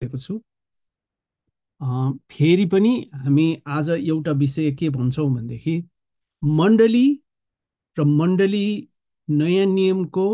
छु। फेरि पनि हामी आज एउटा विषय के भन्छौँ भनेदेखि मण्डली र मण्डली नयाँ नियमको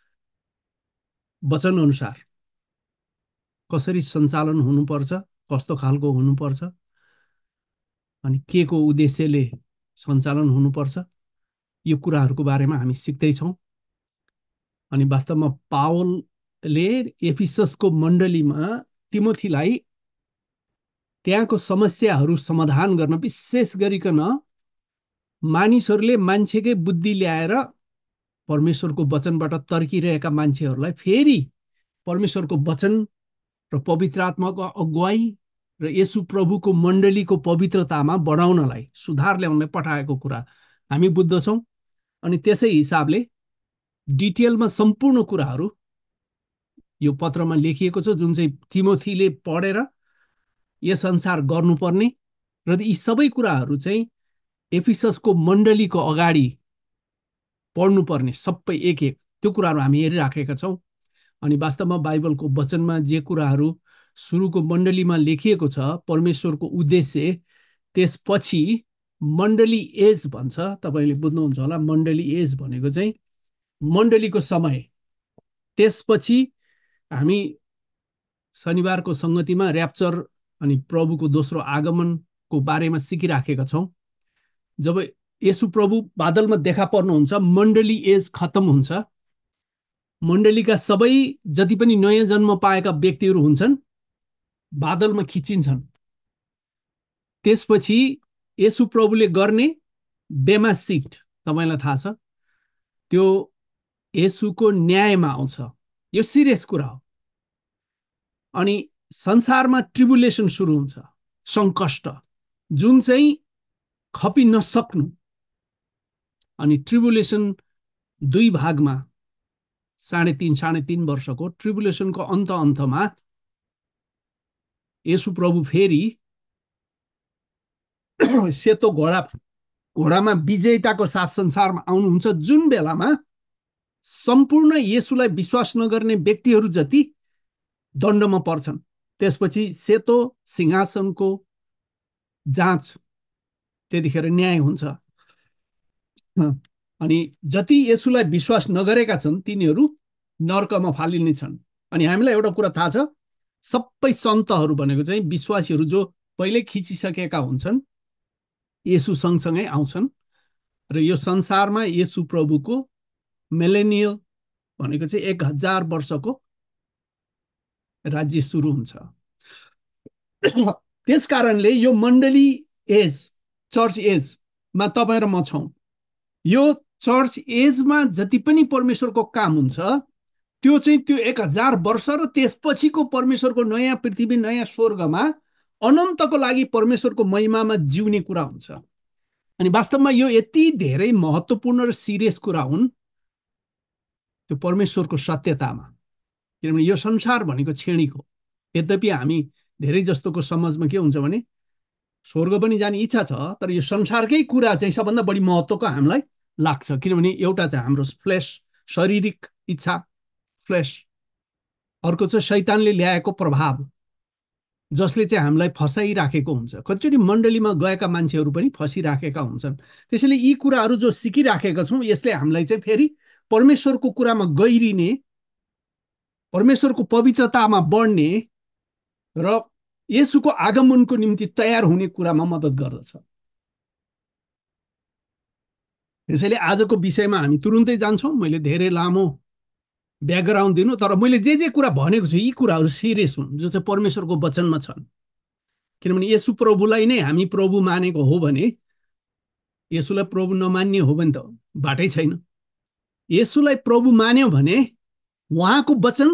वचनअनुसार कसरी सञ्चालन हुनुपर्छ, कस्तो खालको हुनुपर्छ अनि के को उद्देश्यले सञ्चालन हुनुपर्छ, यो कुराहरूको बारेमा हामी सिक्दैछौँ। अनि वास्तवमा पावलले एफिससको मण्डलीमा तिमोथीलाई त्यहाँको समस्याहरू समाधान गर्न विशेष गरिकन मानिसहरूले मान्छेकै बुद्धि ल्याएर परमेश्वरको वचनबाट तर्किरहेका मान्छेहरूलाई फेरि परमेश्वरको वचन र पवित्र आत्माको अगुवाई र येशू प्रभुको मण्डलीको पवित्रतामा बढाउनलाई, सुधार ल्याउनलाई पठाएको कुरा हामी बुझ्दछौँ। अनि त्यसै हिसाबले डिटेलमा सम्पूर्ण कुराहरू यो पत्रमा लेखिएको छ, जुन चाहिँ तिमोथीले पढेर यस अनुसार गर्नुपर्ने र यी सबै कुराहरू चाहिँ एफिससको मण्डलीको अगाडि पढ्नुपर्ने सबै एक एक त्यो कुराहरू हामी हेरिराखेका छौँ। अनि वास्तवमा बाइबलको वचनमा जे कुराहरू सुरुको मण्डलीमा लेखिएको छ, परमेश्वरको उद्देश्य, त्यसपछि मण्डली एज भन्छ। तपाईँले बुझ्नुहुन्छ होला, मण्डली एज भनेको चाहिँ मण्डलीको समय। त्यसपछि हामी शनिबारको सङ्गतिमा र्याप्चर अनि प्रभुको दोस्रो आगमनको बारेमा सिकिराखेका छौँ। जब येशू प्रभु बादलमा देखा पर्नुहुन्छ, मण्डली एज खत्तम हुन्छ। मण्डलीका सबै जति पनि नयाँ जन्म पाएका व्यक्तिहरू हुन्छन् बादलमा खिचिन्छन्। त्यसपछि येशू प्रभुले गर्ने बेमा सिट तपाईँलाई थाहा छ, त्यो येशूको न्यायमा आउँछ। यो सिरियस कुरा हो। अनि संसारमा ट्रिबुलेसन सुरु हुन्छ, सङ्कष्ट, जुन चाहिँ खपि नसक्नु। अनि ट्रिबुलेसन दुई भागमा 3.5 वर्षको ट्रिबुलेसनको अन्तमा येशू प्रभु फेरि सेतो घोडामा विजयताको साथ संसारमा आउनुहुन्छ, जुन बेलामा सम्पूर्ण येशूलाई विश्वास नगर्ने व्यक्तिहरू जति दण्डमा पर्छन्। त्यसपछि सेतो सिंहासनको जाँच, त्यतिखेर न्याय हुन्छ। अनि जति येशूलाई विश्वास नगरेका छन् तिनीहरू नर्कमा फालिनेछन्। अनि हामीलाई एउटा कुरा थाहा छ, सबै सन्तहरू भनेको चाहिँ विश्वासीहरू जो पहिले खिचिसकेका हुन्छन्, येशू सँगसँगै आउँछन् र यो संसारमा येशू प्रभुको मिलेनियल भनेको चाहिँ 1000 वर्षको राज्य सुरु हुन्छ। त्यस कारणले यो मण्डली एज, चर्च एजमा तपाईँ र म छौँ। यो चर्च एजमा जति पनि परमेश्वरको काम हुन्छ त्यो चाहिँ त्यो 1000 वर्ष र त्यसपछिको परमेश्वरको नयाँ पृथ्वी, नयाँ स्वर्गमा अनन्तको लागि परमेश्वरको महिमामा जिउने कुरा हुन्छ। अनि वास्तवमा यो यति धेरै महत्त्वपूर्ण र सिरियस कुरा हुन् त्यो परमेश्वरको सत्यतामा। किनभने यो संसार भनेको क्षणिक हो। यद्यपि हामी धेरै जस्तोको समाजमा के हुन्छ भने स्वर्ग पनि जाने इच्छा छ, तर यो संसारकै कुरा चाहिँ सबभन्दा बढी महत्त्वको हामीलाई लाग्छ। किनभने एउटा चाहिँ हाम्रो फ्लेश, शारीरिक इच्छा, फ्लेश। अर्को चाहिँ शैतानले ल्याएको प्रभाव, जसले चाहिँ हामीलाई फसाइराखेको हुन्छ। कतिचोटि मण्डलीमा गएका मान्छेहरू पनि फसिराखेका हुन्छन्। त्यसैले यी कुराहरू जो सिकिराखेका छौँ, यसले हामीलाई चाहिँ फेरि परमेश्वरको कुरामा गहिरिने, परमेश्वरको पवित्रतामा बढ्ने र येशूको आगमनको निम्ति तयार हुने कुरामा मद्दत गर्दछ। त्यसैले आजको विषयमा हामी तुरुन्तै जान्छौँ। मैले धेरै लामो ब्याकग्राउन्ड दिनु, तर मैले जे कुरा भनेको छु यी कुराहरू सिरियस हुन्, जो चाहिँ परमेश्वरको वचनमा छन्। किनभने येशू प्रभुलाई नै हामी प्रभु मानेको हो भने येशूलाई प्रभु नमान्ने हो भने त बाटै छैन। येशूलाई प्रभु मान्यो भने उहाँको वचन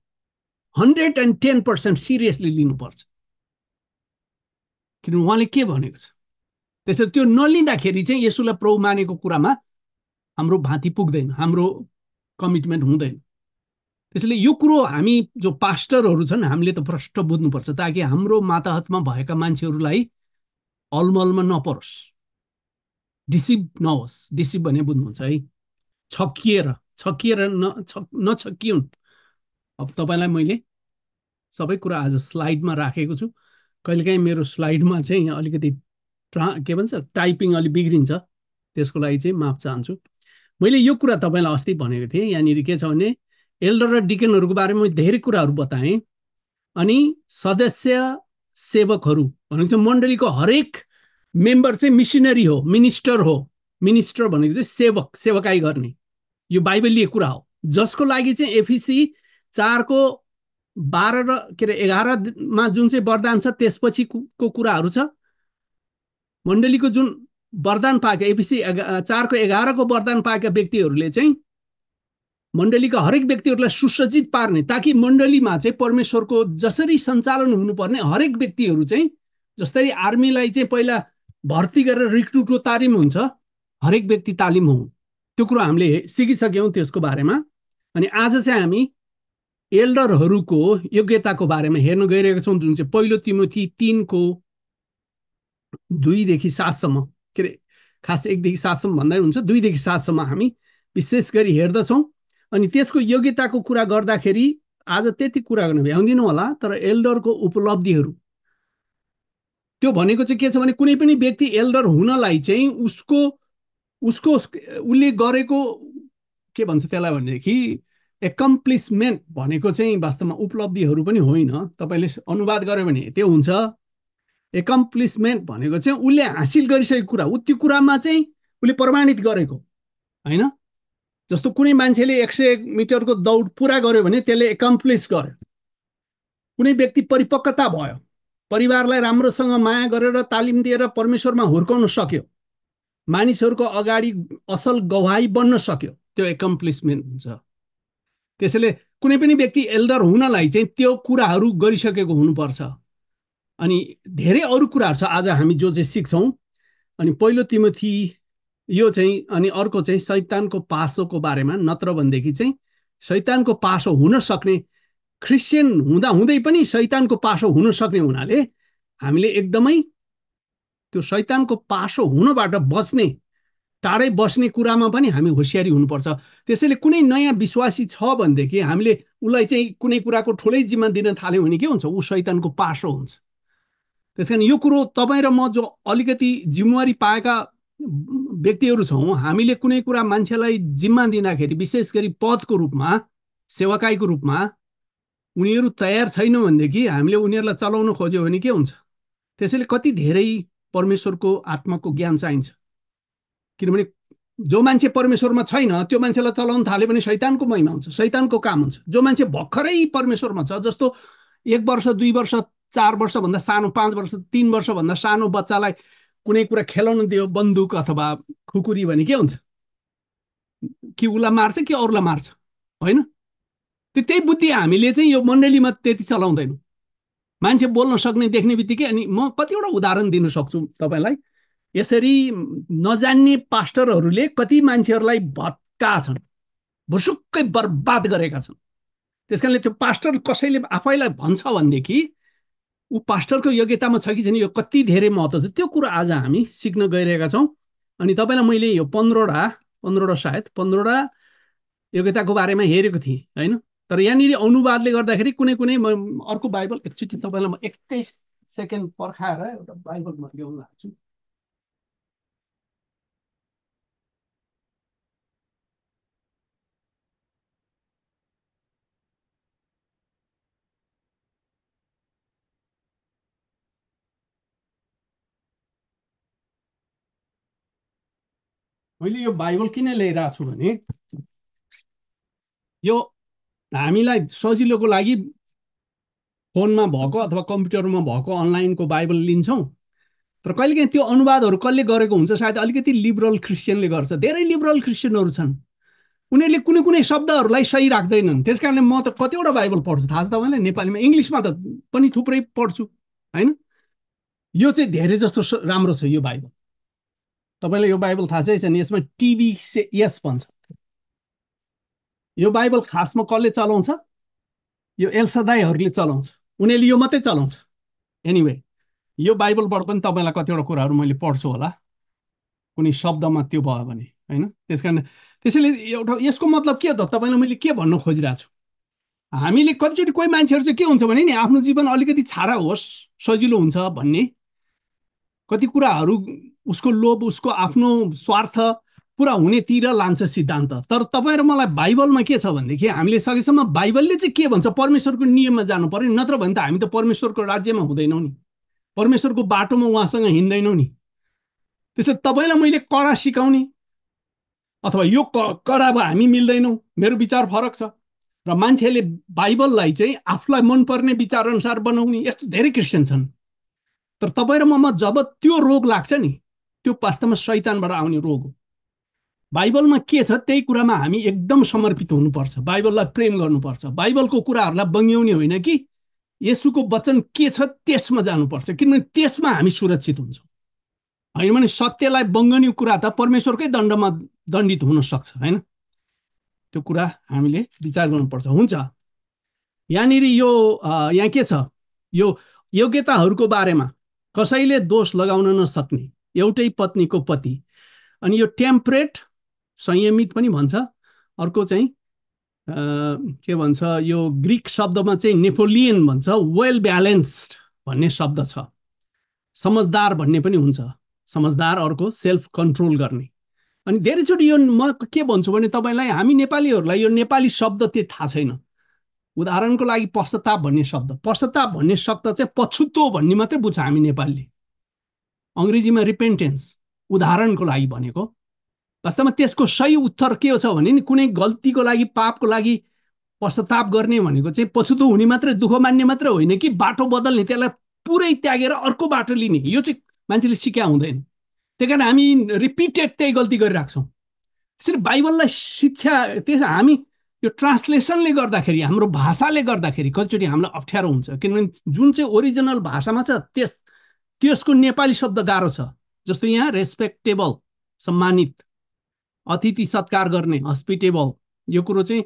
110% सिरियसली लिनुपर्छ। किनभने उहाँले के भनेको छ, त्यसरी त्यो नलिँदाखेरि चाहिँ येशूलाई प्रभु मानेको कुरामा हाम्रो भाँति पुग्दैन, हाम्रो कमिटमेन्ट हुँदैन। त्यसैले यो कुरो हामी जो पास्टरहरू छन् हामीले त प्रष्ट बुझ्नुपर्छ, ताकि हाम्रो माताहतमा भएका मान्छेहरूलाई अलमलमा नपरोस्, डिसिभ नहोस्। डिसिभ भने बुझ्नुहुन्छ है, छक्किएर नछक्किउन्। अब तपाईँलाई मैले सबै कुरा आज स्लाइडमा राखेको छु। कहिलेकाहीँ मेरो स्लाइडमा चाहिँ अलिकति के भन्छ टाइपिङ अलिक बिग्रिन्छ, त्यसको लागि चाहिँ माफ चाहन्छु। मैले यो कुरा तपाईँलाई अस्ति भनेको थिएँ, यहाँनिर के छ भने एल्डर र डिकनहरूको बारेमा धेरै कुराहरू बताएँ। अनि सदस्य सेवकहरू भनेको चाहिँ मण्डलीको हरेक मेम्बर चाहिँ मिसनरी हो, मिनिस्टर हो। मिनिस्टर भनेको चाहिँ सेवक, सेवकाई गर्ने, यो बाइबलीय कुरा हो। जसको लागि चाहिँ एफिसी 4को 12 र के अरे 11मा जुन चाहिँ वरदान छ त्यसपछिको कुराहरू छ। मण्डलीको जुन वरदान पाएका एफिसी 4को 11को वरदान पाएका व्यक्तिहरूले चाहिँ मण्डलीका हरेक व्यक्तिहरूलाई सुसज्जित पार्ने, ताकि मण्डलीमा चाहिँ परमेश्वरको जसरी सञ्चालन हुनुपर्ने हरेक व्यक्तिहरू चाहिँ, जसरी आर्मीलाई चाहिँ पहिला भर्ती गरेर रिक्रुटको तालिम हुन्छ, हरेक व्यक्ति तालिम हो। त्यो कुरो हामीले सिकिसक्यौँ त्यसको बारेमा। अनि आज चाहिँ हामी एल्डरहरूको योग्यताको बारेमा हेर्न गइरहेका छौँ, जुन चाहिँ पहिलो तिमोथी 3को 2देखि 7सम्म, के अरे खास 1देखि 7सम्म भन्दा हुन्छ, 2देखि 7सम्म हामी विशेष गरी हेर्दछौँ। अनि त्यसको योग्यताको कुरा गर्दाखेरि आज त्यति कुरा गर्न भ्याउँदिनँ होला, तर एल्डरको उपलब्धिहरू, त्यो भनेको चाहिँ के छ भने कुनै पनि व्यक्ति एल्डर हुनलाई चाहिँ उसको उसले गरेको के भन्छ त्यसलाई भनेदेखि एकम्प्लिसमेन्ट भनेको चाहिँ वास्तवमा उपलब्धिहरू पनि होइन। तपाईँले अनुवाद गर्यो भने त्यो हुन्छ। एकम्प्लिसमेन्ट भनेको चाहिँ उसले हासिल गरिसकेको कुरा, त्यो कुरामा चाहिँ उसले प्रमाणित गरेको होइन। जस्तो कुनै मान्छेले 100 मिटरको दौड पुरा गर्यो भने त्यसले एकम्प्लिस गर्यो। कुनै व्यक्ति परिपक्वता भयो, परिवारलाई राम्रोसँग माया गरेर तालिम दिएर परमेश्वरमा हुर्काउन सक्यो, मानिसहरूको अगाडि असल गवाही बन्न सक्यो, त्यो एकम्प्लिसमेन्ट हुन्छ। त्यसैले कुनै पनि व्यक्ति एल्डर हुनलाई चाहिँ त्यो कुराहरू गरिसकेको हुनुपर्छ। अनि धेरै अरू कुराहरू छ आज हामी जो चाहिँ सिक्छौँ। अनि पहिलो तिमोथी यो चाहिँ, अनि अर्को चाहिँ शैतानको पासोको बारेमा, नत्र भनेदेखि चाहिँ शैतानको पासो हुन सक्ने, क्रिस्चियन हुँदा हुँदै पनि शैतानको पासो हुन सक्ने हुनाले हामीले एकदमै त्यो शैतानको पासो हुनबाट बच्ने, टाढै बस्ने कुरामा पनि हामी होसियारी हुनुपर्छ। त्यसैले कुनै नयाँ विश्वासी छ भनेदेखि हामीले उसलाई चाहिँ कुनै कुराको ठुलै जिम्मा दिन थाल्यौँ भने के हुन्छ, ऊ शैतानको पासो हुन्छ। त्यस कारण यो कुरो तपाईँ र म जो अलिकति जिम्मेवारी पाएका व्यक्तिहरू छौँ, हामीले कुनै कुरा मान्छेलाई जिम्मा दिँदाखेरि विशेष गरी पदको रूपमा, सेवाकाईको रूपमा उनीहरू तयार छैन भनेदेखि हामीले उनीहरूलाई चलाउन खोज्यो भने के हुन्छ। त्यसैले कति धेरै परमेश्वरको आत्माको ज्ञान चाहिन्छ। किनभने जो मान्छे परमेश्वरमा छैन त्यो मान्छेलाई चलाउन थाल्यो भने शैतानको महिमा हुन्छ, शैतानको काम हुन्छ। जो मान्छे भर्खरै परमेश्वरमा छ, जस्तो 1 वर्ष 2 वर्ष 4 वर्षभन्दा सानो, 5 वर्ष 3 वर्षभन्दा सानो बच्चालाई कुनै कुरा खेलाउन दियो, बन्दुक अथवा खुकुरी, भने के हुन्छ, कि उसलाई मार्छ कि अरूलाई मार्छ, होइन? त्यही बुद्धि हामीले चाहिँ यो मण्डलीमा त्यति चलाउँदैनौँ। मान्छे बोल्न सक्ने देख्ने बित्तिकै, अनि म कतिवटा उदाहरण दिन सक्छु तपाईँलाई। यसरी नजान्ने पास्टरहरूले कति मान्छेहरूलाई भत्का छन्, भुसुक्कै बर्बाद गरेका छन्। त्यस कारणले त्यो पास्टर कसैले आफैलाई भन्छ भनेदेखि ऊ पास्टरको योग्यतामा छ कि छैन, यो कति धेरै महत्त्व छ, त्यो कुरा आज हामी सिक्न गइरहेका छौँ। अनि तपाईँलाई मैले यो 15वटा सायद 15वटा योग्यताको बारेमा हेरेको थिएँ होइन। तर यहाँनिर अनुवादले गर्दाखेरि कुनै म अर्को बाइबल एकचोटि तपाईँलाई म 21 सेकेन्ड पर्खाएर एउटा बाइबल म ल्याउन लाग्छु। मैले यो बाइबल किन ल्याइरहेको छु भने यो हामीलाई सजिलोको लागि फोनमा भएको अथवा कम्प्युटरमा भएको अनलाइनको बाइबल लिन्छौँ। तर कहिलेकाहीँ त्यो अनुवादहरू कसले गरेको हुन्छ, सायद अलिकति लिबरल क्रिस्चियनले गर्छ। धेरै लिबरल क्रिस्चियनहरू छन्, उनीहरूले कुनै कुनै शब्दहरूलाई सही राख्दैनन्। त्यस कारणले म त कतिवटा बाइबल पढ्छु, थाहा छ तपाईँलाई, नेपालीमा, इङ्ग्लिसमा त पनि थुप्रै पढ्छु होइन। यो चाहिँ धेरै जस्तो राम्रो छ यो बाइबल। तपाईँलाई यो बाइबल थाहा छैन, यसमा टिभी यस भन्छ। यो बाइबल खासमा कसले चलाउँछ, यो एल्सादाईहरूले चलाउँछ, उनीहरूले यो मात्रै चलाउँछ। एनिवे यो बाइबलबाट पनि तपाईँलाई कतिवटा कुराहरू मैले पढ्छु होला, कुनै शब्दमा त्यो भयो भने होइन। त्यस कारण त्यसैले एउटा यसको मतलब के त, तपाईँलाई मैले के भन्न खोजिरहेको छु, हामीले कतिचोटि कोही मान्छेहरू चाहिँ के हुन्छ भने नि आफ्नो जीवन अलिकति छाडा होस् सजिलो हुन्छ भन्ने कति कुराहरू उसको लोभ उसको आफ्नो स्वार्थ पुरा हुनेतिर लान्छ सिद्धान्त। तर तपाईँ र मलाई बाइबलमा के छ भनेदेखि हामीले सकेसम्म बाइबलले चाहिँ के भन्छ परमेश्वरको नियममा जानु पर्यो, नत्र भने त हामी त परमेश्वरको राज्यमा हुँदैनौँ नि, परमेश्वरको बाटोमा उहाँसँग हिँड्दैनौँ नि। त्यसो तपाईँलाई मैले कडा सिकाउने अथवा यो कडा अब हामी मिल्दैनौँ, मेरो विचार फरक छ र मान्छेले बाइबललाई चाहिँ आफूलाई मनपर्ने विचार अनुसार बनाउने यस्तो धेरै क्रिस्चियन छन्। तर तपाईँ र ममा जब त्यो रोग लाग्छ नि, त्यो वास्तवमा शैतानबाट आउने रोग हो। बाइबलमा के छ त्यही कुरामा हामी एकदम समर्पित हुनुपर्छ, बाइबललाई प्रेम गर्नुपर्छ, बाइबलको कुराहरूलाई बङ्ग्याउने होइन कि येशूको वचन के छ त्यसमा जानुपर्छ, किनभने त्यसमा हामी सुरक्षित हुन्छौँ। होइन भने सत्यलाई बङ्गने कुरा त परमेश्वरकै दण्डमा दण्डित हुन सक्छ होइन। त्यो कुरा हामीले विचार गर्नुपर्छ। हुन्छ, यहाँनिर यो यहाँ के छ, यो योग्यताहरूको बारेमा कसैले दोष लगाउन नसक्ने एउटै पत्नीको पति, अनि यो टेम्परेट संयमित पनि भन्छ। अर्को चाहिँ के भन्छ, यो ग्रिक शब्दमा चाहिँ नेपोलियन भन्छ, वेल ब्यालेन्स्ड भन्ने शब्द छ। समझदार भन्ने पनि हुन्छ, समझदार अर्को सेल्फ कन्ट्रोल गर्ने। अनि धेरैचोटि यो म के भन्छु भने तपाईँलाई, हामी नेपालीहरूलाई यो नेपाली शब्द त्यो थाहा छैन। उदाहरणको लागि पश्चाताप भन्ने शब्द, पश्चाताप भन्ने शब्द चाहिँ पछुतो भन्ने मात्रै बुझ्छ हामी नेपालीले, अङ्ग्रेजीमा रिपेन्टेन्स उदाहरणको लागि भनेको। वास्तवमा त्यसको सही उत्तर के छ भने नि कुनै गल्तीको लागि पापको लागि पश्चाताप गर्ने भनेको चाहिँ पछुतो हुने मात्रै, दुःख मान्ने मात्रै होइन कि बाटो बदल्ने, त्यसलाई पुरै त्यागेर अर्को बाटो लिने, यो चाहिँ मान्छेले सिक्या हुँदैन। त्यही कारण हामी रिपिटेड त्यही गल्ती गरिरहेको छौँ। त्यसरी बाइबललाई शिक्षा त्यस हामी यो ट्रान्सलेसनले गर्दाखेरि, हाम्रो भाषाले गर्दाखेरि कतिचोटि हामीलाई अप्ठ्यारो हुन्छ, किनभने जुन चाहिँ ओरिजिनल भाषामा छ त्यसको नेपाली शब्द गाह्रो छ। जस्तो यहाँ रेस्पेक्टेबल सम्मानित, अतिथि सत्कार गर्ने हस्पिटेबल, यो कुरो चाहिँ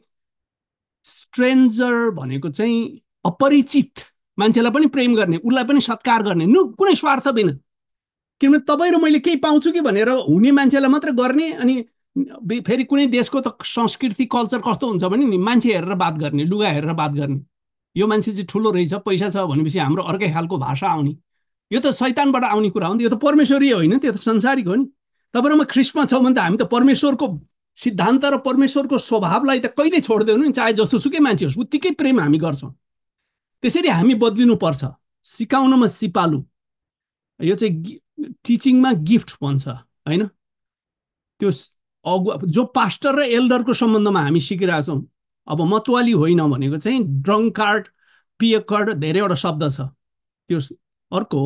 स्ट्रेन्जर भनेको चाहिँ अपरिचित मान्छेलाई पनि प्रेम गर्ने, उसलाई पनि सत्कार गर्ने, कुनै स्वार्थ बिना। किनभने तपाईँ र मैले केही पाउँछु कि भनेर हुने मान्छेलाई मात्र गर्ने। अनि फेरि कुनै देशको त संस्कृति कल्चर कस्तो हुन्छ भने नि मान्छे हेरेर बात गर्ने, लुगा हेरेर बात गर्ने, यो मान्छे चाहिँ ठुलो रहेछ पैसा छ भनेपछि हाम्रो अर्कै खालको भाषा आउने, यो त शैतानबाट आउने कुरा हो नि, यो त परमेश्वरीय होइन, त्यो त संसारिक हो नि। तपाईँ र म ख्रिस्टमा छौँ भने त हामी त परमेश्वरको सिद्धान्त र परमेश्वरको स्वभावलाई त कहिल्यै छोड्दैनौँ नि, चाहे जस्तो सुकै मान्छे होस् उत्तिकै प्रेम हामी गर्छौँ। त्यसरी हामी बदलिनुपर्छ, सिकाउनमा सिपालु, यो चाहिँ टिचिङमा गिफ्ट भन्छ होइन। त्यो जो पास्टर र एल्डरको सम्बन्धमा हामी सिकिरहेको छौँ। अब मतवाली होइन भनेको चाहिँ ड्रङ्कार्ड, पियकर्ड, धेरैवटा शब्द छ त्यो। अर्को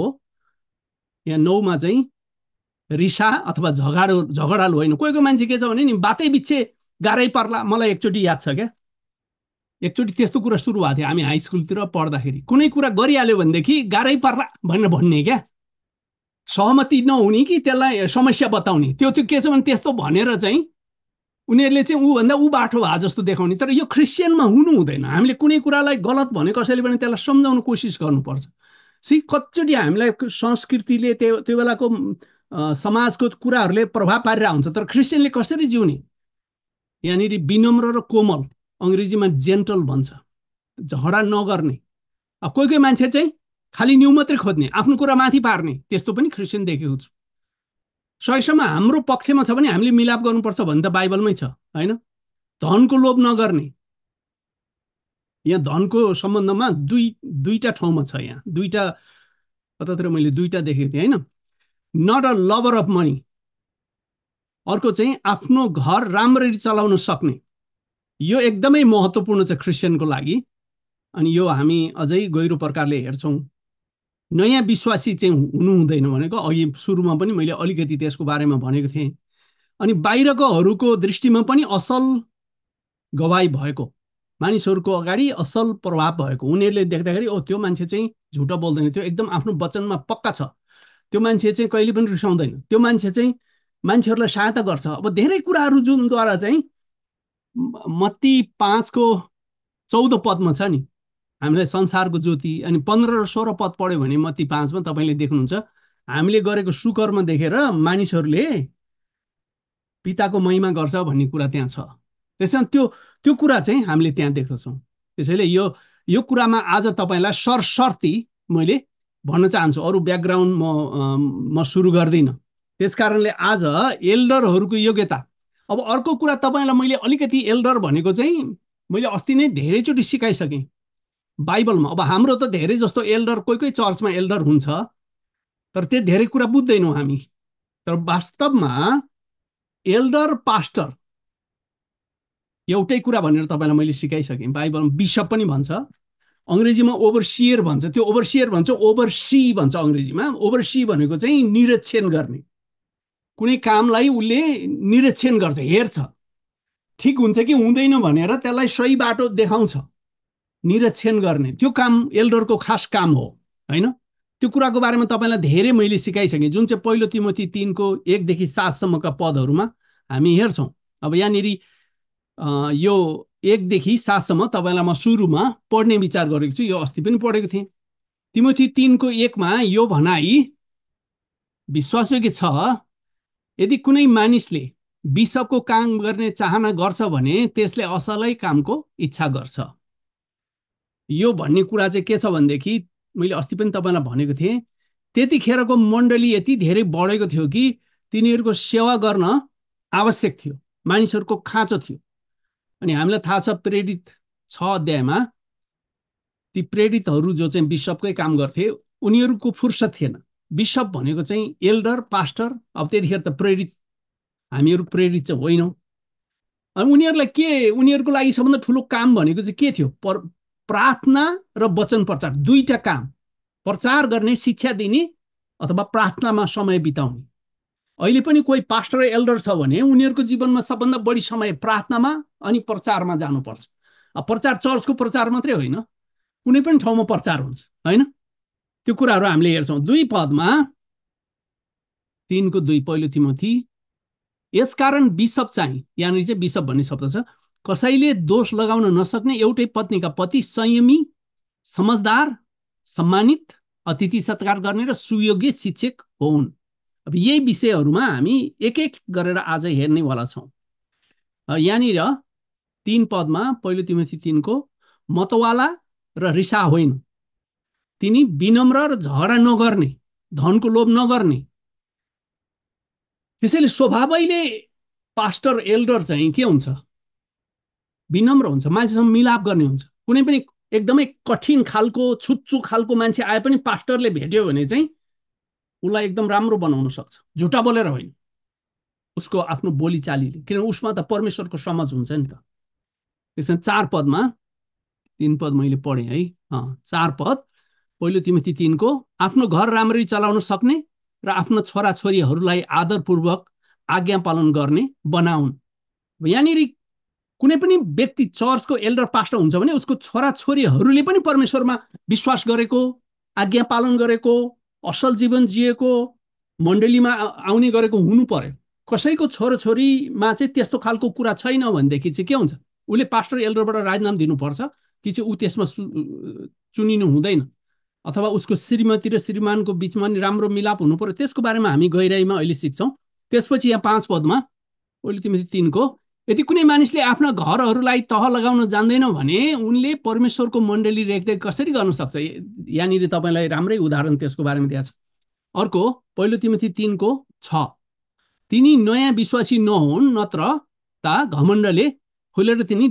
यहाँ 9 मा चाहिँ रिसा अथवा झगडालु होइन। कोही मान्छे के छ भने नि बातै बिच्छे गाह्रै पर्ला। मलाई एकचोटि याद छ क्या, एकचोटि त्यस्तो कुरा सुरु भएको थियो हामी हाई स्कुलतिर पढ्दाखेरि, कुनै कुरा गरिहाल्यो भनेदेखि गाह्रै पर्ला भनेर भन्ने क्या, सहमति नहुने कि त्यसलाई समस्या बताउने, त्यो के छ भने त्यस्तो भनेर चाहिँ उनीहरूले चाहिँ ऊभन्दा ऊ बाटो भए जस्तो देखाउने। तर यो क्रिस्चियनमा हुनु हुँदैन। हामीले कुनै कुरालाई गलत भने कसैले पनि त्यसलाई सम्झाउन कोसिस गर्नुपर्छ। कतिचोटि हामीलाई संस्कृतिले त्यो बेलाको समाजको कुराहरूले प्रभाव पारिरहेको हुन्छ। तर क्रिस्चियनले कसरी जिउने, यहाँनिर विनम्र र कोमल, अङ्ग्रेजीमा जेन्टल भन्छ, झगडा नगर्ने। कोही कोही मान्छे चाहिँ खालि न्यु मात्रै खोज्ने, आफ्नो कुरा माथि पार्ने, त्यस्तो पनि क्रिस्चियन देखेको छु। सकेसम्म हाम्रो पक्षमा छ भने हामीले मिलाप गर्नुपर्छ भने त बाइबलमै छ होइन। धनको लोभ नगर्ने, यहाँ धनको सम्बन्धमा दुईटा ठाउँमा छ, यहाँ दुईटा कतातिर मैले दुईटा देखेको थिएँ होइन। Not a lover of money, अर्को चाहिँ आफ्नो घर राम्ररी चलाउन सक्ने। यो एकदमै महत्त्वपूर्ण छ क्रिस्चियनको लागि। अनि यो हामी अझै गहिरो प्रकारले हेर्छौँ। नयाँ विश्वासी चाहिँ हुनु हुँदैन भनेको अघि सुरुमा पनि मैले अलिकति त्यसको बारेमा भनेको थिएँ। अनि बाहिरकोहरूको दृष्टिमा पनि असल गवाई भएको, मानिसहरूको अगाडि असल प्रभाव भएको, उनीहरूले देख्दाखेरि ओ त्यो मान्छे चाहिँ झुटो बोल्दैन, त्यो एकदम आफ्नो वचनमा पक्का छ, त्यो मान्छे चाहिँ कहिले पनि रिसाउँदैन, त्यो मान्छे चाहिँ मान्छेहरूलाई सहायता गर्छ। अब धेरै कुराहरू जुनद्वारा चाहिँ मत्ती 5:14 पदमा छ नि, हामीलाई संसारको ज्योति, अनि 15 र 16 पद पढ्यो भने मत्ती 5 मा तपाईँले देख्नुहुन्छ हामीले गरेको सुकर्म देखेर मानिसहरूले पिताको महिमा गर्छ भन्ने कुरा त्यहाँ छ। त्यसैले त्यो कुरा चाहिँ हामीले त्यहाँ देख्दछौँ। त्यसैले यो कुरामा आज तपाईँलाई सरसर्ती मैले भन्न चाहन्छु, अरू ब्याकग्राउन्ड म सुरु गर्दिनँ। त्यसकारणले आज एल्डरहरूको योग्यता। अब अर्को कुरा तपाईँलाई मैले अलिकति एल्डर भनेको चाहिँ मैले अस्ति नै धेरैचोटि सिकाइसकेँ बाइबलमा। अब हाम्रो त धेरै जस्तो एल्डर कोही कोही चर्चमा एल्डर हुन्छ, तर त्यो धेरै कुरा बुझ्दैनौँ हामी। तर वास्तवमा एल्डर पास्टर एउटै कुरा भनेर तपाईँलाई मैले सिकाइसकेँ। बाइबलमा बिसप पनि भन्छ, अङ्ग्रेजीमा ओभरसियर भन्छ। त्यो ओभरसियर भन्छ, ओभरसी भन्छ अङ्ग्रेजीमा। ओभरसी भनेको चाहिँ निरीक्षण गर्ने, कुनै कामलाई उसले निरीक्षण गर्छ, हेर्छ, ठिक हुन्छ कि हुँदैन भनेर त्यसलाई सही बाटो देखाउँछ। निरीक्षण गर्ने त्यो काम एल्डरको खास काम हो, होइन? त्यो कुराको बारेमा तपाईँलाई धेरै मैले सिकाइसकेँ, जुन चाहिँ पहिलो तिमोथी 3:1 देखि 7सम्मका पदहरूमा हामी हेर्छौँ। अब यहाँनिर यो 1 देखि 7सम्म तपाईँलाई म सुरुमा पढ्ने विचार गरेको छु। यो अस्ति पनि पढेको थिएँ। तिमोथी 3:1मा यो भनाइ विश्वासयोग्य छ, यदि कुनै मानिसले बिसपको काम गर्ने चाहना गर्छ भने त्यसले असलै कामको इच्छा गर्छ। यो भन्ने कुरा चाहिँ के छ भनेदेखि मैले अस्ति पनि तपाईँलाई भनेको थिएँ, त्यतिखेरको मण्डली यति धेरै बढेको थियो कि तिनीहरूको सेवा गर्न आवश्यक थियो, मानिसहरूको खाँचो थियो। अनि हामीलाई थाहा छ प्रेरित 6 अध्यायमा ती प्रेरितहरू जो चाहिँ बिसपकै काम गर्थे उनीहरूको फुर्सद थिएन। बिसप भनेको चाहिँ एल्डर पास्टर। अब त्यतिखेर त प्रेरित, हामीहरू प्रेरित चाहिँ होइनौँ। अनि उनीहरूलाई उनीहरूको लागि सबभन्दा ठुलो काम भनेको चाहिँ के थियो? प्रार्थना र वचन प्रचार, दुईटा काम। प्रचार गर्ने, शिक्षा दिने अथवा प्रार्थनामा समय बिताउने। अहिले पनि कोही पास्टर एल्डर छ भने उनीहरूको जीवनमा सबभन्दा बढी समय प्रार्थनामा अनि प्रचारमा जानुपर्छ। प्रचार चर्चको प्रचार मात्रै होइन, कुनै पनि ठाउँमा प्रचार हुन्छ, होइन? त्यो कुराहरू हामीले हेर्छौँ। 2 पदमा 3:2 पहिलो तिमोथी, यसकारण बिसप चाहिँ, यहाँनिर चाहिँ बिसप भन्ने शब्द छ, कसैले दोष लगाउन नसक्ने एउटै पत्नीका पति, संयमी, समझदार, सम्मानित, अतिथि सत्कार गर्ने र सुयोग्य शिक्षक हुन्। अब यही विषयहरूमा हामी एक एक गरेर आज हेर्नेवाला छौँ। यहाँनिर 3 पदमा पहिलो तिमोथी 3को, मतवाला र रिसा होइन, तिनी विनम्र र झगडा नगर्ने, धनको लोभ नगर्ने। त्यसैले स्वभावैले पास्टर एल्डर चाहिँ के हुन्छ? विनम्र हुन्छ, मान्छेसँग मिलाप गर्ने हुन्छ। कुनै पनि एकदमै कठिन खालको छुच्चु खालको मान्छे आए पनि पास्टरले भेट्यो भने चाहिँ उसलाई एकदम राम्रो बनाउन सक्छ, झुटा बोलेर होइन, उसको आफ्नो बोलीचालीले। किनभने उसमा त परमेश्वरको समझ हुन्छ नि त। त्यसमा 4 पदमा 3 पद मैले पढेँ है, 4 पद पहिलो तिमोथी 3को, आफ्नो घर राम्ररी चलाउन सक्ने र आफ्नो छोराछोरीहरूलाई आदरपूर्वक आज्ञा पालन गर्ने बनाउन्। यहाँनिर कुनै पनि व्यक्ति चर्चको एल्डर पास्टर हुन्छ भने उसको छोराछोरीहरूले पनि परमेश्वरमा विश्वास गरेको, आज्ञा पालन गरेको, असल जीवन जिएको, मण्डलीमा आउने गरेको हुनु पर्यो। कसैको छोराछोरीमा चाहिँ त्यस्तो खालको कुरा छैन भनेदेखि चाहिँ के हुन्छ? उसले पास्टर एल्डरबाट राजीनामा दिनुपर्छ कि चाहिँ ऊ त्यसमा चुनिनु हुँदैन, अथवा उसको श्रीमती र श्रीमानको बिचमा नि राम्रो मिलाप हुनु पर्यो। त्यसको बारेमा हामी गहिराइमा अहिले सिक्छौँ। त्यसपछि यहाँ 5 पदमा पहिलो तिमोथी 3को, यदि कुनै मानिसले आफ्ना घरहरूलाई तह लगाउन जान्दैन भने उनले परमेश्वरको मण्डली रेखदेख कसरी गर्न सक्छ? यहाँनिर तपाईँलाई राम्रै उदाहरण त्यसको बारेमा दिएको छ। अर्को पहिलो तिमोथी 3:6, तिनी नयाँ विश्वासी नहुन्, नत्र त घमण्डले फुलेर तिनी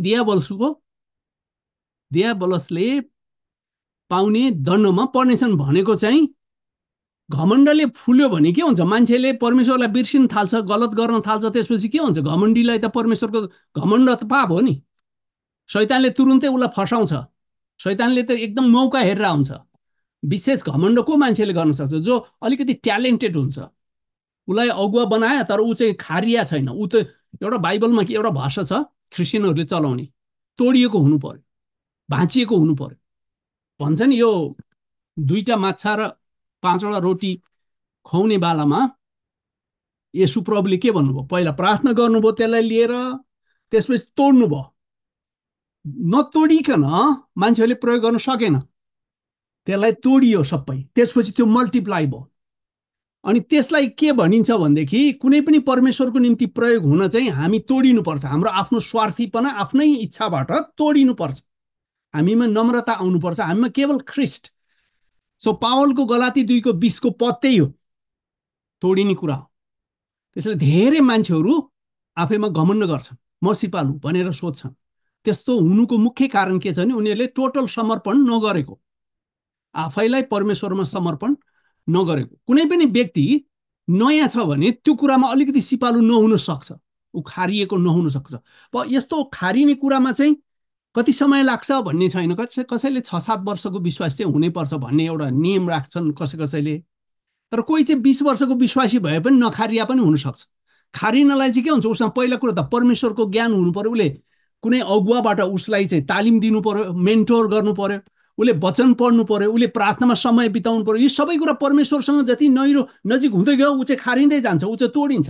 दियाबलसले पाउने दण्डमा पर्नेछन्। भनेको चाहिँ घमण्डले फुल्यो भने के हुन्छ? मान्छेले परमेश्वरलाई बिर्सिन थाल्छ, गलत गर्न थाल्छ। त्यसपछि के हुन्छ? घमण्डीलाई त परमेश्वरको घमण्ड त पाप हो नि। शैतानले तुरुन्तै उसलाई फसाउँछ। शैतानले त एकदम मौका हेरेर आउँछ। विशेष घमण्ड को मान्छेले गर्न सक्छ? जो अलिकति ट्यालेन्टेड हुन्छ, उसलाई अगुवा बनायो तर ऊ चाहिँ खारिया छैन। ऊ त एउटा बाइबलमा एउटा भाषा छ क्रिस्चियनहरूले चलाउने, तोडिएको हुनु पर्यो, भाँचिएको हुनु पर्यो। भन्छ नि यो 2टा माछा र 5वटा रोटी खुवाउने बेलामा येशू प्रभुले के भन्नुभयो? पहिला प्रार्थना गर्नुभयो त्यसलाई लिएर, त्यसपछि तोड्नु भयो। नतोडिकन मान्छेहरूले प्रयोग गर्न सकेन, त्यसलाई तोडियो सबै, त्यसपछि त्यो मल्टिप्लाई भयो। अनि त्यसलाई के भनिन्छ भनेदेखि कुनै पनि परमेश्वरको निम्ति प्रयोग हुन चाहिँ हामी तोडिनुपर्छ। हाम्रो आफ्नो स्वार्थीपना, आफ्नै इच्छाबाट तोडिनुपर्छ। हामीमा नम्रता आउनुपर्छ, हामीमा केवल ख्रिस्ट। सो पावलको गलाती 2:20 को पद त्यही हो, तोडिने कुरा हो। त्यसैले धेरै मान्छेहरू आफैमा घमण्ड गर्छन्, म सिपालु भनेर सोध्छन्। त्यस्तो हुनुको मुख्य कारण के छ भने उनीहरूले टोटल समर्पण नगरेको, आफैलाई परमेश्वरमा समर्पण नगरेको। कुनै पनि व्यक्ति नयाँ छ भने त्यो कुरामा अलिकति सिपालु नहुन सक्छ, ऊ खारिएको नहुन सक्छ। यस्तो खारिने कुरामा चाहिँ कति समय लाग्छ भन्ने छैन, कसैले 6-7 वर्षको विश्वास चाहिँ हुनैपर्छ भन्ने एउटा नियम राख्छन् कसैले। तर कोही चाहिँ 20 वर्षको विश्वासी भए पनि नखारिया पनि हुनसक्छ। खारिनलाई चाहिँ के हुन्छ, उसमा पहिला कुरो त परमेश्वरको ज्ञान हुनु पर्यो, उसले कुनै अगुवाबाट उसलाई चाहिँ तालिम दिनु पर्यो, मेन्टोर गर्नु पर्यो, उसले वचन पढ्नु पर्यो, उसले प्रार्थनामा समय बिताउनु पर्यो। यी सबै कुरा परमेश्वरसँग जति नजिक हुँदै गयो ऊ चाहिँ खारिँदै जान्छ, ऊ चाहिँ तोडिन्छ।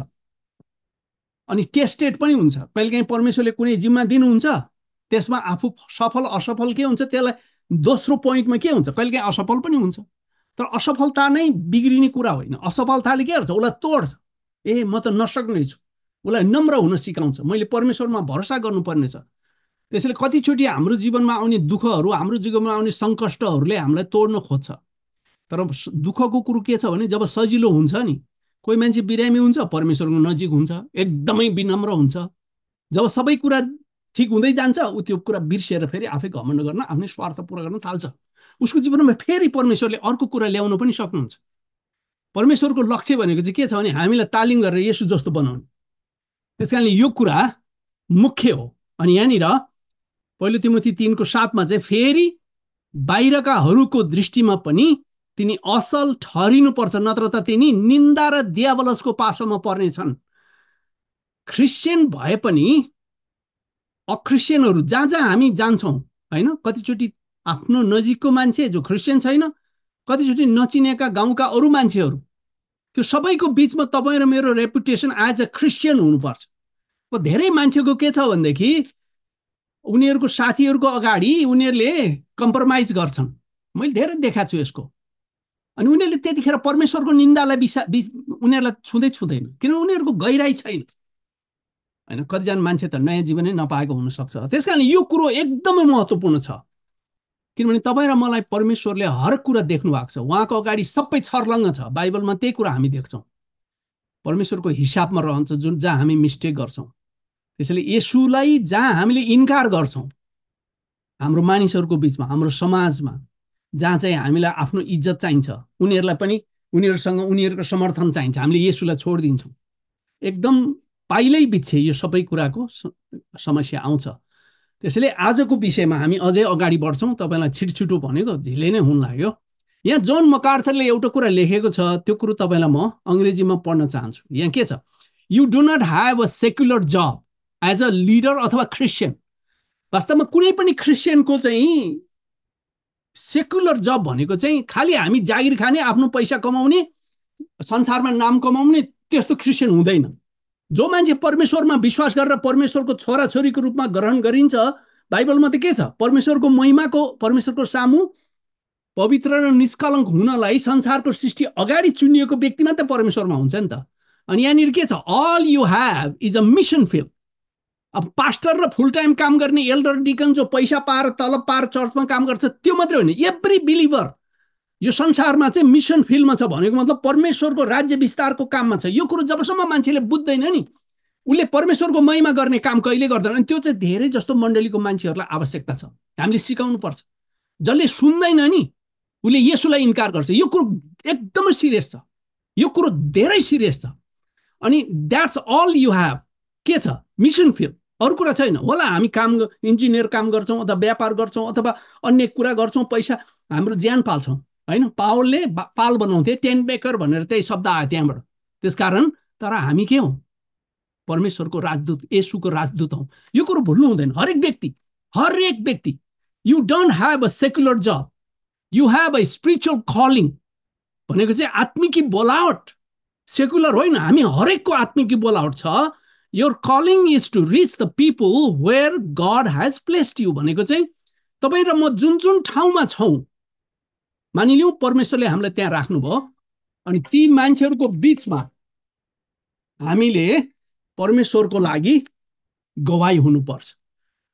अनि टेस्टेड पनि हुन्छ। कहिलेकाहीँ परमेश्वरले कुनै जिम्मा दिनुहुन्छ, त्यसमा आफू सफल असफल के हुन्छ, त्यसलाई दोस्रो पोइन्टमा के हुन्छ, कहिलेकाहीँ असफल पनि हुन्छ। तर असफलता नै बिग्रिने कुरा होइन। असफलताले के गर्छ, उसलाई तोड्छ। म त नसक्ने छु, उसलाई नम्र हुन सिकाउँछ। मैले परमेश्वरमा भरोसा गर्नुपर्ने छ। त्यसैले कतिचोटि हाम्रो जीवनमा आउने दुःखहरू, हाम्रो जीवनमा आउने सङ्कष्टहरूले हामीलाई तोड्न खोज्छ। तर दुःखको कुरो के छ भने जब सजिलो हुन्छ नि, कोही मान्छे बिरामी हुन्छ, परमेश्वरको नजिक हुन्छ, एकदमै विनम्र हुन्छ। जब सबै कुरा ठिक हुँदै जान्छ, ऊ त्यो कुरा बिर्सेर फेरि आफै घमण्ड गर्न, आफ्नै स्वार्थ पुरा गर्न थाल्छ। उसको जीवनमा फेरि परमेश्वरले अर्को कुरा ल्याउन पनि सक्नुहुन्छ। परमेश्वरको लक्ष्य भनेको चाहिँ के छ भने हामीलाई तालिम गरेर येशू जस्तो बनाउने। त्यस कारणले यो कुरा मुख्य हो। अनि यहाँनिर पहिलो तिमोथी 3:7 चाहिँ फेरि बाहिरकाहरूको दृष्टिमा पनि तिनी असल ठहरिनुपर्छ, नत्र त तिनी निन्दा र दियावलसको पासोमा पर्नेछन्। क्रिस्चियन भए पनि अक्रिस्चियनहरू जहाँ जहाँ हामी जान्छौँ होइन, कतिचोटि आफ्नो नजिकको मान्छे जो क्रिस्चियन छैन, कतिचोटि नचिनेका गाउँका अरू मान्छेहरू, त्यो सबैको बिचमा तपाईँ र मेरो रेपुटेसन एज अ क्रिस्चियन हुनुपर्छ। धेरै मान्छेको के छ भनेदेखि उनीहरूको साथीहरूको अगाडि उनीहरूले कम्प्रोमाइज गर्छन्। मैले धेरै देखाएको छु यसको। अनि उनीहरूले त्यतिखेर परमेश्वरको निन्दालाई उनीहरूलाई छुँदैन, किनभने उनीहरूको गहिराई छैन होइन। कतिजना मान्छे त नयाँ जीवनै नपाएको हुनसक्छ। त्यस कारण यो कुरो एकदमै महत्त्वपूर्ण छ, किनभने तपाईँ र मलाई परमेश्वरले हर कुरा देख्नु भएको छ। उहाँको अगाडि सबै छर्लङ्ग छ। बाइबलमा त्यही कुरा हामी देख्छौँ। परमेश्वरको हिसाबमा रहन्छ जहाँ हामी मिस्टेक गर्छौँ। त्यसैले येशूलाई जहाँ हामीले इन्कार गर्छौँ, हाम्रो मानिसहरूको बिचमा, हाम्रो समाजमा, जहाँ चाहिँ हामीलाई आफ्नो इज्जत चाहिन्छ, उनीहरूलाई पनि उनीहरूसँग उनीहरूको समर्थन चाहिन्छ, हामीले येशूलाई छोडिदिन्छौँ। एकदम पाइलै बिच्छे यो सबै कुराको समस्या आउँछ। त्यसैले आजको विषयमा हामी अझै अगाडि बढ्छौँ। तपाईँलाई छिटो भनेको ढिलै नै हुन लाग्यो। यहाँ जोन मकार्थरले एउटा कुरा लेखेको छ, त्यो कुरो तपाईँलाई म अङ्ग्रेजीमा पढ्न चाहन्छु। यहाँ के छ, you do not have a secular job as a leader अथवा क्रिस्चियन। वास्तवमा कुनै पनि क्रिस्चियनको चाहिँ सेक्युलर जब भनेको चाहिँ खालि हामी जागिर खाने, आफ्नो पैसा कमाउने, संसारमा नाम कमाउने, त्यस्तो क्रिस्चियन हुँदैन। जो मान्छे परमेश्वरमा विश्वास गरेर परमेश्वरको छोराछोरीको रूपमा ग्रहण गरिन्छ, बाइबलमा त के छ, परमेश्वरको महिमाको, परमेश्वरको सामु पवित्र र निष्कलङ्क हुनलाई संसारको सृष्टि अगाडि चुनिएको व्यक्ति मात्रै परमेश्वरमा हुन्छ नि त। अनि यहाँनिर के छ, all you have is a mission field. अब पास्टर र फुल टाइम काम गर्ने एल्डर डिकन जो पैसा पाएर तलब पाएर चर्चमा काम गर्छ त्यो मात्रै होइन, एभ्री बिलिभर यो संसारमा चाहिँ मिसन फिल्डमा छ। भनेको मतलब परमेश्वरको राज्य विस्तारको काममा छ। यो कुरो जबसम्म मान्छेले बुझ्दैन नि, उसले परमेश्वरको महिमा गर्ने काम कहिले गर्दैन। अनि त्यो चाहिँ धेरै जस्तो मण्डलीको मान्छेहरूलाई आवश्यकता छ। हामीले सिकाउनु पर्छ। जसले सुन्दैन नि उसले येशूलाई इन्कार गर्छ। यो कुरो एकदमै सिरियस छ। यो कुरो धेरै सिरियस छ। अनि द्याट्स अल यु ह्याभ। के छ, मिसन फिल्ड, अरू कुरा छैन। होला हामी काम इन्जिनियर काम गर्छौँ अथवा व्यापार गर्छौँ अथवा अन्य कुरा गर्छौँ, पैसा हाम्रो ज्यान पाल्छौँ होइन। पावलले पाल बनाउँथे, टेन बेकर भनेर त्यही शब्द आयो त्यहाँबाट। त्यसकारण तर हामी के हौँ, परमेश्वरको राजदूत, येशूको राजदूत हौँ। यो कुरो भुल्नु हुँदैन। हरेक व्यक्ति you don't have a secular job, you have a spiritual calling. भनेको चाहिँ आत्मिकी बोलावट, सेक्युलर होइन। हामी हरेकको आत्मिकी बोलावट छ। Your calling is to reach the people where God has placed you. भनेको चाहिँ तपाईँ र म जुन जुन ठाउँमा छौँ, मानिलिउँ परमेश्वरले हामीलाई त्यहाँ राख्नुभयो, अनि ती मान्छेहरूको बिचमा हामीले परमेश्वरको लागि गवाई हुनुपर्छ।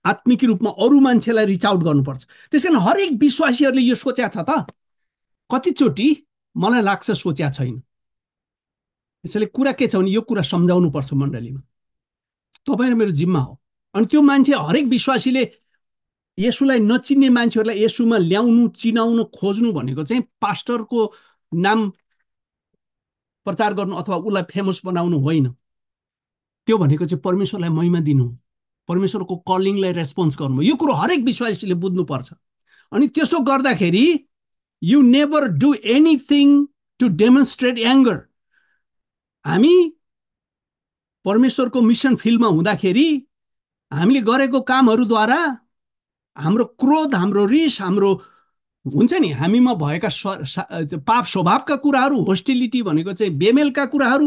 आत्मिक रूपमा अरू मान्छेलाई रिच आउट गर्नुपर्छ। त्यसकारण हरेक विश्वासीहरूले यो सोचेको छ त? कतिचोटि मलाई लाग्छ सोचेको छैन। त्यसैले कुरा के छ भने यो कुरा सम्झाउनु पर्छ मण्डलीमा। तपाईँ र मेरो जिम्मा हो। अनि त्यो मान्छे हरेक विश्वासीले येशूलाई नचिन्ने मान्छेहरूलाई येशूमा ल्याउनु, चिनाउनु, खोज्नु भनेको चाहिँ पास्टरको नाम प्रचार गर्नु अथवा उसलाई फेमस बनाउनु होइन। त्यो भनेको चाहिँ परमेश्वरलाई महिमा दिनु, परमेश्वरको कलिङलाई रेस्पोन्स गर्नु। यो कुरो हरेक विश्वासीले बुझ्नुपर्छ। अनि त्यसो गर्दाखेरि you never do anything to demonstrate anger. हामी परमेश्वरको मिसन फिल्डमा हुँदाखेरि हामीले गरेको कामहरूद्वारा हाम्रो क्रोध, हाम्रो रिस, हाम्रो हुन्छ नि हामीमा भएका पाप स्वभावका कुराहरू, होस्टिलिटी भनेको चाहिँ बेमेलका कुराहरू,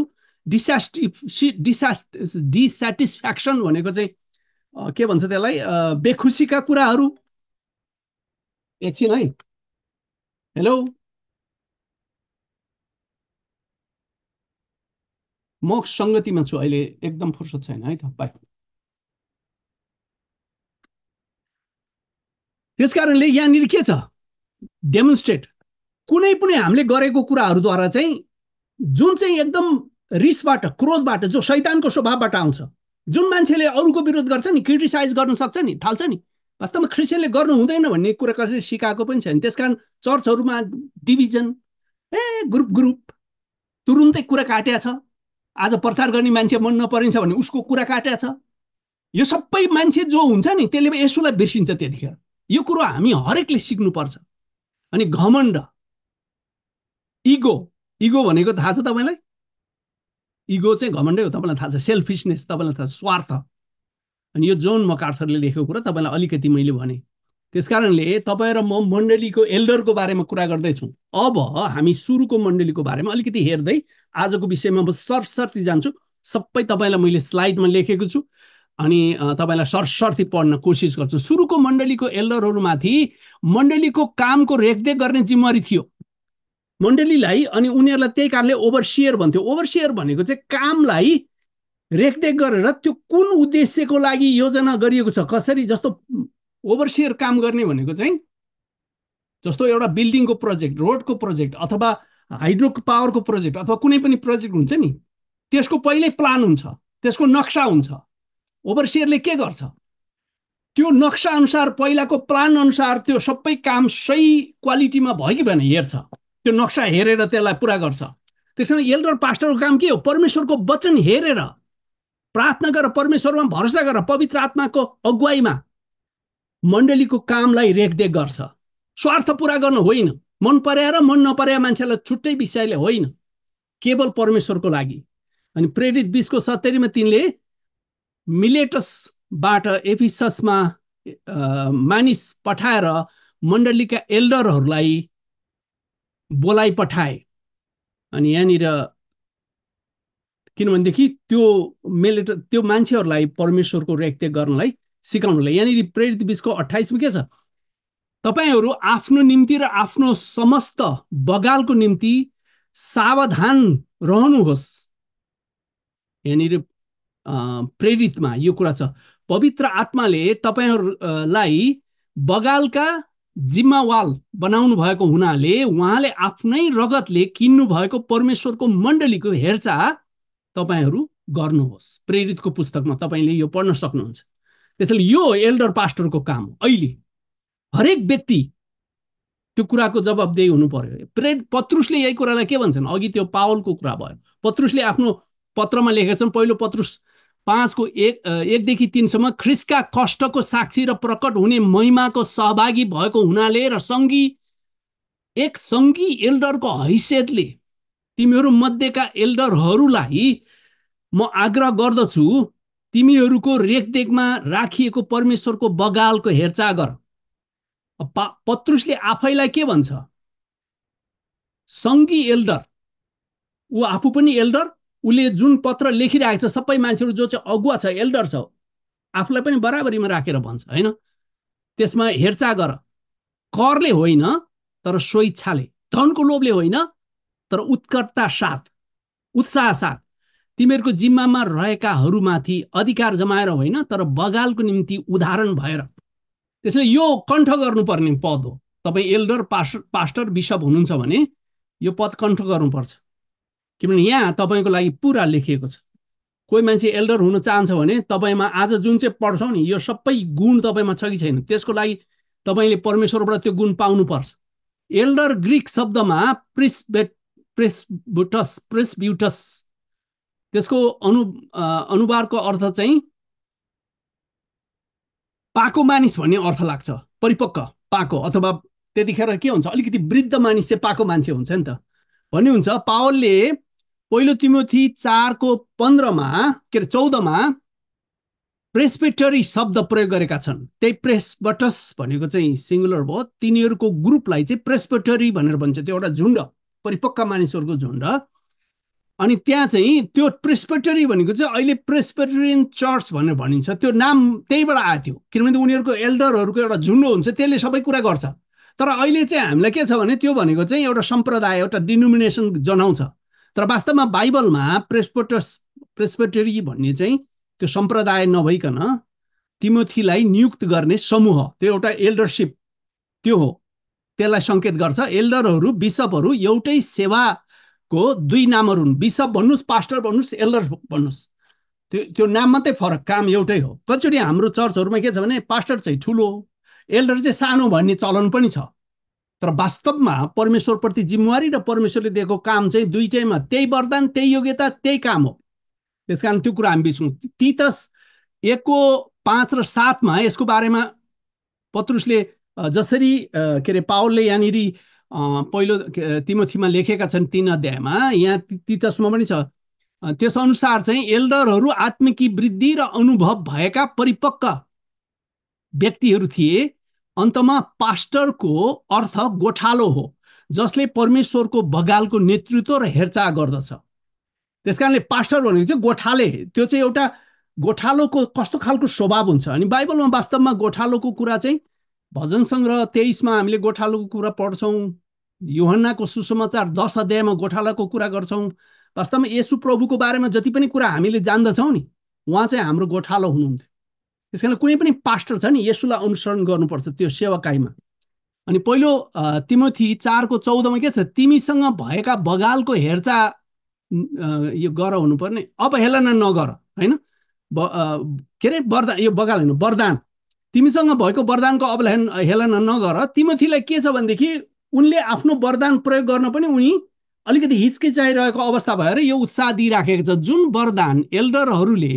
डिस्याटिस्फ्याक्सन भनेको चाहिँ के भन्छ त्यसलाई, बेखुसीका कुराहरू। एकछिन है, हेलो, म सङ्गतिमा छु अहिले, एकदम फुर्सद छैन है त, बाई। त्यसकारणले यहाँनिर के छ, डेमोन्स्ट्रेट कुनै पनि हामीले गरेको कुराहरूद्वारा चाहिँ जुन चाहिँ एकदम रिसबाट, क्रोधबाट, जो शैतानको स्वभावबाट आउँछ, जुन मान्छेले अरूको विरोध गर्छ नि, क्रिटिसाइज गर्न सक्छ नि, थाल्छ नि, वास्तवमा क्रिस्चियनले गर्नु हुँदैन भन्ने कुरा कसैले सिकाएको पनि छैन। त्यसकारण चर्चहरूमा डिभिजन, ग्रुप तुरुन्तै कुरा काट्या छ। आज प्रचार गर्ने मान्छे मन नपरिन्छ भने उसको कुरा काट्या छ। यो सबै मान्छे जो हुन्छ नि त्यसले येशूलाई बिर्सिन्छ त्यतिखेर। यो कुरो हामी हरेकले सिक्नुपर्छ। अनि घमण्ड, इगो भनेको थाहा छ तपाईँलाई? इगो चाहिँ घमण्डै हो, तपाईँलाई थाहा छ। सेल्फिसनेस तपाईँलाई थाहा छ, स्वार्थ। अनि यो जोन मकार्थरले लेखेको कुरा तपाईँलाई अलिकति मैले भने। त्यसकारणले तपाईँ र म मण्डलीको एल्डरको बारेमा कुरा गर्दैछौँ। अब हामी सुरुको मण्डलीको बारेमा अलिकति हेर्दै आजको विषयमा म सरसर्ती जान्छु। सबै तपाईँलाई मैले स्लाइडमा लेखेको छु अनि तपाईँलाई सरसर्ती पढ्न कोसिस गर्छु। सुरुको मण्डलीको एल्डरहरूमाथि मण्डलीको कामको रेखदेख गर्ने जिम्मेवारी थियो मण्डलीलाई। अनि उनीहरूलाई त्यही कारणले ओभरसियर भन्थ्यो। ओभरसियर भनेको चाहिँ कामलाई रेखदेख गरेर त्यो कुन उद्देश्यको लागि योजना गरिएको छ कसरी, जस्तो ओभरसियर काम गर्ने भनेको चाहिँ जस्तो एउटा बिल्डिङको प्रोजेक्ट, रोडको प्रोजेक्ट अथवा हाइड्रो पावरको प्रोजेक्ट अथवा कुनै पनि प्रोजेक्ट हुन्छ नि, त्यसको पहिल्यै प्लान हुन्छ, त्यसको नक्सा हुन्छ। ओभरसियरले के गर्छ, त्यो नक्सा अनुसार, पहिलाको प्लान अनुसार त्यो सबै काम सही क्वालिटीमा भयो कि भएन हेर्छ। त्यो नक्सा हेरेर त्यसलाई पुरा गर्छ। त्यसैले एल्डर पास्टरको काम के हो, परमेश्वरको वचन हेरेर प्रार्थना गरेर परमेश्वरमा भरोसा गरेर पवित्र आत्माको अगुवाईमा मण्डलीको कामलाई रेखदेख गर्छ। स्वार्थ पुरा गर्न होइन, मन पर्या र मन नपर्या मान्छेलाई छुट्टै विषयले होइन, केवल परमेश्वरको लागि। अनि प्रेरित 20:70 तिनले मिलेटसबाट एफिससमा मानिस पठाएर मण्डलीका एल्डरहरूलाई बोलाइ पठाए। अनि यहाँनिर किनभनेदेखि त्यो मान्छेहरूलाई परमेश्वरको रेखदेख गर्नलाई सिकाउनलाई। यहाँनिर प्रेरित 20:28 के छ, तपाईहरू आफ्नो निम्ति र आफ्नो समस्त बगालको निम्ति सावधान रहनुहोस्। यहाँनिर प्रेरितमा यो कुरा छ, पवित्र आत्माले तपाईहरूलाई बगालका जिम्मावाल बनाउनु भएको हुनाले उहाँले आफ्नै रगतले किन्नु भएको परमेश्वरको मण्डलीको हेरचाह तपाईहरू गर्नुहोस्। प्रेरितको पुस्तकमा तपाईँले यो पढ्न सक्नुहुन्छ। त्यसैले यो एल्डर पास्टरको काम हो। अहिले हरेक व्यक्ति त्यो कुराको जवाबदेही हुनु पर्यो। पत्रुसले यही कुरालाई के भन्छन्, अघि त्यो पावलको कुरा भयो। पत्रुसले आफ्नो पत्रमा लेखेका छन्, पहिलो पत्रुस 5:1-3 ख्रिस्टका कष्टको साक्षी र प्रकट हुने महिमाको सहभागी भएको हुनाले र एक सङ्घी एल्डरको हैसियतले तिमीहरू मध्येका एल्डरहरूलाई म आग्रह गर्दछु, तिमीहरूको रेखदेखमा राखिएको परमेश्वरको बगालको हेरचाह गर। पत्रुसले आफैलाई के भन्छ, सङ्घी एल्डर। ऊ आफू पनि एल्डर। उसले जुन पत्र लेखिरहेको छ सबै मान्छेहरू जो चाहिँ अगुवा छ, एल्डर छ, आफूलाई पनि बराबरीमा राखेर भन्छ होइन, त्यसमा हेरचाह गर। करले होइन तर स्वेच्छाले, धनको लोभले होइन तर उत्कटता साथ, उत्साह साथ, तिमीहरूको जिम्मामा रहेकाहरूमाथि अधिकार जमाएर होइन, तर बगालको निम्ति उदाहरण भएर। त्यसले यो कण्ठ गर्नुपर्ने पद हो। तपाईँ एल्डर, पास्टर, बिसप हुनुहुन्छ भने यो पद कण्ठ गर्नुपर्छ, किनभने यहाँ तपाईँको लागि पुरा लेखिएको छ। कोही मान्छे एल्डर हुन चाहन्छ भने तपाईँमा आज जुन चाहिँ पढ्छौँ नि, यो सबै गुण तपाईँमा छ कि छैन, त्यसको लागि तपाईँले परमेश्वरबाट त्यो गुण पाउनुपर्छ। एल्डर ग्रिक शब्दमा प्रेसब्युटस, त्यसको अनुवादको अर्थ चाहिँ पाको मानिस भन्ने अर्थ लाग्छ। परिपक्व पाको, अथवा त्यतिखेर के हुन्छ, अलिकति वृद्ध मानिस चाहिँ पाको मान्छे हुन्छ नि त भन्ने हुन्छ। पावलले पहिलो तिमोथी 4:15मा के अरे 14मा प्रेस्बिटरी शब्द प्रयोग गरेका छन्। त्यही प्रेसबटस भनेको चाहिँ सिङ्गुलर भयो। तिनीहरूको ग्रुपलाई चाहिँ प्रेस्बिटरी भनेर भन्छ। त्यो एउटा झुन्ड, परिपक्व मानिसहरूको झुन्ड। अनि त्यहाँ चाहिँ त्यो प्रेस्बिटरी भनेको चाहिँ अहिले प्रेस्बिटेरियन चर्च भनेर भनिन्छ। त्यो नाम त्यहीबाट आएको थियो, किनभने उनीहरूको एल्डरहरूको एउटा झुन्ड हुन्छ, त्यसले सबै कुरा गर्छ। तर अहिले चाहिँ हामीलाई के छ भने त्यो भनेको चाहिँ एउटा सम्प्रदाय, एउटा डिनोमिनेसन जनाउँछ। तर वास्तवमा बाइबलमा प्रेस्बिटरी भन्ने चाहिँ त्यो सम्प्रदाय नभइकन तिमोथीलाई नियुक्त गर्ने समूह, त्यो एउटा एल्डरसिप त्यो हो, त्यसलाई सङ्केत गर्छ। एल्डरहरू, बिसपहरू एउटै सेवाको दुई नामहरू हुन्। बिसप भन्नुहोस्, पास्टर भन्नुहोस्, एल्डर भन्नुहोस्, त्यो नाम मात्रै फरक, काम एउटै हो। कतिचोटि हाम्रो चर्चहरूमा के छ भने पास्टर चाहिँ ठुलो, एल्डर चाहिँ सानो भन्ने चलन पनि छ। तर वास्तवमा परमेश्वरप्रति जिम्मेवारी र परमेश्वरले दिएको काम चाहिँ दुईटैमा त्यही वरदान, त्यही योग्यता, त्यही काम हो। त्यसकारण त्यो कुरा हामी बिचौँ। तीतस 1:5 र 7मा यसको बारेमा पत्रुसले जसरी के अरे पावलले यहाँनिर पहिलो तिमोथीमा लेखेका छन् 3 अध्यायमा, यहाँ तीतसमा पनि छ। त्यस अनुसार चाहिँ एल्डरहरू आत्मिकी वृद्धि र अनुभव भएका परिपक्व व्यक्तिहरू थिए। अन्तमा पास्टरको अर्थ गोठालो हो, जसले परमेश्वरको बगालको नेतृत्व र हेरचाह गर्दछ। त्यसकारणले पास्टर भनेको चाहिँ गोठाले, त्यो चाहिँ एउटा गोठालोको कस्तो खालको स्वभाव हुन्छ। अनि बाइबलमा वास्तवमा गोठालोको कुरा चाहिँ भजन सङ्ग्रह 23मा हामीले गोठालोको कुरा पढ्छौँ। यूहन्नाको सुसमाचार 10 अध्यायमा गोठालाको कुरा गर्छौँ। वास्तवमा येशू प्रभुको बारेमा जति पनि कुरा हामीले जान्दछौँ नि, उहाँ चाहिँ हाम्रो गोठालो हुनुहुन्थ्यो। त्यसकारण कुनै पनि पास्टर छ नि, येशूलाई अनुसरण गर्नुपर्छ त्यो सेवाकाईमा। अनि पहिलो तिमोथी 4:14मा के छ, तिमीसँग भएका बगालको हेरचाह यो गर हुनुपर्ने, अवहेलना नगर, होइन के अरे वरदान, यो बगाल होइन वरदान, तिमीसँग भएको वरदानको अवहेलना नगर। तिमोथीलाई के छ भनेदेखि उनले आफ्नो वरदान प्रयोग गर्न पनि उनी अलिकति हिचकिचाइरहेको अवस्था भएर यो उत्साह दिइराखेको छ। जुन वरदान एल्डरहरूले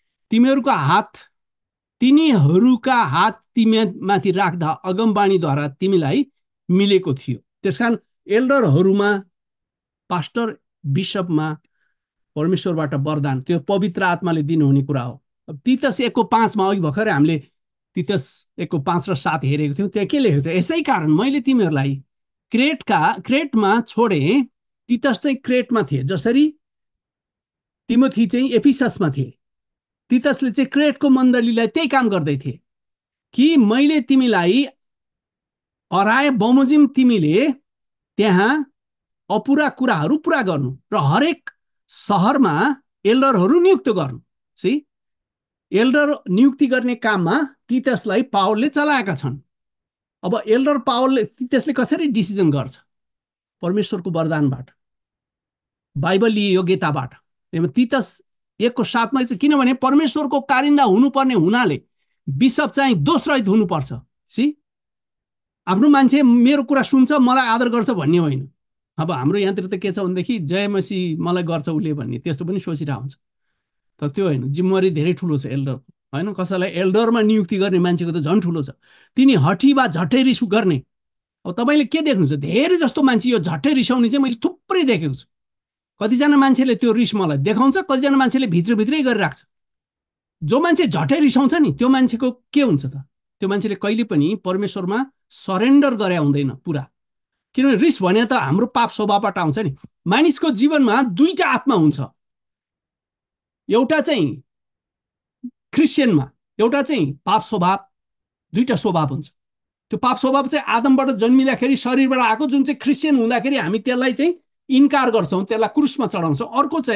तिनीहरूका हात तिमीमाथि राख्दा अगमबाणीद्वारा तिमीलाई मिलेको थियो। त्यसकारण एल्डरहरूमा, पास्टर, बिसपमा परमेश्वरबाट वरदान, त्यो पवित्र आत्माले दिनुहुने कुरा हो। तीतस 1:5मा अघि भर्खरै हामीले तीतस 1:5 र 7 हेरेको थियौँ। त्यहाँ के लेखेको छ, यसै कारण मैले तिमीहरूलाई क्रेटमा छोडे। तीतस चाहिँ क्रेटमा थिए, जसरी तिमोथी चाहिँ एफिससमा थिए। तीतसले चाहिँ क्रेटको मण्डलीलाई त्यही काम गर्दै थिए कि मैले तिमीलाई हराए बमोजिम तिमीले त्यहाँ अपुरा कुराहरू पुरा गर्नु र हरेक सहरमा एल्डरहरू नियुक्त गर्नु। एल्डर नियुक्ति गर्ने काममा तीतसलाई पावलले चलाएका छन्। अब एल्डर पावलले तीतसले कसरी डिसिजन गर्छ? परमेश्वरको वरदानबाट, बाइबलीय योग्यताबाट। तीतस 1:7मा चाहिँ किनभने परमेश्वरको कारिन्दा हुनुपर्ने हुनाले बिसप चाहिँ दोषरहित हुनुपर्छ। आफ्नो मान्छे मेरो कुरा सुन्छ, मलाई आदर गर्छ भन्ने होइन। अब हाम्रो यहाँतिर त के छ भनेदेखि जय मसी मलाई गर्छ उसले भन्ने त्यस्तो पनि सोचिरहेको हुन्छ। तर त्यो होइन, जिम्मेवारी धेरै ठुलो छ एल्डरको, होइन? कसैलाई एल्डरमा नियुक्ति गर्ने मान्छेको त झन् ठुलो छ। तिनी हठी वा झट्टै रिस गर्ने। अब तपाईँले के देख्नुहुन्छ, धेरै जस्तो मान्छे यो झट्टै रिसाउने चाहिँ मैले थुप्रै देखेको छु। कतिजना मान्छेले त्यो रिस मलाई देखाउँछ, कतिजना मान्छेले भित्रभित्रै गरिराख्छ। जो मान्छे झट्टै रिसाउँछ नि, त्यो मान्छेको के हुन्छ त? त्यो मान्छेले कहिले पनि परमेश्वरमा सरेन्डर गरे हुँदैन पुरा। किनभने रिस भने त हाम्रो पाप स्वभावबाट आउँछ नि। मानिसको जीवनमा दुईटा आत्मा हुन्छ, एउटा चाहिँ क्रिस्चियनमा, एउटा चाहिँ पाप स्वभाव। दुईटा स्वभाव हुन्छ। त्यो पाप स्वभाव चाहिँ आदमबाट जन्मिँदाखेरि शरीरबाट आएको, जुन चाहिँ क्रिस्चियन हुँदाखेरि हामी त्यसलाई चाहिँ इन्कार गर्छौँ, त्यसलाई क्रुसमा चढाउँछौँ। अर्को चाहिँ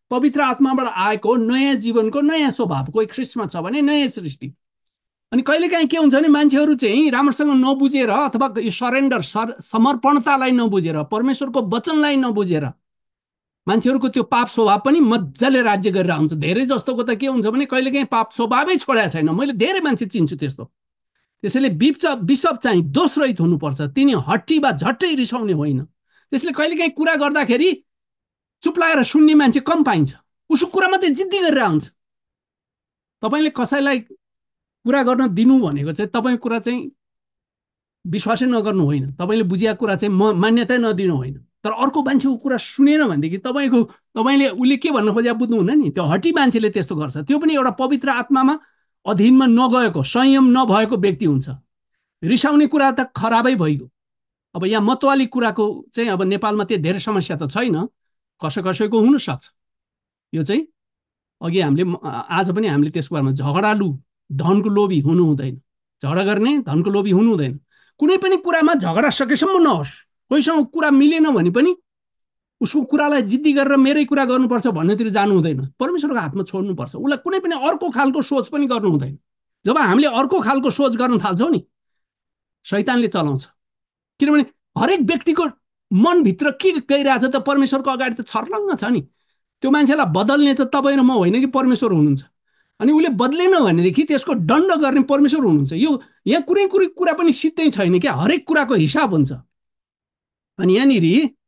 पवित्र आत्माबाट आएको नयाँ जीवनको नयाँ स्वभाव कोही ख्रिस्टमा छ भने नयाँ सृष्टि। अनि कहिलेकाहीँ के हुन्छ भने मान्छेहरू चाहिँ राम्रोसँग नबुझेर अथवा यो सरेन्डर समर्पणतालाई नबुझेर परमेश्वरको वचनलाई नबुझेर मान्छेहरूको त्यो पाप स्वभाव पनि मजाले राज्य गरेर आउँछ। धेरै जस्तोको त के हुन्छ भने कहिलेकाहीँ पाप स्वभावै छोडेको छैन। मैले धेरै मान्छे चिन्छु त्यस्तो। त्यसैले बिसप चाहिँ दोषरहित हुनुपर्छ। तिनी हट्टी वा झट्टै रिसाउने होइन। त्यसले कहिलेकाहीँ कुरा गर्दाखेरि चुप लागेर सुन्ने मान्छे कम पाइन्छ। उसको कुरा मात्रै जिद्दी गरेर आउँछ। तपाईँले कसैलाई कुरा गर्न दिनु भनेको चाहिँ तपाईँको कुरा चाहिँ विश्वासै नगर्नु होइन। तपाईँले बुझेको कुरा चाहिँ मान्यता नदिनु होइन। तर अर्को मान्छेको कुरा सुनेन भनेदेखि तपाईँले उसले के भन्न खोजेको बुझ्नुहुन्न नि। त्यो हट्टी मान्छेले त्यस्तो गर्छ। त्यो पनि एउटा पवित्र आत्मामा अधीनमा नगएको संयम नभएको व्यक्ति हुन्छ। रिसाउने कुरा त खराबै भइगयो। अब यहाँ मतवाली कुराको चाहिँ अब नेपालमा त्यो धेरै समस्या त छैन। कसैको हुनसक्छ। यो चाहिँ अघि हामीले आज पनि हामीले त्यसको बारेमा झगडालु धनको लोभी हुनु हुँदैन। झगडा गर्ने धनको लोभी हुनु हुँदैन। कुनै पनि कुरामा झगडा सकेसम्म नहोस्। कोहीसँग कुरा मिलेन भने पनि उसको कुरालाई जिद्दी गरेर मेरै कुरा गर्नुपर्छ भन्नेतिर जानु हुँदैन। परमेश्वरको हातमा छोड्नुपर्छ। उसलाई कुनै पनि अर्को खालको सोच पनि गर्नु हुँदैन। जब हामीले अर्को खालको सोच गर्न थाल्छौँ नि शैतानले चलाउँछ। किनभने हरेक व्यक्तिको मनभित्र के गइरहेछ त परमेश्वरको अगाडि त छर्लङ्ग छ नि। त्यो मान्छेलाई बदल्ने त तपाईँ र म होइन कि परमेश्वर हुनुहुन्छ। अनि उसले बदलेन भनेदेखि त्यसको दण्ड गर्ने परमेश्वर हुनुहुन्छ। यो यहाँ कुनै कुरा पनि सिद्धै छैन क्या। हरेक कुराको हिसाब हुन्छ। अनि यहाँनिर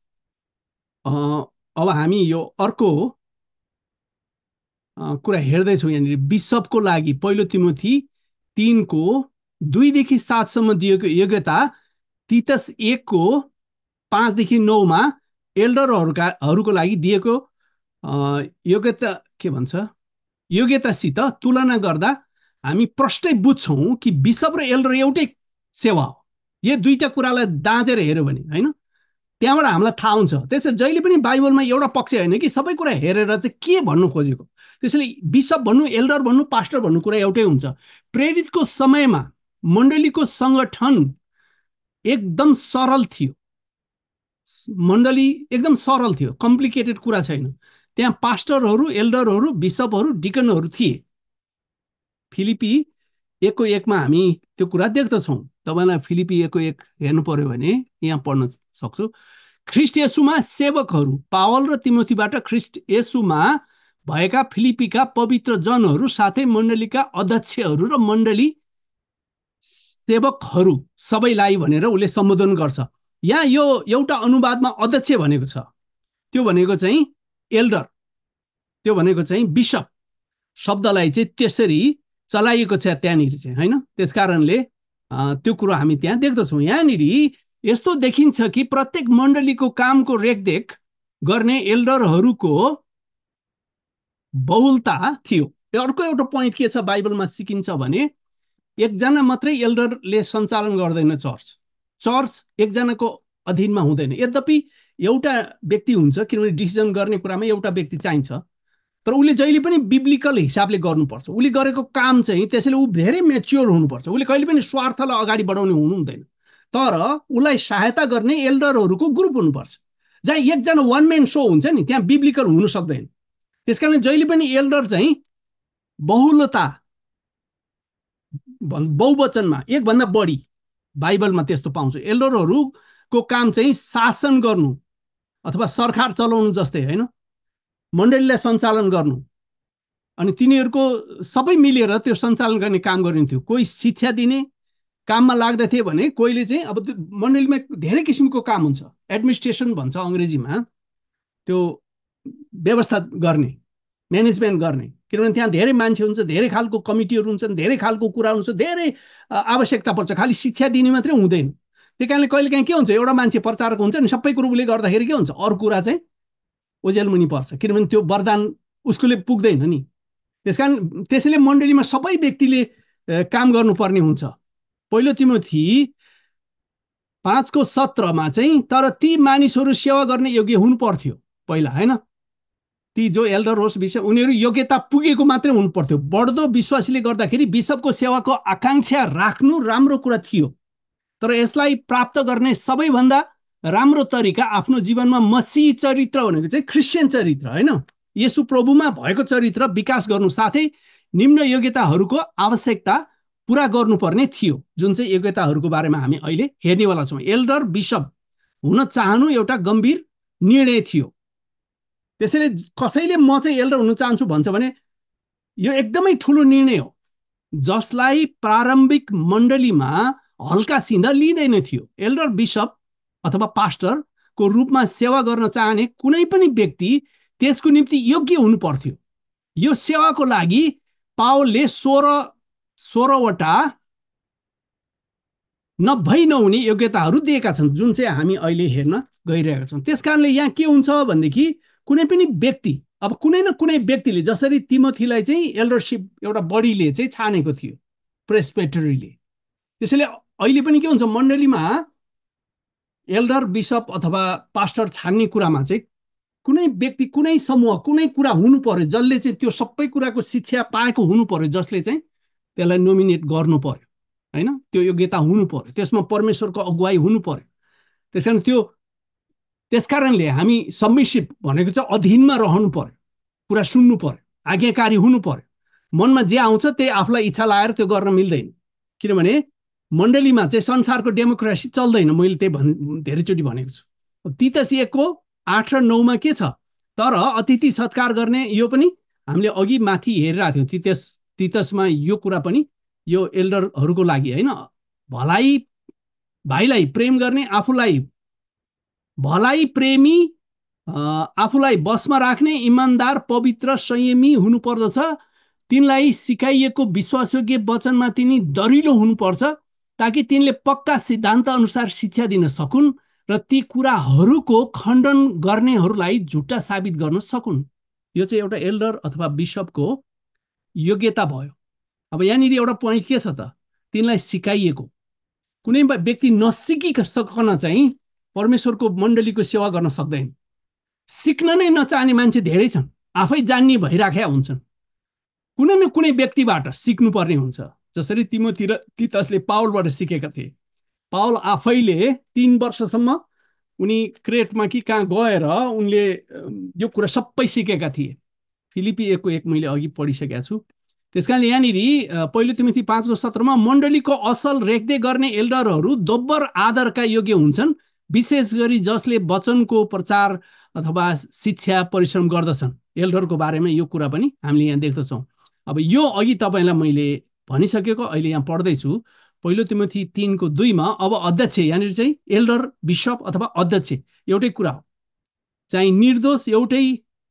अब हामी यो अर्को कुरा हेर्दैछौँ। यहाँनिर बिसपको लागि 1 तिमोथी 3:2-7 दिएको योग्यता तीतस 1:5-9 एल्डरहरूको लागि दिएको योग्यता के भन्छ योग्यतासित तुलना गर्दा हामी प्रष्टै बुझ्छौँ कि बिसप र एल्डर एउटै सेवा हो। यो दुईटा कुरालाई दाँजेर हेऱ्यो भने होइन त्यहाँबाट हामीलाई थाहा हुन्छ। त्यसैले जहिले पनि बाइबलमा एउटा पक्ष होइन कि सबै कुरा हेरेर चाहिँ के भन्नु खोजेको। त्यसैले बिसप भन्नु एल्डर भन्नु पास्टर भन्नु कुरा एउटै हुन्छ। प्रेरितको समयमा मण्डलीको सङ्गठन एकदम सरल थियो। मण्डली एकदम सरल थियो। कम्प्लिकेटेड कुरा छैन। त्यहाँ पास्टरहरू एल्डरहरू बिसपहरू डिकनहरू थिए। फिलिपी 1:1 हामी त्यो कुरा देख्दछौँ। तपाईँलाई फिलिपी 1:1 हेर्नु पर्यो भने यहाँ पढ्न सक्छु। ख्रिस्ट येशूमा सेवकहरू पावल र तिमोथीबाट ख्रिस्ट येशूमा भएका फिलिपीका पवित्र जनहरू साथै मण्डलीका अध्यक्षहरू र मण्डली सेवकहरू सबैलाई भनेर उसले सम्बोधन गर्छ। यहाँ यो एउटा अनुवादमा अध्यक्ष भनेको छ। त्यो भनेको चाहिँ एल्डर, त्यो भनेको चाहिँ बिसप शब्दलाई चाहिँ त्यसरी चलाइएको छ त्यहाँनिर चाहिँ होइन। त्यस कारणले त्यो कुरो हामी त्यहाँ देख्दछौँ। यहाँनिर यस्तो देखिन्छ कि प्रत्येक मण्डलीको कामको रेखदेख गर्ने एल्डरहरूको बहुलता थियो। अर्को एउटा पोइन्ट के छ बाइबलमा सिकिन्छ भने एकजना मात्रै एल्डरले सञ्चालन गर्दैन चर्च एकजनाको अधीनमा हुँदैन। यद्यपि एउटा व्यक्ति हुन्छ किनभने डिसिजन गर्ने कुरामा एउटा व्यक्ति चाहिन्छ। तर उसले जहिले पनि बिब्लिकल हिसाबले गर्नुपर्छ। उसले गरेको काम चाहिँ त्यसैले ऊ धेरै मेच्योर हुनुपर्छ। उसले कहिले पनि स्वार्थलाई अगाडि बढाउने हुनु हुँदैन। तर उसलाई सहायता गर्ने एल्डरहरूको ग्रुप हुनुपर्छ। जहाँ एकजना वान म्यान सो हुन्छ नि त्यहाँ बिब्लिकल हुनु सक्दैन। त्यसकारण जहिले पनि एल्डर चाहिँ बहुलता बहुवचनमा एकभन्दा बढी बाइबलमा त्यस्तो पाउँछ। एल्डरहरूको काम चाहिँ शासन गर्नु अथवा सरकार चलाउनु जस्तै होइन, मण्डलीलाई सञ्चालन गर्नु। अनि तिनीहरूको सबै मिलेर त्यो सञ्चालन गर्ने काम गरिन्थ्यो। कोही शिक्षा दिने काममा लाग्दथे भने कोहीले चाहिँ अब त्यो मण्डलीमा धेरै किसिमको काम हुन्छ। एडमिनिस्ट्रेसन भन्छ अङ्ग्रेजीमा, त्यो व्यवस्था गर्ने म्यानेजमेन्ट गर्ने। किनभने त्यहाँ धेरै मान्छे हुन्छ, धेरै खालको कमिटीहरू हुन्छन्, धेरै खालको कुरा हुन्छ, धेरै आवश्यकता पर्छ। खालि शिक्षा दिने मात्रै हुँदैन। त्यही कारणले कहिलेकाहीँ के हुन्छ एउटा मान्छे प्रचारक हुन्छ नि सबै कुरो उसले गर्दाखेरि के हुन्छ अरू कुरा चाहिँ ओझेलमुनि पर्छ। किनभने त्यो वरदान उसकोले पुग्दैन नि। त्यसैले मण्डलीमा सबै व्यक्तिले काम गर्नुपर्ने हुन्छ। 1 तिमोथी 5:17 चाहिँ तर ती मानिसहरू सेवा गर्ने योग्य हुनु पर्थ्यो पहिला होइन। ती जो एल्डर होस् विषय उनीहरू योग्यता पुगेको मात्रै हुनु पर्थ्यो। बढ्दो विश्वासीले गर्दाखेरि बिसपको सेवाको आकाङ्क्षा राख्नु राम्रो कुरा थियो। तर यसलाई प्राप्त गर्ने सबैभन्दा राम्रो तरिका आफ्नो जीवनमा मसीह चरित्र भनेको चाहिँ क्रिस्चियन चरित्र होइन। येशू प्रभुमा भएको चरित्र विकास गर्नु साथै निम्न योग्यताहरूको आवश्यकता पुरा गर्नुपर्ने थियो, जुन चाहिँ योग्यताहरूको बारेमा हामी अहिले हेर्नेवाला छौँ। एल्डर बिसप हुन चाहनु एउटा गम्भीर निर्णय थियो। त्यसैले कसैले म चाहिँ एल्डर हुन चाहन्छु भन्छ भने यो एकदमै ठुलो निर्णय हो, जसलाई प्रारम्भिक मण्डलीमा हल्कासिँदा लिँदैन थियो। एल्डर बिसप अथवा पास्टरको रूपमा सेवा गर्न चाहने कुनै पनि व्यक्ति त्यसको निम्ति योग्य हुनु पर्थ्यो। यो सेवाको लागि पावलले 16वटा नभई नहुने योग्यताहरू दिएका छन्, जुन चाहिँ हामी अहिले हेर्न गइरहेका छौँ। त्यस कारणले यहाँ के हुन्छ भनेदेखि कुनै पनि व्यक्ति, अब कुनै न कुनै व्यक्तिले, जसरी तिमोथीलाई चाहिँ एल्डरसिप एउटा बडीले चाहिँ छानेको थियो, प्रेस्बिटरीले, त्यसैले अहिले पनि के हुन्छ, मण्डलीमा एल्डर बिसप अथवा पास्टर छान्ने कुरामा चाहिँ कुनै व्यक्ति, कुनै समूह, कुनै कुरा हुनु पर्यो, जसले चाहिँ त्यो सबै कुराको शिक्षा पाएको हुनु पर्यो, जसले चाहिँ त्यसलाई नोमिनेट गर्नु पर्यो, हैन? त्यो योग्यता हुनु पर्यो, त्यसमा परमेश्वरको अगुवाई हुनु पर्यो। त्यसकारणले हामी सबमिसिभ भनेको चाहिँ अधीनमा रहनु पर्यो, कुरा सुन्नु पर्यो, आज्ञाकारी हुनु पर्यो। मनमा जे आउँछ त्यही आफूलाई इच्छा लागेर त्यो गर्न मिल्दैन, किनभने मण्डलीमा चाहिँ संसारको डेमोक्रेसी चल्दैन। मैले त्यही धेरैचोटि भनेको छु। तीतस 1को 8 र 9मा के छ, तर अतिथि सत्कार गर्ने, यो पनि हामीले अघि माथि हेरिरहेको थियौँ। तीतसमा यो कुरा पनि यो एल्डरहरूको लागि, होइन? भाइलाई प्रेम गर्ने, भलाइ प्रेमी, आफूलाई बसमा राख्ने, इमान्दार, पवित्र, संयमी हुनु पर्दछ। तिनलाई सिकाइएको विश्वासयोग्य वचनमा तिनी दरिलो हुनुपर्छ, ताकि तिनले पक्का सिद्धान्त अनुसार शिक्षा दिन सकुन् र ती कुराहरूको खण्डन गर्नेहरूलाई झुट्टा साबित गर्न सकुन्। यो चाहिँ एउटा एल्डर अथवा बिसपको योग्यता भयो। अब यहाँनिर एउटा पोइन्ट के छ त, तिनलाई सिकाइएको। कुनै व्यक्ति नसिकिकन चाहिँ परमेश्वरको मण्डलीको सेवा गर्न सक्दैन। सिक्न नै नचाहने मान्छे धेरै छन्, आफै जान्ने भइराखेका हुन्छन्। कुनै न कुनै व्यक्तिबाट सिक्नुपर्ने हुन्छ। जसरी तिमोथी र तीतसले पावलबाट सिकेका थिए। पावल आफैले 3 वर्षसम्म उनी क्रेटमा कि कहाँ गएर उनले यो कुरा सबै सिकेका थिए। फिलिपी 1:1 मैले अघि पढिसकेका छु। त्यसकारण यहाँनिर पहिलो तिमोथी 5:17मा मण्डलीको असल रेखदेख गर्ने एल्डरहरू दोब्बर आदरका योग्य हुन्छन्, विशेष गरी जसले वचनको प्रचार अथवा शिक्षा परिश्रम गर्दछन्। एल्डरको बारेमा यो कुरा पनि हामीले यहाँ देख्दछौँ। अब यो अघि तपाईँलाई मैले भनिसकेको, अहिले यहाँ पढ्दैछु पहिलो तिमोथी 3:2मा। अब अध्यक्ष, यहाँनिर चाहिँ एल्डर बिसप अथवा अध्यक्ष एउटै कुरा हो, चाहिँ निर्दोष एउटै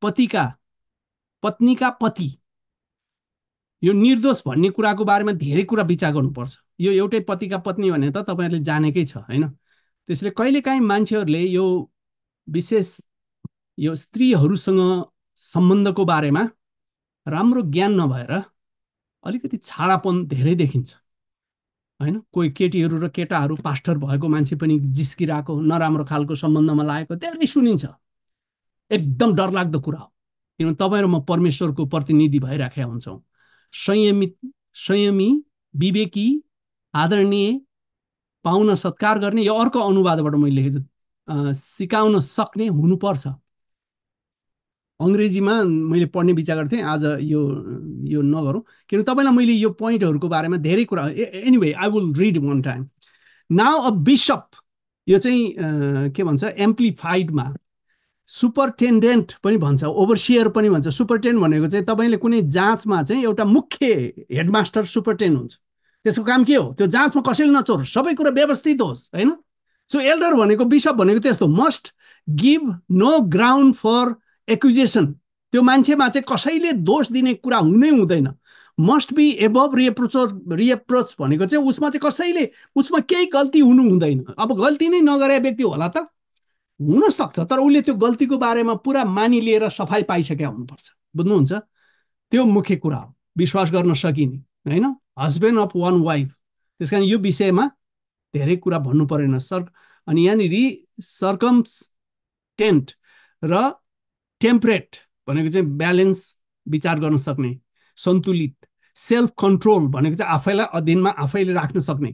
पत्नीका पति। यो निर्दोष भन्ने कुराको बारेमा धेरै कुरा विचार गर्नुपर्छ। यो एउटै पतिका पत्नी भने त तपाईँहरूले जानेकै छ, होइन? त्यसैले कहिलेकाहीँ मान्छेहरूले यो विशेष यो स्त्रीहरूसँग सम्बन्धको बारेमा राम्रो ज्ञान नभएर अलिकति छाडापन धेरै देखिन्छ, होइन? कोही केटीहरू र केटाहरू पास्टर भएको मान्छे पनि जिस्किरहेको, नराम्रो खालको सम्बन्धमा लागेको धेरै सुनिन्छ। एकदम डरलाग्दो कुरा हो, किनभने तपाईँ र म परमेश्वरको प्रतिनिधि भइराखेका हुन्छौँ। संयमी, विवेकी, आदरणीय, पाउन सत्कार गर्ने, यो अर्को अनुवादबाट मैले लेखेको छु, सिकाउन सक्ने हुनुपर्छ। अङ्ग्रेजीमा मैले पढ्ने विचार गर्थेँ, आज यो नगरौँ, किनभने तपाईँलाई मैले यो पोइन्टहरूको बारेमा धेरै कुरा, anyway I will read one time. Now a bishop, यो चाहिँ के भन्छ, एम्प्लिफाइडमा सुपरटेन्डेन्ट पनि भन्छ, ओभरसियर पनि भन्छ। सुपरटेन्डेन्ट भनेको चाहिँ तपाईँले कुनै जाँचमा चाहिँ एउटा मुख्य हेडमास्टर सुपरटेन्डेन्ट हुन्छ। त्यसको काम के हो, त्यो जाँचमा कसैले नचोरोस्, सबै कुरा व्यवस्थित होस्, होइन? सो एल्डर भनेको, बिसप भनेको त्यस्तो, must give no ground for accusation. त्यो मान्छेमा चाहिँ कसैले दोष दिने कुरा हुनै हुँदैन। मस्ट बी एबभ रिएप्रोच भनेको चाहिँ उसमा केही गल्ती हुनु हुँदैन। अब गल्ती नै नगरे व्यक्ति होला त, हुन सक्छ, तर उसले त्यो गल्तीको बारेमा पुरा मानिलिएर सफाइ पाइसकेका हुनुपर्छ। बुझ्नुहुन्छ? त्यो मुख्य कुरा हो, विश्वास गर्न सकिने, होइन? Husband of one wife. त्यस कारण यो विषयमा धेरै कुरा भन्नु परेन सर। अनि यहाँनिर सर्कमस्टेन्ट र टेम्परेट भनेको चाहिँ ब्यालेन्स, विचार गर्न सक्ने, सन्तुलित। सेल्फ कन्ट्रोल भनेको चाहिँ आफैलाई अधीनमा आफैले राख्न सक्ने।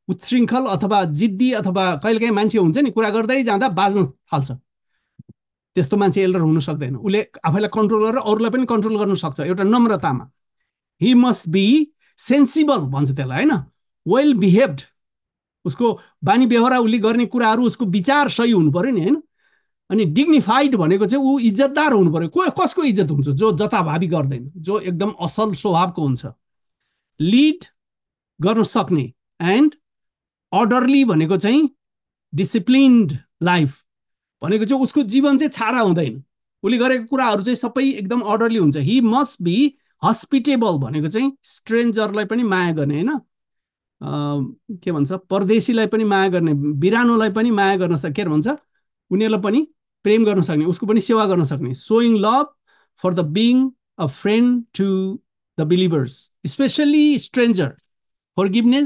उच्छृङ्खल अथवा जिद्दी, अथवा कहिलेकाहीँ मान्छे हुन्छ नि कुरा गर्दै जाँदा बाज्न थाल्छ, त्यस्तो मान्छे एल्डर हुन सक्दैन। उसले आफैलाई कन्ट्रोल गरेर अरूलाई पनि कन्ट्रोल गर्न सक्छ एउटा नम्रतामा। हि मस्ट बी सेन्सिबल भन्छ त्यसलाई, होइन, वेल बिहेभ्ड। उसको बानी व्यवहार, उसले गर्ने कुराहरू, उसको विचार सही हुनु पर्यो नि, होइन। अनि डिग्निफाइड भनेको चाहिँ ऊ इज्जतदार हुनु पर्यो। कसको इज्जत हुन्छ? जो जताभावी गर्दैन, जो एकदम असल स्वभावको हुन्छ। लिड गर्न सक्ने एन्ड अर्डरली भनेको चाहिँ डिसिप्लिन्ड लाइफ भनेको चाहिँ उसको जीवन चाहिँ छाडा हुँदैन। उसले गरेको कुराहरू चाहिँ सबै एकदम अर्डरली हुन्छ। हि मस्ट बी हस्पिटेबल भनेको चाहिँ स्ट्रेन्जरलाई पनि माया गर्ने, होइन, के भन्छ, परदेशीलाई पनि माया गर्ने, बिरानोलाई पनि माया गर्न सक्ने, के भन्छ, उनीहरूलाई पनि प्रेम गर्न सक्ने, उसको पनि सेवा गर्न सक्ने। Showing love for the being a friend to the believers, especially stranger, forgiveness,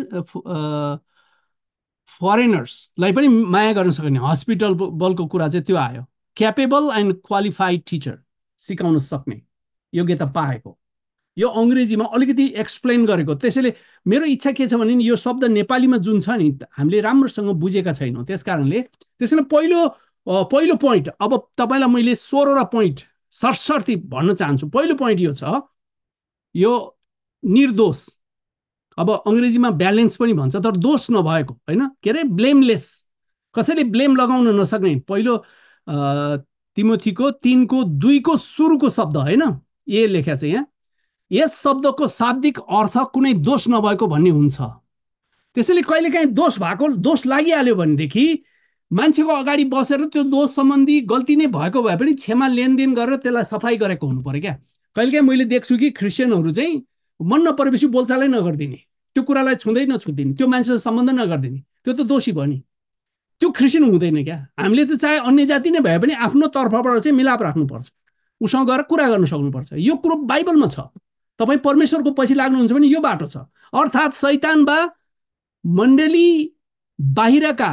फरेनर्सलाई पनि माया गर्न सक्ने। हस्पिटबलको कुरा चाहिँ त्यो आयो। क्यापेबल एन्ड क्वालिफाइड टिचर, सिकाउन सक्ने योग्यता पाएको। यो अङ्ग्रेजीमा अलिकति एक्सप्लेन गरेको। त्यसैले मेरो इच्छा के छ भने यो शब्द नेपालीमा जुन छ नि हामीले राम्रोसँग बुझेका छैनौँ। त्यसैले पहिलो पोइन्ट, अब तपाईँलाई मैले 16वटा पोइन्ट सरसर्ती भन्न चाहन्छु। पहिलो पोइन्ट यो छ, यो निर्दोष, अब अङ्ग्रेजीमा ब्यालेन्स पनि भन्छ, तर दोष नभएको, होइन, के अरे ब्लेमलेस, कसैले ब्लेम लगाउन नसक्ने। पहिलो तिमोथीको 3:2 सुरुको शब्द, होइन, ए लेख्या छ यहाँ। यस शब्दको शाब्दिक अर्थ कुनै दोष नभएको भन्ने हुन्छ। त्यसैले कहिलेकाहीँ दोष लागिहाल्यो भनेदेखि मान्छेको अगाडि बसेर त्यो दोष सम्बन्धी गल्ती नै भएको भए पनि क्षमा लेनदेन गरेर त्यसलाई सफाई गरेको हुनु पर्यो क्या। कहिलेकाहीँ मैले देख्छु कि क्रिस्चियनहरू चाहिँ मन नपरेपछि बोलचालै नगरिदिने, त्यो कुरालाई छुँदै नछुँदिने, त्यो मान्छेसँग सम्बन्ध नगरिदिने, त्यो त दोषी भयो नि। त्यो क्रिस्चियन हुँदैन क्या। हामीले चाहिँ चाहे अन्य जाति नै भए पनि आफ्नो तर्फबाट चाहिँ मिलाप राख्नुपर्छ, उसँग गएर कुरा गर्न सक्नुपर्छ। यो कुरो बाइबलमा छ। तपाईँ परमेश्वरको पछि लाग्नुहुन्छ भने यो बाटो छ। अर्थात् शैतान बा मण्डली बाहिरका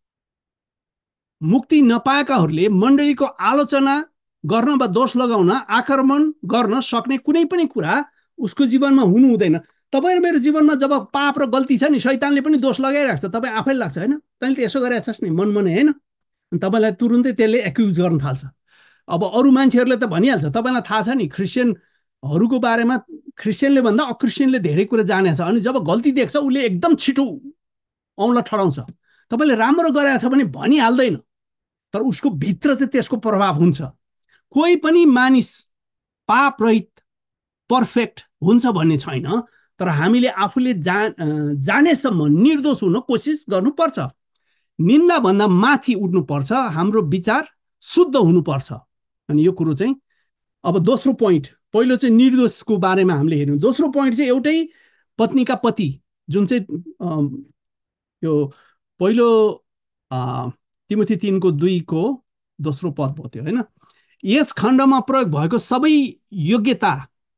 मुक्ति नपाएकाहरूले मण्डलीको आलोचना गर्न वा दोष लगाउन, आक्रमण गर्न सक्ने कुनै पनि कुरा उसको जीवनमा हुनु हुँदैन। तपाईँ र मेरो जीवनमा जब पाप र गल्ती छ नि, शैतानले पनि दोष लगाइरहेको छ। तपाईँ आफैले लाग्छ, होइन, तैँले त यसो गरेको छस् नि मनमा नै, होइन, अनि तपाईँलाई तुरुन्तै त्यसले एक्युज गर्न थाल्छ। अब अरू मान्छेहरूले त भनिहाल्छ। तपाईँलाई थाहा छ नि क्रिस्चियनहरूको बारेमा, क्रिस्चियनले भन्दा अक्रिस्चियनले धेरै कुरा जानेछ। अनि जब गल्ती देख्छ उसले एकदम छिटो औँला ठडाउँछ। तपाईँले राम्रो गरेको छ भने भनिहाल्दैन, तर उसको भित्र चाहिँ त्यसको प्रभाव हुन्छ। कोही पनि मानिस पाप रहित पर्फेक्ट हुन्छ भन्ने छैन, तर हामीले आफूले जानेसम्म निर्दोष हुन कोसिस गर्नुपर्छ। निन्दाभन्दा माथि उठ्नुपर्छ। हाम्रो विचार शुद्ध हुनुपर्छ। अनि यो कुरो चाहिँ अब दोस्रो पोइन्ट, पहिलो चाहिँ निर्दोषको बारेमा हामीले हेर्यौँ। दोस्रो पोइन्ट चाहिँ एउटै पत्नीका पति, जुन चाहिँ यो पहिलो तिमोथी 3:2 दोस्रो पद भयो त्यो, होइन। यस खण्डमा प्रयोग भएको सबै योग्यता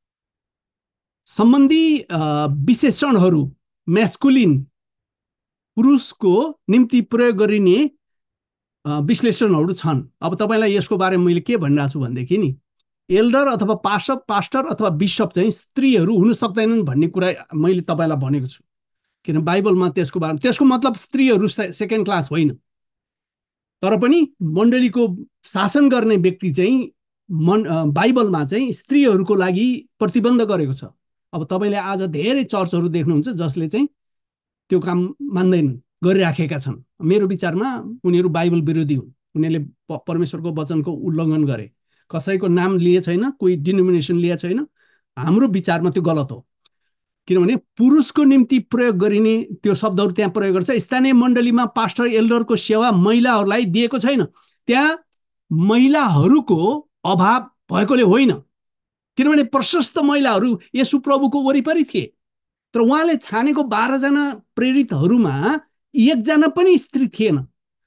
सम्बन्धी विशेषणहरू म्यास्कुलिन, पुरुषको निम्ति प्रयोग गरिने विश्लेषणहरू छन्। अब तपाईँलाई यसको बारेमा मैले के भनिरहेको छु भनेदेखि नि, एल्डर अथवा पास्टर अथवा बिशप चाहिँ स्त्रीहरू हुन सक्दैनन् भन्ने कुरा मैले तपाईँलाई भनेको छु। किन बाइबलमा त्यसको मतलब स्त्रीहरू सेकेन्ड क्लास होइन, तर पनि मण्डलीको शासन गर्ने व्यक्ति चाहिँ बाइबलमा चाहिँ स्त्रीहरूको लागि प्रतिबन्ध गरेको छ। अब तपाईँले आज धेरै चर्चहरू देख्नुहुन्छ जसले चाहिँ त्यो काम मान्दैनन्, गरिराखेका छन्। मेरो विचारमा उनीहरू बाइबल विरोधी हुन्। उनीहरूले परमेश्वरको वचनको उल्लङ्घन गरे। कसैको नाम लिए छैन, कोही डिनोमिनेसन लिए छैन। हाम्रो विचारमा त्यो गलत हो। किनभने पुरुषको निम्ति प्रयोग गरिने त्यो शब्दहरू त्यहाँ प्रयोग गर्छ। स्थानीय मण्डलीमा पास्टर एल्डरको सेवा महिलाहरूलाई दिएको छैन। त्यहाँ महिलाहरूको अभाव भएकोले होइन, किनभने प्रशस्त महिलाहरू येशू प्रभुको वरिपरि थिए। तर उहाँले छानेको 12जना प्रेरितहरूमा एकजना पनि स्त्री थिएन।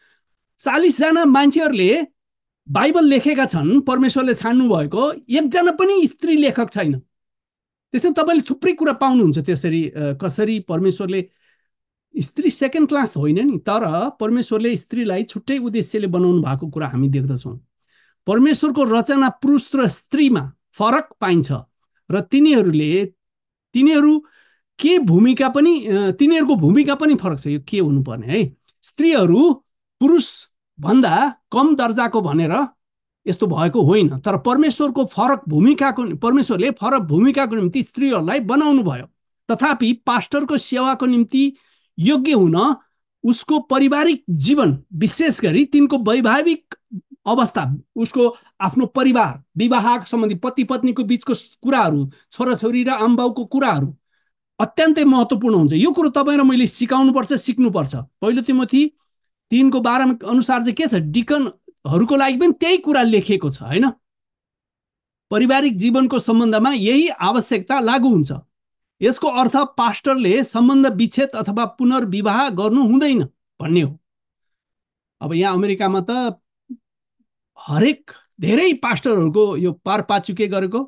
40जना मान्छेहरूले बाइबल लेखेका छन्, परमेश्वरले छान्नु भएको, एकजना पनि स्त्री लेखक छैन। त्यसैले तपाईँले थुप्रै कुरा पाउनुहुन्छ त्यसरी कसरी परमेश्वरले, स्त्री सेकेन्ड क्लास होइन नि, तर परमेश्वरले स्त्रीलाई छुट्टै उद्देश्यले बनाउनु भएको कुरा हामी देख्दछौँ। परमेश्वरको रचना पुरुष र स्त्रीमा फरक पाइन्छ र तिनीहरूको भूमिका पनि फरक छ। यो के हुनुपर्ने है, स्त्रीहरू पुरुष भन्दा कम दर्जाको भनेर यस्तो भएको होइन। तर परमेश्वरले फरक भूमिकाको निम्ति स्त्रीहरूलाई बनाउनु भयो। तथापि पास्टरको सेवाको निम्ति योग्य हुन उसको पारिवारिक जीवन, विशेष गरी तिनको वैवाहिक अवस्था, उसको आफ्नो परिवार, विवाह सम्बन्धी पति पत्नीको बीचको कुराहरू, छोराछोरी र आमाबाउको कुराहरू अत्यन्तै महत्त्वपूर्ण हुन्छ। यो कुरो तपाईँ र मैले सिकाउनुपर्छ, सिक्नुपर्छ। पहिलो तिमोथी 3:12 अनुसार चाहिँ के छ, डिकनहरूको लागि पनि त्यही कुरा लेखिएको छ होइन। पारिवारिक जीवनको सम्बन्धमा यही आवश्यकता लागू हुन्छ। यसको अर्थ पास्टरले सम्बन्ध विच्छेद अथवा पुनर्विवाह गर्नु हुँदैन भन्ने हो। अब यहाँ अमेरिकामा त हरेक धेरै पास्टरहरूको यो पारपाचुके गरेको,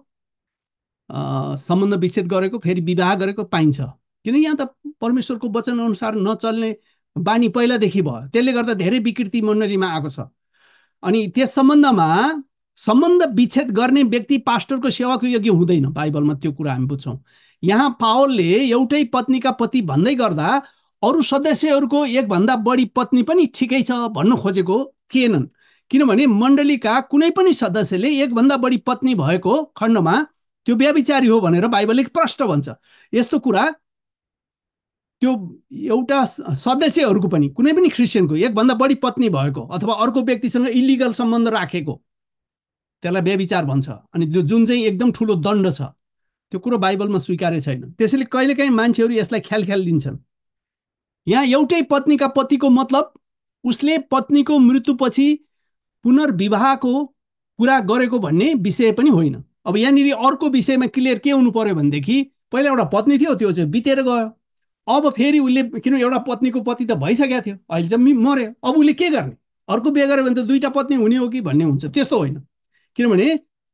सम्बन्ध विच्छेद गरेको, फेरि विवाह गरेको पाइन्छ। किन यहाँ त परमेश्वरको वचन अनुसार नचल्ने बानी पहिलादेखि भयो। त्यसले गर्दा धेरै विकृति मण्डलीमा आएको छ। अनि त्यस सम्बन्धमा सम्बन्ध विच्छेद गर्ने व्यक्ति पास्टरको सेवाको योग्य हुँदैन। बाइबलमा त्यो कुरा हामी बुझ्छौँ। यहाँ पावलले एउटै पत्नीका पति भन्दै गर्दा अरू सदस्यहरूको एकभन्दा बढी पत्नी पनि ठिकै छ भन्न खोजेको थिएनन्। किनभने मण्डलीका कुनै पनि सदस्यले एकभन्दा बढी पत्नी भएको खण्डमा त्यो व्यभिचारी हो भनेर बाइबलले प्रष्ट भन्छ। यस्तो कुरा त्यो एउटा सदस्यहरूको पनि, कुनै पनि क्रिस्चियनको एकभन्दा बढी पत्नी भएको अथवा अर्को व्यक्तिसँग इलिगल सम्बन्ध राखेको, त्यसलाई व्यभिचार भन्छ। अनि त्यो जुन चाहिँ एकदम ठुलो दण्ड छ, त्यो कुरो बाइबलमा स्वीकार्य छैन। त्यसैले कहिलेकाहीँ मान्छेहरू यसलाई ख्याल लिन्छन्। यहाँ एउटै पत्नीका पतिको मतलब उसले पत्नीको मृत्युपछि पुनर्विवाहको कुरा गरेको भन्ने विषय पनि होइन। अब यहाँनिर अर्को विषयमा क्लियर के हुनु पर्यो भनेदेखि, पहिला एउटा पत्नी थियो, त्यो चाहिँ बितेर गयो। अब फेरि उसले, किन एउटा पत्नीको पति त भइसकेको थियो, अहिले चाहिँ मर्यो, अब उसले के गर्ने? अर्को बिहे गर्यो भने त दुईटा पत्नी हुने हो कि भन्ने हुन्छ। त्यस्तो होइन। किनभने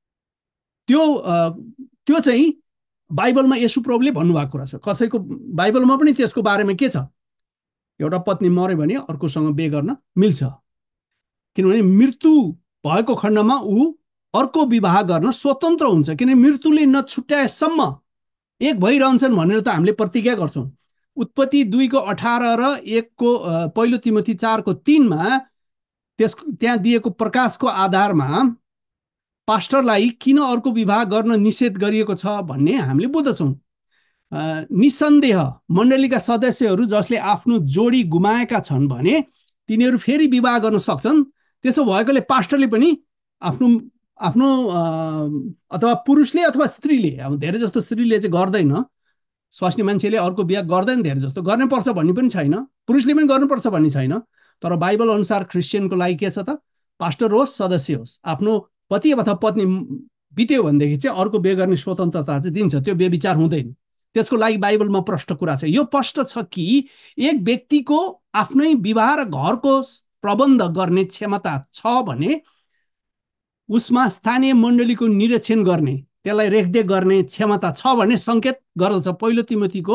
त्यो चाहिँ बाइबलमा येशू प्रभुले भन्नुभएको कुरा छ। कसैको बाइबलमा पनि त्यसको बारेमा के छ, एउटा पत्नी मर्यो भने अर्कोसँग बिहे गर्न मिल्छ। किनभने मृत्यु भएको खण्डमा ऊ अर्को विवाह गर्न स्वतन्त्र हुन्छ। किनभने मृत्युले नछुट्याएसम्म एक भइरहन्छन् भनेर त हामीले प्रतिज्ञा गर्छौँ। उत्पत्ति 2:18 र 1 पहिलो तिमोथी 4:3 त्यहाँ दिएको प्रकाशको आधारमा पास्टरलाई किन अर्को विवाह गर्न निषेध गरिएको छ भन्ने हामीले बुझ्दछौँ। निसन्देह मण्डलीका सदस्यहरू जसले आफ्नो जोडी गुमाएका छन् भने तिनीहरू फेरि विवाह गर्न सक्छन्। त्यसो भएकोले पास्टरले पनि आफ्नो अथवा पुरुषले अथवा स्त्रीले, अब धेरै जस्तो स्त्रीले चाहिँ गर्दैन, स्वास्नी मान्छेले अर्को बिहा गर्दैन, धेरै जस्तो गर्नुपर्छ भन्ने पनि छैन, पुरुषले पनि गर्नुपर्छ भन्ने छैन। तर बाइबल अनुसार क्रिस्चियनको लागि के छ त, पास्टर होस् सदस्य होस्, आफ्नो पति अथवा पत्नी बित्यो भनेदेखि चाहिँ अर्को बिहे गर्ने स्वतन्त्रता चाहिँ दिन्छ। त्यो व्यभिचार हुँदैन। त्यसको लागि बाइबलमा प्रष्ट कुरा छ। यो प्रष्ट छ कि एक व्यक्तिको आफ्नै विवाह र घरको प्रबन्ध गर्ने क्षमता छ भने उसमा स्थानीय मण्डलीको निरीक्षण गर्ने, त्यसलाई रेखदेख गर्ने क्षमता छ भन्ने सङ्केत गर्दछ। पहिलो तिमोथीको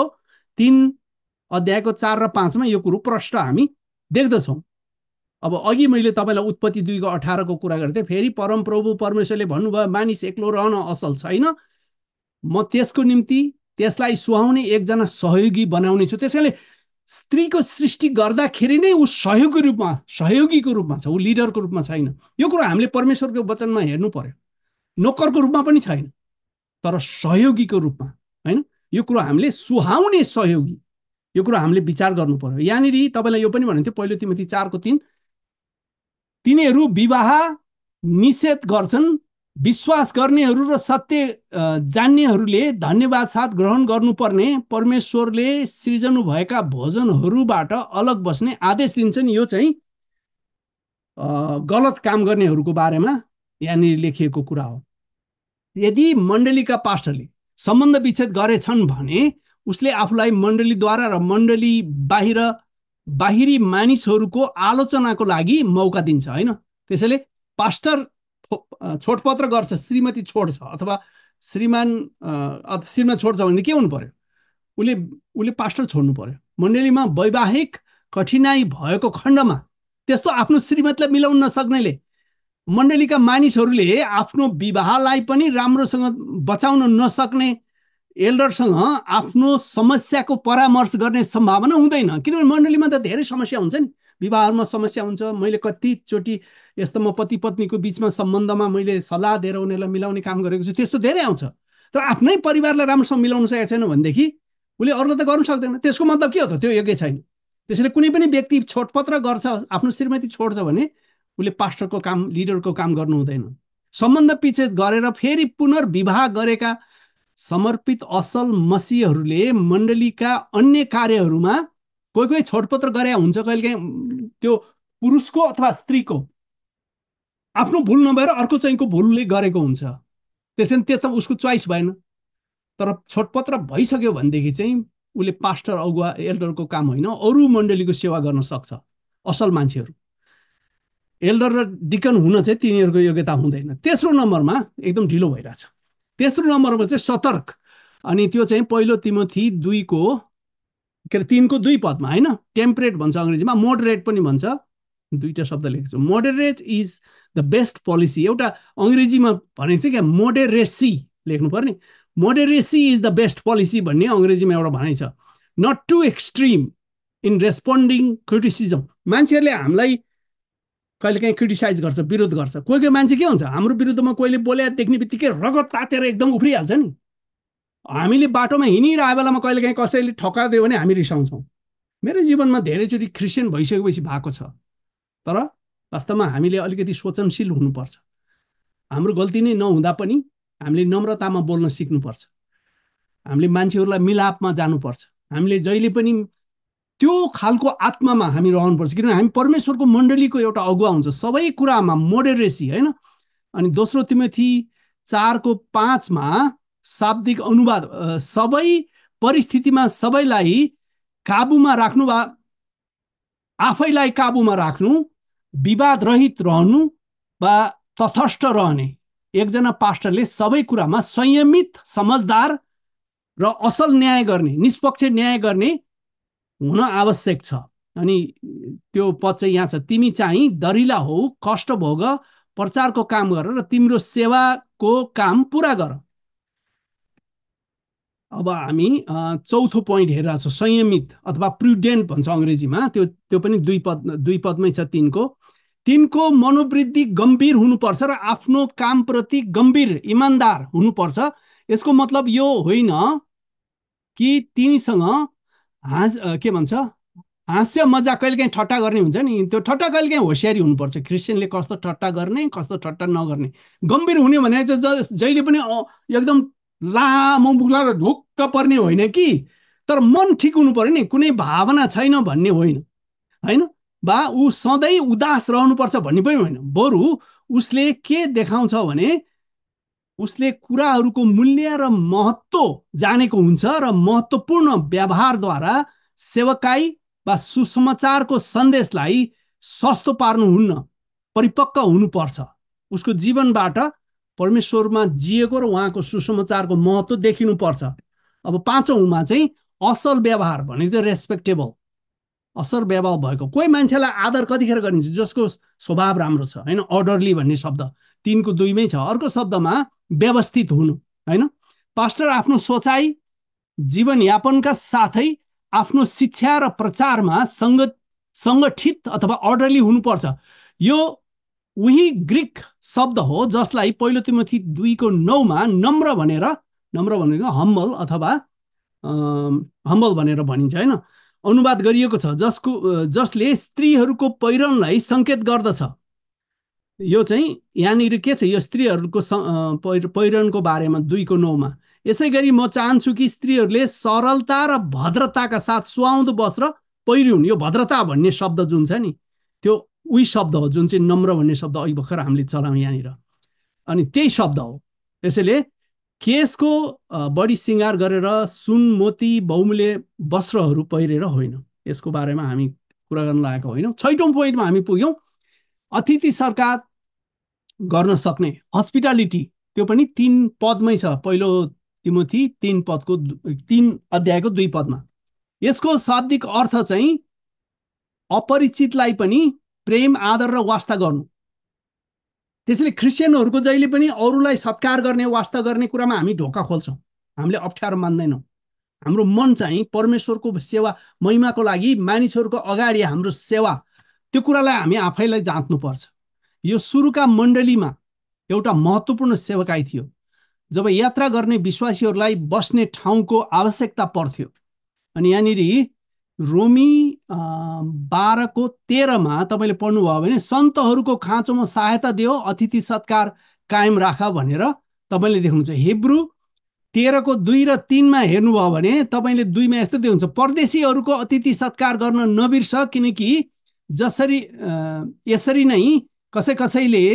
3:4 र 5 यो कुरो प्रष्ट हामी देख्दछौँ। अब अघि मैले तपाईँलाई उत्पत्ति 2:18 को कुरा गर्थेँ। फेरि परमप्रभु परमेश्वरले भन्नुभयो, मानिस एक्लो रहन असल छैन, म त्यसको निम्ति त्यसलाई सुहाउने एकजना सहयोगी बनाउने छु। त्यसैले स्त्रीको सृष्टि गर्दाखेरि नै ऊ सहयोगीको रूपमा छ, ऊ लिडरको रूपमा छैन। यो कुरो हामीले परमेश्वरको वचनमा हेर्नु पर्यो। नोकरको रूपमा पनि छैन, तर सहयोगीको रूपमा, होइन? यो कुरो हामीले सुहाउने सहयोगी, यो कुरो हामीले विचार गर्नु पर्यो। यहाँनिर तपाईँलाई यो पनि भनेको थियो पहिलो तिमोथी 4:3, तिनीहरू विवाह निषेध गर्छन्। विश्वास गर्नेहरू र सत्य जान्नेहरूले धन्यवाद साथ ग्रहण गर्नुपर्ने परमेश्वरले सृजनु भएका भोजनहरूबाट अलग बस्ने आदेश दिन्छन्। यो चाहिँ गलत काम गर्नेहरूको बारेमा यहाँनिर लेखिएको कुरा हो। यदि मण्डलीका पास्टरले सम्बन्ध विच्छेद गरेछन् भने उसले आफूलाई मण्डलीद्वारा र मण्डली बाहिरी मानिसहरूको आलोचनाको लागि मौका दिन्छ, होइन? त्यसैले पास्टर छोडपत्र गर्छ, श्रीमती छोड्छ अथवा श्रीमान छोड्छ भने के हुनु पर्यो? उसले पास्टर छोड्नु पर्यो। मण्डलीमा वैवाहिक कठिनाइ भएको खण्डमा त्यस्तो आफ्नो श्रीमतीलाई मिलाउन नसक्नेले मण्डलीका मानिसहरूले आफ्नो विवाहलाई पनि राम्रोसँग बचाउन नसक्ने एल्डरसँग आफ्नो समस्याको परामर्श गर्ने सम्भावना हुँदैन। किनभने मण्डलीमा त धेरै समस्या हुन्छ नि, विवाहमा समस्या हुन्छ। मैले कतिचोटि यस्तोमा पति पत्नीको बिचमा सम्बन्धमा मैले सल्लाह दिएर उनीहरूलाई मिलाउने काम गरेको छु, त्यस्तो धेरै आउँछ। तर आफ्नै परिवारलाई राम्रोसँग मिलाउन सकेको छैन भनेदेखि उसले अरूले त गर्नु सक्दैन। त्यसको मतलब के हो त? त्यो योग्य छैन। त्यसैले कुनै पनि व्यक्ति छोडपत्र गर्छ, आफ्नो श्रीमती छोड्छ भने उसले पास्टरको काम, लिडरको काम गर्नु हुँदैन। सम्बन्ध विच्छेद गरेर फेरि पुनर्विवाह गरेका समर्पित असल मसीहहरूले मण्डलीका अन्य कार्यहरूमा कोही कोही छोडपत्र गरे हुन्छ, कहिलेकाहीँ त्यो पुरुषको अथवा स्त्रीको आफ्नो भुल नभएर अर्को चाहिँको भुलले गरेको हुन्छ। त्यसैले त्यो त उसको चोइस भएन। तर छोडपत्र भइसक्यो भनेदेखि चाहिँ उसले पास्टर अगुवा एल्डरको काम होइन, अरू मण्डलीको सेवा गर्न सक्छ। असल मान्छेहरू एल्डर र डिकन हुन चाहिँ तिनीहरूको योग्यता हुँदैन। तेस्रो नम्बरमा एकदम ढिलो भइरहेछ। तेस्रो नम्बरमा चाहिँ सतर्क, अनि त्यो चाहिँ पहिलो तिमोथी 2को के अरे 3को 2 पदमा होइन, टेम्परेट भन्छ अङ्ग्रेजीमा, मोडरेट पनि भन्छ। दुईटा शब्द लेखेको छु। Moderate is the best policy. एउटा अङ्ग्रेजीमा भनेको चाहिँ क्या, मोडेरेसी लेख्नु पर्ने। Moderacy is the best policy भन्ने अङ्ग्रेजीमा एउटा भनाइ छ। Not to extreme in responding criticism. मान्छेहरूले हामीलाई कहिलेकाहीँ क्रिटिसाइज गर्छ, विरोध गर्छ। कोही कोही मान्छे के हुन्छ, हाम्रो विरुद्धमा कोहीले बोले देख्ने बित्तिकै रगत तातेर एकदम उफ्रिहाल्छ नि। हामीले बाटोमा हिँडिरहेको बेलामा कहिलेकाहीँ कसैले ठकाइदियो भने हामी रिसाउँछौँ। मेरो जीवनमा धेरैचोटि क्रिस्चियन भइसकेपछि भएको छ। तर वास्तवमा हामीले अलिकति सोचनशील हुनुपर्छ। हाम्रो गल्ती नै नहुँदा पनि हामीले नम्रतामा बोल्न सिक्नुपर्छ। हामीले मान्छेहरूलाई मिलापमा जानुपर्छ। हामीले जहिले पनि त्यो खालको आत्मामा हामी रहनुपर्छ, किनभने हामी परमेश्वरको मण्डलीको एउटा अगुवा हुन्छ। सबै कुरामा मोडेरेसी होइन। अनि दोस्रो तिमोथी 4:5मा शाब्दिक अनुवाद, सबै परिस्थितिमा सबैलाई काबुमा राख्नु वा आफैलाई काबुमा राख्नु, विवाद रहित रहनु वा तटस्थ रहने। एकजना पास्टरले सबै कुरामा संयमित, समझदार र असल न्याय गर्ने, निष्पक्ष न्याय गर्ने हुन आवश्यक छ। अनि त्यो पद चाहिँ यहाँ छ, तिमी चाहिँ दरिला हो, कष्ट भोग, प्रचारको काम गर र तिम्रो सेवाको काम पुरा गर। अब हामी चौथो पोइन्ट हेरेर छौँ, संयमित अथवा प्रुडेन्ट भन्छ अङ्ग्रेजीमा। त्यो पनि दुई पदमै छ। 3को मनोवृत्ति गम्भीर हुनुपर्छ र आफ्नो कामप्रति गम्भीर, इमान्दार हुनुपर्छ। यसको मतलब यो होइन कि तिनीसँग के भन्छ, हास्य मजा, कहिलेकाहीँ ठट्टा गर्ने हुन्छ नि, त्यो ठट्टा कहिलेकाहीँ होसियारी हुनुपर्छ। क्रिस्चियनले कस्तो ठट्टा गर्ने, कस्तो ठट्टा नगर्ने। गम्भीर हुने भने चाहिँ जहिले पनि एकदम लामो बुख्ला र ढुक्क पर्ने होइन कि, तर मन ठिक हुनु पर्यो नि, कुनै भावना छैन भन्ने होइन होइन। बा ऊ सधैँ उदास रहनुपर्छ भन्ने पनि होइन। बरु उसले के देखाउँछ भने उसले कुराहरूको मूल्य र महत्त्व जानेको हुन्छ र महत्त्वपूर्ण व्यवहारद्वारा सेवकाई वा सुसमाचारको सन्देशलाई सस्तो पार्नुहुन्न, परिपक्व हुनुपर्छ। उसको जीवनबाट परमेश्वरमा जिएको र उहाँको सुसमाचारको महत्त्व देखिनुपर्छ। अब 5औँमा चाहिँ असल व्यवहार भनेको चाहिँ रेस्पेक्टेबल, असल व्यवहार भएको। कोही मान्छेलाई आदर कतिखेर गरिन्छ, जसको स्वभाव राम्रो छ होइन। अर्डरली भन्ने शब्द 3को 2मै छ। अर्को शब्दमा व्यवस्थित हुनु होइन। पास्टर आफ्नो सोचाइ, जीवनयापनका साथै आफ्नो शिक्षा र प्रचारमा सङ्गठित अथवा अर्डरली हुनुपर्छ। यो उही ग्रिक शब्द हो जसलाई पहिलो तिमोथी 2को 9मा नम्र भनेको हम्बल अथवा हम्बल भनेर भनिन्छ होइन, अनुवाद गरिएको छ, जसले स्त्रीहरूको पहिरनलाई सङ्केत गर्दछ। यो चाहिँ यहाँनिर के छ, यो स्त्रीहरूको पहिरनको बारेमा 2को 9मा। यसै गरी म चाहन्छु कि स्त्रीहरूले सरलता र भद्रताका साथ सुहाउँदो वस्त्र पहिरिउन्। यो भद्रता भन्ने शब्द जुन छ नि, त्यो उही शब्द हो जुन चाहिँ नम्र भन्ने शब्द अघि भर्खर हामीले चलायौँ यहाँनिर, अनि त्यही शब्द हो। त्यसैले केसको बढी श्रृङ्गार गरेर सुन, मोती, बहुमूल्य वस्त्रहरू पहिरेर होइन। यसको बारेमा हामी कुरा गर्न लागेको होइनौँ। 6औँ पोइन्टमा हामी पुग्यौँ, अतिथि सत्कार गर्न सक्ने, हस्पिटालिटी। त्यो पनि 3 पदमै छ, पहिलो तिमोथी 3 अध्यायको 2 पदमा। यसको शाब्दिक अर्थ चाहिँ अपरिचितलाई पनि प्रेम, आदर र वास्ता गर्नु। त्यसैले क्रिस्चियनहरूको जहिले पनि अरूलाई सत्कार गर्ने, वास्ता गर्ने कुरामा हामी ढोका खोल्छौँ, हामीले अप्ठ्यारो मान्दैनौँ। हाम्रो मन चाहिँ परमेश्वरको सेवा, महिमाको लागि मानिसहरूको अगाडि हाम्रो सेवा त्यो कुरालाई हामी आफैलाई जाँच्नुपर्छ। यो सुरुका मण्डलीमा एउटा महत्त्वपूर्ण सेवकाई थियो, जब यात्रा गर्ने विश्वासीहरूलाई बस्ने ठाउँको आवश्यकता पर्थ्यो। अनि यहाँनिर रोमी 12:13 तपाईँले पढ्नुभयो भने सन्तहरूको खाँचोमा सहायता दियो, अतिथि सत्कार कायम राख भनेर तपाईँले देख्नुहुन्छ। हिब्रू 13:2 र 3 हेर्नुभयो भने तपाईँले 2 यस्तो देख्नुहुन्छ, परदेशीहरूको अतिथि सत्कार गर्न नबिर्स, किनकि यसरी नै कसैले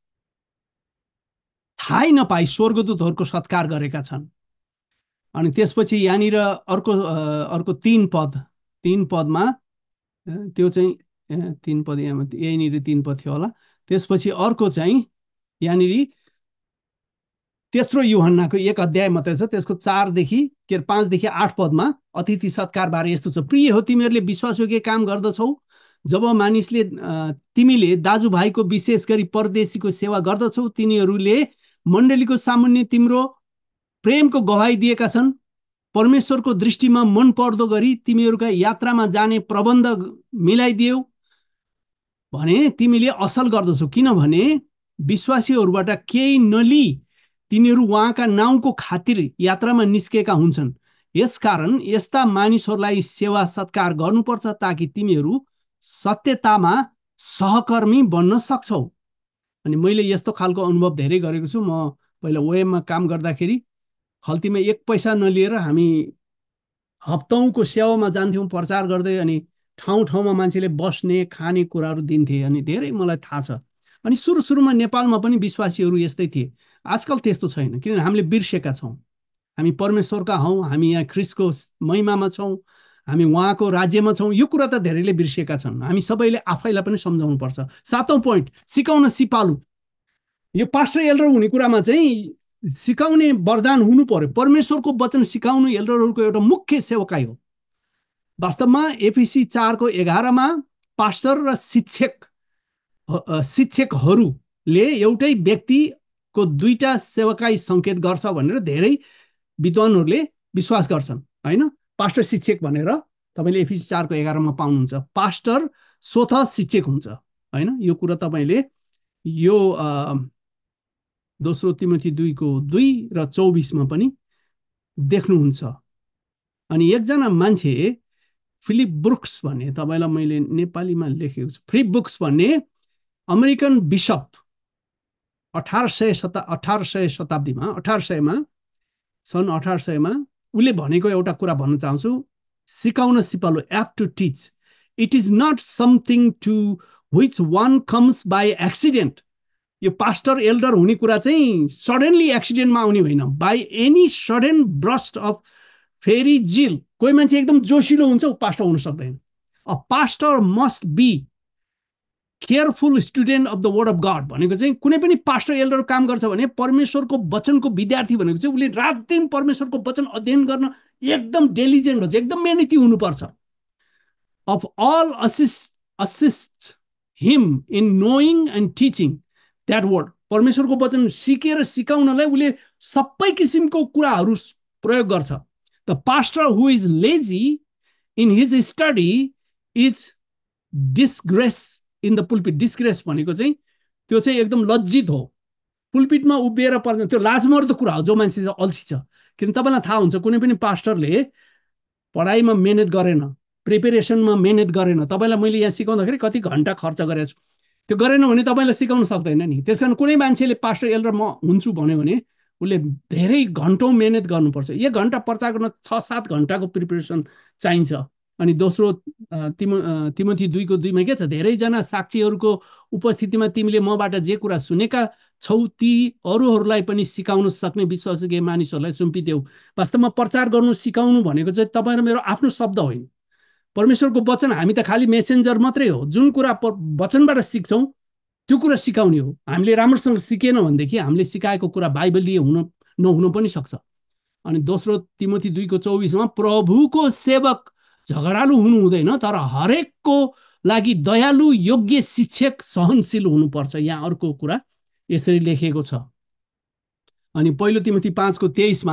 थाहै नपाई स्वर्गदूतहरूको सत्कार गरेका छन्। अनि त्यसपछि यहाँनिर अर्को 3 पदमा त्यो चाहिँ 3 पद यहीँनिर 3 पद थियो होला। त्यसपछि अर्को चाहिँ यहाँनिर तेस्रो यूहन्नाको 1 अध्याय मात्रै छ, त्यसको 5देखि 8 पदमा अतिथि सत्कार बारे यस्तो छ, प्रिय हो तिमीहरूले विश्वासयोग्य काम गर्दछौ, जब तिमीले दाजुभाइको विशेष गरी परदेशीको सेवा गर्दछौ, तिनीहरूले मण्डलीको सामुन्ने तिम्रो प्रेमको गवाही दिएका छन्। परमेश्वरको दृष्टिमा मन पर्दो गरी तिमीहरूका यात्रामा जाने प्रबन्ध मिलाइदियौ भने तिमीले असल गर्दछौ, किनभने विश्वासीहरूबाट केही नलिई तिनीहरू उहाँका नाउँको खातिर यात्रामा निस्केका हुन्छन्। यसकारण यस्ता मानिसहरूलाई सेवा सत्कार गर्नुपर्छ, ताकि तिमीहरू सत्यतामा सहकर्मी बन्न सक्छौ। अनि मैले यस्तो खालको अनुभव धेरै गरेको छु। म पहिला ओएममा काम गर्दाखेरि खल्तीमा 1 पैसा नलिएर हामी हप्तौँको सेवामा जान्थ्यौँ प्रचार गर्दै, अनि ठाउँमा मान्छेले बस्ने खाने कुराहरू दिन्थे, अनि धेरै मलाई थाहा छ। अनि सुरुमा नेपालमा पनि विश्वासीहरू यस्तै थिए। आजकल त्यस्तो छैन, किनभने हामीले बिर्सेका छौँ। हामी परमेश्वरका हौँ, हामी यहाँ ख्रिस्टको महिमामा छौँ, हामी उहाँको राज्यमा छौँ। यो कुरा त धेरैले बिर्सेका छन्। हामी सबैले आफैलाई पनि सम्झाउनु पर्छ। 7औं पोइन्ट, सिकाउन सिपालु। यो पास्टर एल्डर हुने कुरामा चाहिँ सिकाउने वरदान हुनु पर्यो। परमेश्वरको वचन सिकाउनु एल्डरहरूको एउटा मुख्य सेवकाई हो। वास्तवमा एफिसी 4:11 पास्टर र शिक्षकहरूले एउटै व्यक्तिको 2टा सेवकाई सङ्केत गर्छ भनेर धेरै विद्वानहरूले विश्वास गर्छन्, होइन? पास्टर शिक्षक भनेर तपाईँले एफिसी 4:11 पाउनुहुन्छ। पास्टर स्वतः शिक्षक हुन्छ, होइन? यो कुरा तपाईँले यो 2 तिमोथी 2:2 र 24 पनि देख्नुहुन्छ। अनि एकजना मान्छे फिलिप ब्रुक्स भन्ने, तपाईँलाई मैले नेपालीमा लेखेको छु, फिलिप ब्रुक्स भन्ने अमेरिकन बिशप 1800 उसले भनेको एउटा कुरा भन्न चाहन्छु, सिकाउन सिपालु, apt to teach. It is not something to which one comes by accident. यो पास्टर एल्डर हुने कुरा चाहिँ सडनली एक्सिडेन्टमा आउने होइन, by any sudden burst of fiery zeal. कोही मान्छे एकदम जोसिलो हुन्छ, ऊ पास्टर हुन सक्दैन। A pastor must be careful student of the word of God भनेको चाहिँ कुनै पनि पास्टर एल्डर काम गर्छ भने परमेश्वरको वचनको विद्यार्थी भनेको चाहिँ उसले रात दिन परमेश्वरको वचन अध्ययन गर्न एकदम डेलिजेन्ट हुन्छ, एकदम मेहनती हुनुपर्छ। Of all assist him in knowing and teaching that word. परमेश्वरको वचन सिकेर सिकाउनलाई उसले सबै किसिमको कुराहरू प्रयोग गर्छ। The pastor who is lazy in his study is disgrace in the pulpit. Disgrace भनेको चाहिँ त्यो चाहिँ एकदम लज्जित हो। पुल्पिटमा उभिएर पर्ने त्यो लाजमर्दो कुरा हो जो मान्छे चाहिँ अल्छी छ। किन तपाईँलाई थाहा हुन्छ कुनै पनि पास्टरले पढाइमा मेहनत गरेन, प्रिपेरेसनमा मेहनत गरेन, तपाईँलाई मैले यहाँ सिकाउँदाखेरि कति घन्टा खर्च गरेको छु, त्यो गरेन भने तपाईँलाई सिकाउन सक्दैन नि। त्यस कारण कुनै मान्छेले पास्टर एल्डर म हुन्छु भन्यो भने उसले धेरै घन्टौँ मेहनत गर्नुपर्छ। 1 घन्टा प्रचार गर्न 6-7 घन्टाको प्रिपेरेसन चाहिन्छ। अनि दोस्रो तिमोथी 2:2 के छ, धेरैजना साक्षीहरूको उपस्थितिमा तिमीले मबाट जे कुरा सुनेका छौ ती अरूहरूलाई पनि सिकाउन सक्ने विश्वासयोग्य मानिसहरूलाई सुम्पिदेऊ। वास्तवमा प्रचार गर्नु सिकाउनु भनेको चाहिँ तपाईँ र मेरो आफ्नो शब्द होइन। परमेश्वरको वचन हामी त खालि मेसेन्जर मात्रै हो। जुन कुरा वचनबाट सिक्छौँ त्यो कुरा सिकाउने हो। हामीले राम्रोसँग सिकेन भनेदेखि हामीले सिकाएको कुरा बाइबलीय नहुन पनि सक्छ। अनि दोस्रो तिमोथी 2:24 प्रभुको सेवक झगडालु हुनु हुँदैन, तर हरेकको लागि दयालु, योग्य शिक्षक, सहनशील हुनुपर्छ। यहाँ अर्को कुरा यसरी लेखेको छ। अनि पहिलो तिमोथी 5:23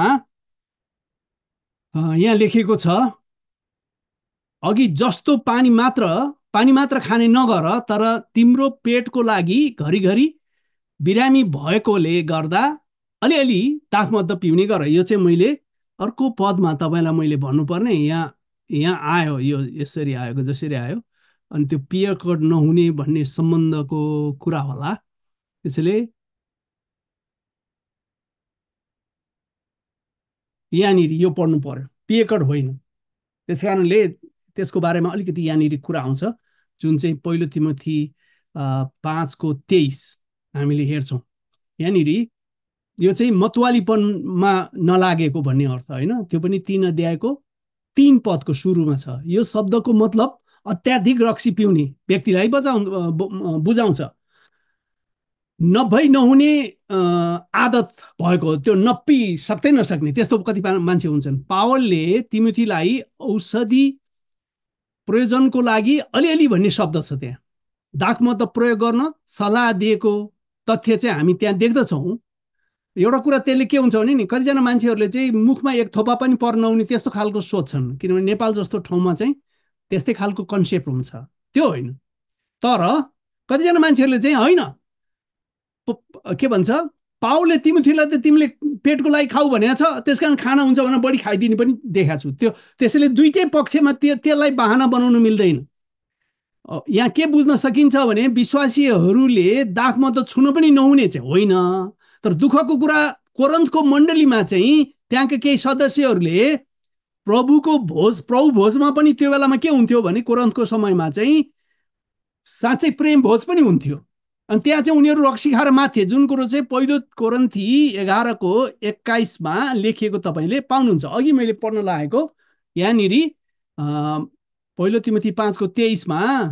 यहाँ लेखेको छ, अघि जस्तो पानी मात्र पानी मात्र खाने नगर, तर तिम्रो पेटको लागि घरिघरि बिरामी भएकोले गर्दा अलिअलि दाखमद्दो पिउने गर। यो चाहिँ मैले अर्को पदमा तपाईँलाई मैले भन्नुपर्ने, यहाँ यहाँ आयो, यो यसरी आएको जसरी आयो, अनि त्यो पियकड नहुने भन्ने सम्बन्धको कुरा होला। त्यसैले यहाँनिर यो पढ्नु पर्यो, पियकड होइन। त्यस कारणले त्यसको बारेमा अलिकति यहाँनिर कुरा आउँछ, जुन चाहिँ पहिलो तिमोथी 5:23 हामीले हेर्छौँ। यहाँनिर यो चाहिँ मतवालीपनमा नलागेको भन्ने अर्थ होइन, त्यो पनि 3 अध्यायको 3 पदको सुरुमा छ। यो शब्दको मतलब अत्याधिक रक्सी पिउने व्यक्तिलाई बुझाउँछ। नभई नहुने आदत भएको, त्यो नप्पी सक्दै नसक्ने त्यस्तो कतिपय मान्छे हुन्छन्। पावलले तिमोथीलाई औषधि प्रयोजनको लागि अलिअलि भन्ने शब्द छ त्यहाँ, दाखमद्दो प्रयोग गर्न सल्लाह दिएको तथ्य चाहिँ हामी त्यहाँ देख्दछौँ। एउटा कुरा त्यसले के हुन्छ भने नि, कतिजना मान्छेहरूले चाहिँ मुखमा एक थोपा पनि पर्न नहुने त्यस्तो खालको सोच्छन्, किनभने नेपाल जस्तो ठाउँमा चाहिँ त्यस्तै खालको कन्सेप्ट हुन्छ। त्यो होइन, तर कतिजना मान्छेहरूले चाहिँ होइन, के भन्छ, पावलले तिमीलाई त तिमीले पेटको लागि खाऊ भनेको छ, त्यस कारण खाना हुन्छ भने बढी खाइदिने पनि देखाएको छु। त्यसैले दुइटै पक्षमा त्यसलाई बहाना बनाउनु मिल्दैन। यहाँ के बुझ्न सकिन्छ भने विश्वासीहरूले दाखमद्दो छुन पनि नहुने चाहिँ होइन, तर दुःखको कुरा कोरिन्थको मण्डलीमा चाहिँ त्यहाँका केही सदस्यहरूले प्रभु भोजमा पनि त्यो बेलामा के हुन्थ्यो भने कोरिन्थको समयमा चाहिँ साँच्चै प्रेम भोज पनि हुन्थ्यो। अनि त्यहाँ चाहिँ उनीहरू रक्सी खाएर माथे, जुन कुरो चाहिँ पहिलो कोरिन्थी 11:21 लेखिएको तपाईँले पाउनुहुन्छ। अघि मैले पढ्न लागेको यहाँनिर पहिलो तिमोथी 5:23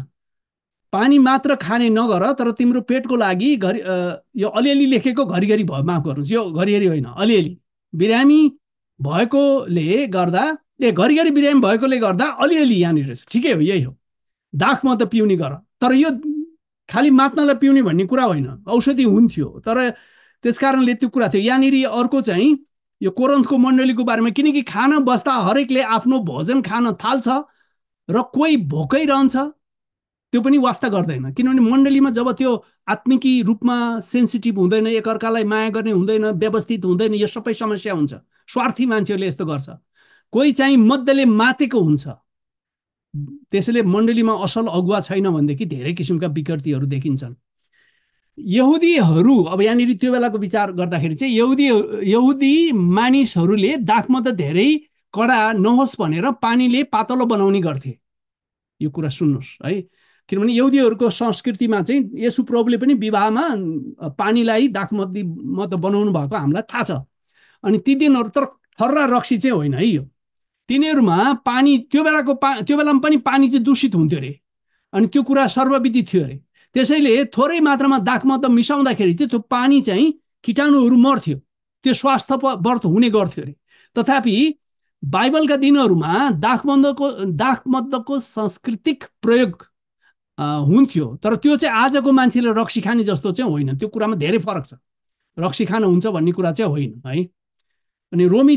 पानी मात्र खाने नगर, तर तिम्रो पेटको लागि यो अलिअलि लेखेको घरिघरि भयो, माफ गर्नुहोस्, यो घरिघरि होइन, अलिअलि बिरामी भएकोले गर्दा घरिघरि बिरामी भएकोले गर्दा अलिअलि यहाँनिर ठिकै हो, यही हो, दाखमद्दो पिउने गर। तर यो खालि मात्नलाई पिउने भन्ने कुरा होइन, औषधि हुन्थ्यो, तर त्यस कारणले त्यो कुरा थियो। यहाँनिर अर्को चाहिँ यो कोरिन्थको मण्डलीको बारेमा, किनकि खान बस्दा हरेकले आफ्नो भोजन खान थाल्छ र कोही भोकै रहन्छ, त्यो पनि वास्ता गर्दैन। किनभने मण्डलीमा जब त्यो आत्मिकी रूपमा सेन्सिटिभ हुँदैन, एकअर्कालाई माया गर्ने हुँदैन, व्यवस्थित हुँदैन, यो सबै समस्या हुन्छ। स्वार्थी मान्छेहरूले यस्तो गर्छ। कोही चाहिँ मध्यले मातेको हुन्छ, त्यसैले मण्डलीमा असल अगुवा छैन भनेदेखि धेरै किसिमका विकृतिहरू देखिन्छन्। यहुदीहरू, अब यहाँनिर त्यो बेलाको विचार गर्दाखेरि चाहिँ यहुदी मानिसहरूले दाखमद्दो धेरै कडा नहोस् भनेर पानीले पातलो बनाउने गर्थे। यो कुरा सुन्नुहोस् है, किनभने यहुदीहरूको संस्कृतिमा चाहिँ येशू प्रभुले पनि विवाहमा पानीलाई दाखमद्दो बनाउनु भएको हामीलाई थाहा छ। अनि ती दिनहरू तर थर्रा रक्सी चाहिँ होइन है, यो तिनीहरूमा पानी त्यो बेलामा पनि पानी चाहिँ दूषित हुन्थ्यो अरे, अनि त्यो कुरा सर्वविदित थियो अरे। त्यसैले थोरै मात्रामा दाखमद्दो मिसाउँदाखेरि चाहिँ त्यो पानी चाहिँ कीटाणुहरू मर्थ्यो, त्यो स्वास्थ्यवर्ध हुने गर्थ्यो अरे। तथापि बाइबलका दिनहरूमा दाखमद्दोको सांस्कृतिक प्रयोग हुन्थ्यो, तर त्यो चाहिँ आजको मान्छेले रक्सी खाने जस्तो चाहिँ होइन। त्यो कुरामा धेरै फरक छ, रक्सी खान हुन्छ भन्ने कुरा चाहिँ होइन है। अनि रोमी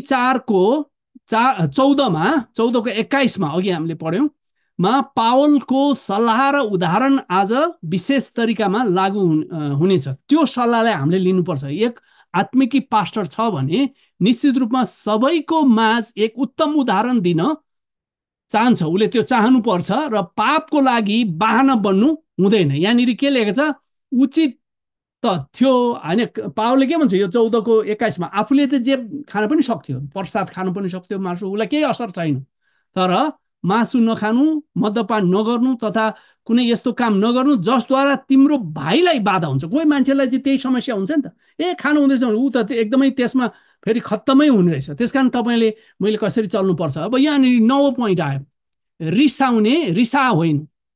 4:14-21 अघि हामीले पढ्यौँ पावलको सल्लाह र उदाहरण आज विशेष तरिकामा लागू हुनेछ। त्यो सल्लाहलाई हामीले लिनुपर्छ। एक आत्मिकी पास्टर छ भने निश्चित रूपमा सबैको माझ एक उत्तम उदाहरण दिन चाहन्छ, उसले त्यो चाहनुपर्छ र पापको लागि बाहना बन्नु हुँदैन। यहाँनिर के लेखेको छ, उचित त थियो होइन। पावलले के भन्छ यो 14:21 आफूले चाहिँ जे खान पनि सक्थ्यो, प्रसाद खान पनि सक्थ्यो, मासु, उसलाई केही असर छैन, तर मासु नखानु, मद्यपान नगर्नु तथा कुनै यस्तो काम नगर्नु जसद्वारा तिम्रो भाइलाई बाधा हुन्छ। कोही मान्छेलाई चाहिँ त्यही समस्या हुन्छ नि त, खानु हुँदैछ भने ऊ त एकदमै त्यसमा फेरि खत्तमै हुने रहेछ। त्यस कारण तपाईँले मैले कसरी चल्नुपर्छ। अब यहाँनिर 9 पोइन्ट आयो, रिसा होइन,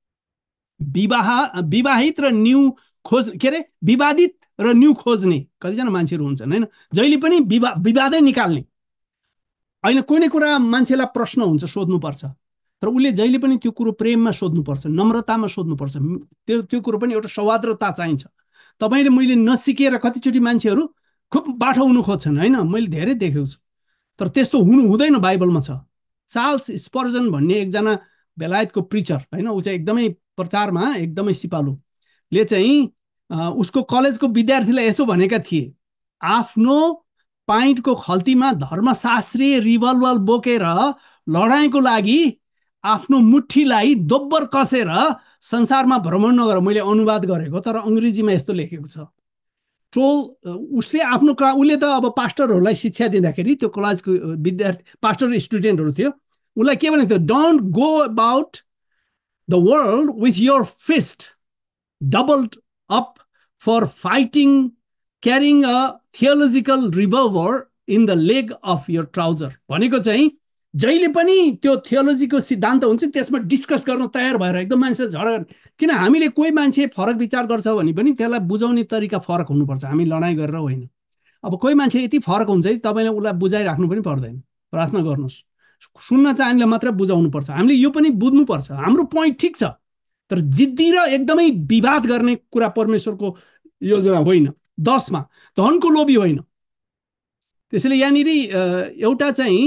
विवाहित र न्यू खोज, के अरे विवादित र न्यू खोज्ने कतिजना मान्छेहरू हुन्छन् होइन, जहिले पनि विवादै निकाल्ने होइन। कुनै कुरा मान्छेलाई प्रश्न हुन्छ, सोध्नुपर्छ, तर उसले जहिले पनि त्यो कुरो प्रेममा सोध्नुपर्छ, नम्रतामा सोध्नुपर्छ। त्यो कुरो पनि एउटा सौहार्दता चाहिन्छ। तपाईँले मैले नसिकेर कतिचोटि मान्छेहरू खुब बाठो हुनु खोज्छन् होइन, मैले धेरै देखेको छु, तर त्यस्तो हुनु हुँदैन, बाइबलमा छ। चार्ल्स स्पर्जन भन्ने एकजना बेलायतको प्रिचर होइन, ऊ चाहिँ एकदमै प्रचारमा एकदमै सिपालुले चाहिँ उसको कलेजको विद्यार्थीलाई यसो भनेका थिए, आफ्नो पाइन्टको खल्तीमा धर्मशास्त्रीय रिभल्भर बोकेर लडाइँको लागि आफ्नो मुठीलाई दोब्बर कसेर संसारमा भ्रमण नगर। मैले अनुवाद गरेको, तर अङ्ग्रेजीमा यस्तो लेखेको छ। उसले आफ्नो उसले त अब पास्टरहरूलाई शिक्षा दिँदाखेरि त्यो कलेजको विद्यार्थी पास्टर स्टुडेन्टहरू थियो, उसलाई के भनेको थियो, don't go about the world with your fist doubled up for fighting carrying a theological revolver in the leg of your trouser. भनेको चाहिँ जहिले पनि त्यो थियोलोजीको सिद्धान्त हुन्छ त्यसमा डिस्कस गर्न तयार भएर एकदम मान्छे झगडा। किन हामीले कोही मान्छे फरक विचार गर्छ भने पनि त्यसलाई बुझाउने तरिका फरक हुनुपर्छ, हामी लडाइँ गरेर होइन। अब कोही मान्छे यति फरक हुन्छ है तपाईँले उसलाई बुझाइराख्नु पनि पर्दैन, प्रार्थना गर्नुहोस्, सुन्न चाहनेलाई मात्र बुझाउनुपर्छ। हामीले यो पनि बुझ्नुपर्छ, हाम्रो पोइन्ट ठिक छ, तर जिद्दी र एकदमै विवाद गर्ने कुरा परमेश्वरको योजना होइन। 10मा धनको लोभी होइन। त्यसैले यहाँनिर एउटा चाहिँ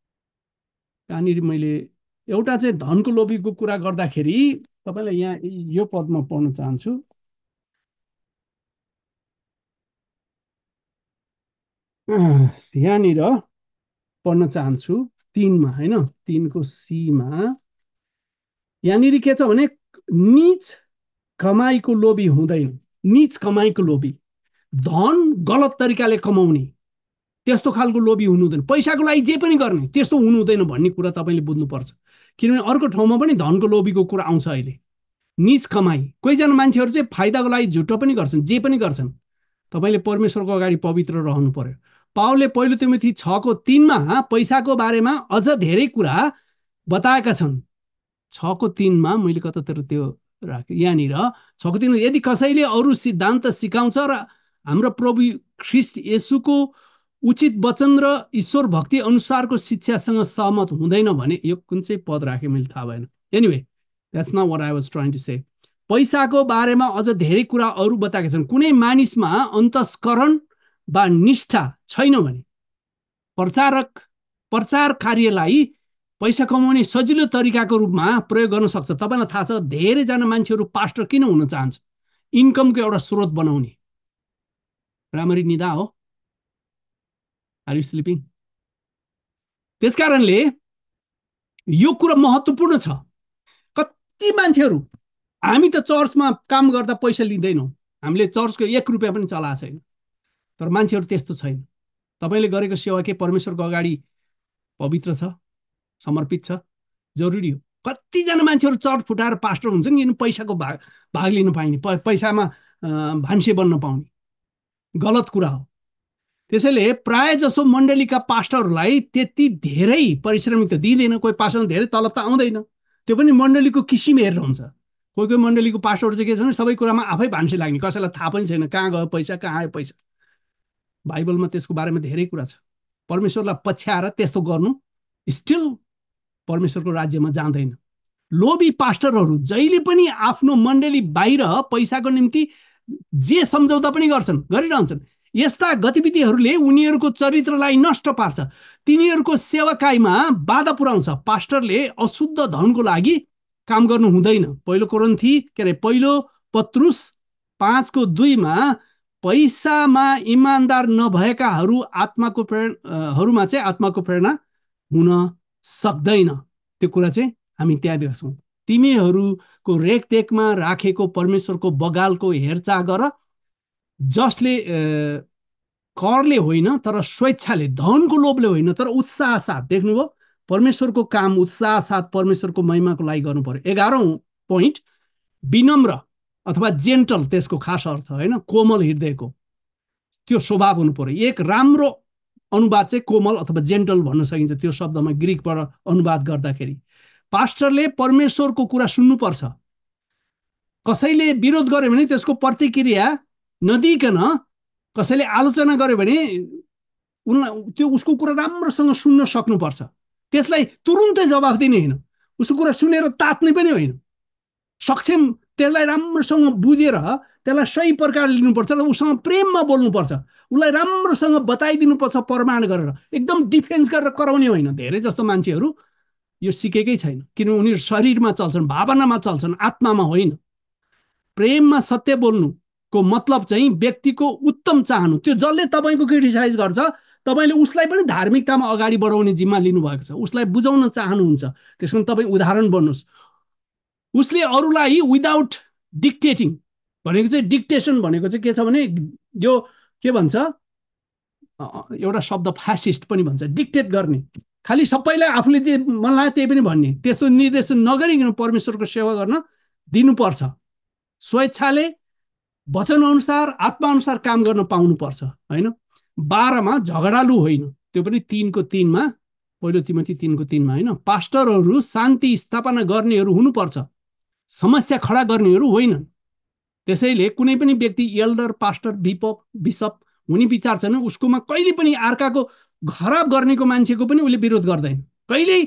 मैले एउटा चाहिँ धनको लोभीको कुरा गर्दाखेरि तपाईँलाई यहाँ यो पदमा पढ्न चाहन्छु। यहाँनिर पढ्न चाहन्छु 3मा होइन, 3को सीमा यहाँनिर के छ भने नीच कमाईको लोभी हुँदैन। नीच कमाईको लोभी, धन गलत तरिकाले कमाउने त्यस्तो खालको लोभी हुनु हुँदैन। पैसाको लागि जे पनि गर्ने त्यस्तो हुनु हुँदैन भन्ने कुरा तपाईँले बुझ्नुपर्छ। किनभने अर्को ठाउँमा पनि धनको लोभीको कुरा आउँछ अहिले। नीच कमाई, कोहीजना मान्छेहरू चाहिँ फाइदाको लागि झुटो पनि गर्छन्, जे पनि गर्छन्। तपाईँले परमेश्वरको अगाडि पवित्र रहनु पर्यो। पावलले पहिलो तिमोथी 6:3 पैसाको बारेमा अझ धेरै कुरा बताएका छन्। 6:3 मैले कतातिर त्यो राखेँ, यहाँनिर 6:3 यदि कसैले अरू सिद्धान्त सिकाउँछ र हाम्रो प्रभु ख्रिस्ट येशूको उचित वचन र ईश्वर भक्ति अनुसारको शिक्षासँग सहमत हुँदैन भने, यो कुन चाहिँ पद राखेँ मैले थाहा भएन। Anyway that's not what I was trying to say. पैसाको बारेमा अझ धेरै कुरा अरू बताएका छन्। कुनै मानिसमा अन्तस्करण वा निष्ठा छैन भने प्रचार कार्यलाई पैसा कमाउने सजिलो तरिकाको रूपमा प्रयोग गर्न सक्छ। तपाईँलाई थाहा छ धेरैजना मान्छेहरू पास्टर किन हुन चाहन्छ? इन्कमको एउटा स्रोत बनाउने। राम्ररी निदा हो, आर यु स्लिपिङ? त्यसकारणले यो कुरा महत्त्वपूर्ण छ। कति मान्छेहरू, हामी त चर्चमा काम गर्दा पैसा लिँदैनौँ, हामीले चर्चको 1 रुपियाँ पनि चलाएको छैन, तर मान्छेहरू त्यस्तो छैन। तपाईँले गरेको सेवा के परमेश्वरको अगाडि पवित्र छ, समर्पित छ, जरुरी हो। कतिजना मान्छेहरू चर्च फुटाएर पास्टर हुन्छन् किन पैसाको भाग लिन पाइने, पैसामा भान्से बन्न पाउने, गलत कुरा हो। त्यसैले प्राय जसो मण्डलीका पास्टरहरूलाई त्यति धेरै पारिश्रमिक त दिँदैन। कोही पास्टरले धेरै तलब त आउँदैन, त्यो पनि मण्डलीको किसिम हेरेर हुन्छ। कोही मण्डलीको पास्टरहरू चाहिँ के छ भने सबै कुरामा आफै भान्से लाग्ने, कसैलाई थाहा पनि छैन कहाँ गयो पैसा, कहाँ आयो पैसा। बाइबलमा त्यसको बारेमा धेरै कुरा छ। परमेश्वरलाई पछ्याएर त्यस्तो गर्नु स्टिल परमेश्वरको राज्यमा जाँदैन। लोभी पास्टरहरू जहिले पनि आफ्नो मण्डली बाहिर पैसाको निम्ति जे सम्झौता पनि गरिरहन्छन्। यस्ता गतिविधिहरूले उनीहरूको चरित्रलाई नष्ट पार्छ, तिनीहरूको सेवाकाईमा बाधा पुर्याउँछ। पास्टरले अशुद्ध धनको लागि काम गर्नु हुँदैन। पहिलो पत्रुस 5:2 पैसामा इमान्दार नभएकाहरू हरूमा चाहिँ आत्माको प्रेरणा हुन सक्दैन। त्यो कुरा चाहिँ हामी त्यहाँ देख्छौँ। तिमीहरूको रेखदेखमा राखेको परमेश्वरको बगालको हेरचाह गर, जसले करले होइन तर स्वेच्छाले, धनको लोभले होइन तर उत्साह साथ। देख्नुभयो, परमेश्वरको काम उत्साह साथ परमेश्वरको महिमाको लागि गर्नु पर्यो। 11औं पोइन्ट, विनम्र अथवा जेन्टल, त्यसको खास अर्थ होइन कोमल हृदयको, त्यो स्वभाव हुनु पर्यो। एक राम्रो अनुवाद चाहिँ कोमल अथवा जेन्टल भन्न सकिन्छ त्यो शब्दमा ग्रीकबाट अनुवाद गर्दाखेरि। पास्टरले परमेश्वरको कुरा सुन्नुपर्छ। कसैले विरोध गर्यो भने त्यसको प्रतिक्रिया नदिकन, कसैले आलोचना गर्यो भने त्यो उसको कुरा राम्रोसँग सुन्न सक्नुपर्छ। त्यसलाई तुरुन्तै जवाफ दिने होइन, उसको कुरा सुनेर तात्ने पनि होइन। सक्षम त्यसलाई राम्रोसँग बुझेर त्यसलाई सही प्रकारले लिनुपर्छ र उसँग प्रेममा बोल्नुपर्छ। उसलाई राम्रोसँग बताइदिनुपर्छ प्रमाण गरेर, एकदम डिफेन्स गरेर कराउने होइन। धेरै जस्तो मान्छेहरू यो सिकेकै छैन, किनभने उनीहरू शरीरमा चल्छन्, भावनामा चल्छन्, आत्मामा होइन। प्रेममा सत्य बोल्नुको मतलब चाहिँ व्यक्तिको उत्तम चाहनु। त्यो जसले तपाईँको क्रिटिसाइज गर्छ, तपाईँले उसलाई पनि धार्मिकतामा अगाडि बढाउने जिम्मा लिनुभएको छ, उसलाई बुझाउन चाहनुहुन्छ। त्यस कारण तपाईँ उदाहरण बन्नुहोस्। उसले अरूलाई विदाउट डिक्टेटिङ भनेको चाहिँ, डिक्टेसन भनेको चाहिँ के छ भने, यो के भन्छ, एउटा शब्द फ्यासिस्ट पनि भन्छ, डिक्टेट गर्ने, खालि सबैलाई आफूले जे मन लाग्यो त्यही पनि भन्ने, त्यस्तो निर्देशन नगरिकन परमेश्वरको सेवा गर्न दिनुपर्छ। स्वेच्छाले वचनअनुसार आत्माअनुसार काम गर्न पाउनुपर्छ, होइन। 12मा झगडालु होइन, त्यो पनि 3:3मा, पहिलो तिमोथी 3:3मा, होइन। पास्टरहरू शान्ति स्थापना गर्नेहरू हुनुपर्छ, समस्या खडा गर्नेहरू होइनन्। त्यसैले कुनै पनि व्यक्ति एल्डर, पास्टर, बिशप हुने विचार छैन, उसकोमा कहिले पनि अर्काको खराब गर्नेको मान्छेको पनि उसले विरोध गर्दैन। कहिल्यै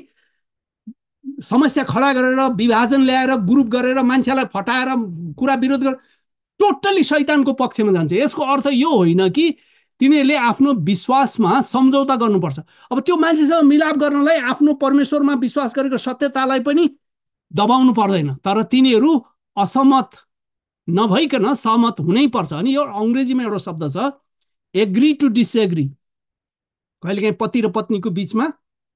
समस्या खडा गरेर, विभाजन ल्याएर, ग्रुप गरेर, मान्छेलाई फटाएर कुरा विरोध गरेर टोटली शैतानको पक्षमा जान्छ। यसको अर्थ यो होइन कि तिनीहरूले आफ्नो विश्वासमा सम्झौता गर्नुपर्छ। अब त्यो मान्छेसँग मिलाप गर्नलाई आफ्नो परमेश्वरमा विश्वास गरेको सत्यतालाई पनि दबाउनु पर्दैन, तर तिनीहरू असहमत नभइकन सहमत हुनै पर्छ। अनि यो अङ्ग्रेजीमा एउटा शब्द छ, एग्री टु डिसएग्री। कहिलेकाहीँ पति र पत्नीको बिचमा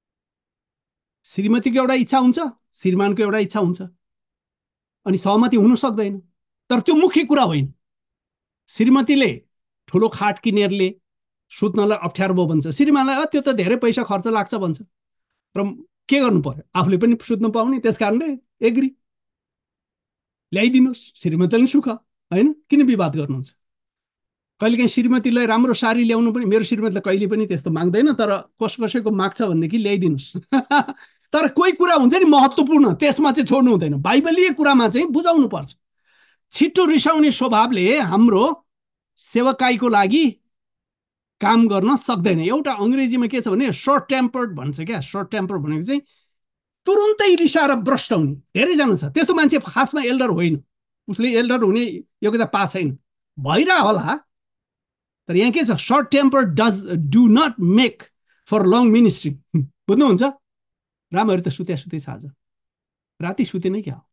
श्रीमतीको एउटा इच्छा हुन्छ, श्रीमानको एउटा इच्छा हुन्छ, अनि सहमति हुन सक्दैन। तर त्यो मुख्य कुरा होइन। श्रीमतीले ठुलो खाट किनेरले सुत्नलाई अप्ठ्यारो भयो भन्छ, श्रीमानलाई त्यो त धेरै पैसा खर्च लाग्छ भन्छ। र के गर्नु पर्यो, आफूले पनि सुत्न पाउने, त्यस कारणले एग्री ल्याइदिनुहोस्, श्रीमतीले पनि सुख, होइन। किन विवाद गर्नुहुन्छ? कहिलेकाहीँ श्रीमतीलाई राम्रो साडी ल्याउनु पनि, मेरो श्रीमतीले कहिले पनि त्यस्तो माग्दैन, तर कसैको माग्छ भनेदेखि ल्याइदिनुहोस्। तर कोही कुरा हुन्छ नि महत्त्वपूर्ण, त्यसमा चाहिँ छोड्नु हुँदैन। बाइबलीय कुरामा चाहिँ बुझाउनु पर्छ। छिटो रिसाउने स्वभावले हाम्रो सेवकाईको लागि काम गर्न सक्दैन। एउटा अङ्ग्रेजीमा के छ भने सर्ट टेम्पर्ड भन्छ क्या। सर्ट टेम्पर भनेको चाहिँ तुरुन्तै रिसाएर भ्रष्ट हुने धेरैजना छ। त्यस्तो मान्छे खासमा एल्डर होइन, उसले एल्डर हुने योग्यता पाएको छैन, भइरह होला। तर यहाँ के छ, short temper do not make for long ministry. बुझ्नुहुन्छ? रामहरू त सुत्या छ आज, राति सुते नै क्या हो?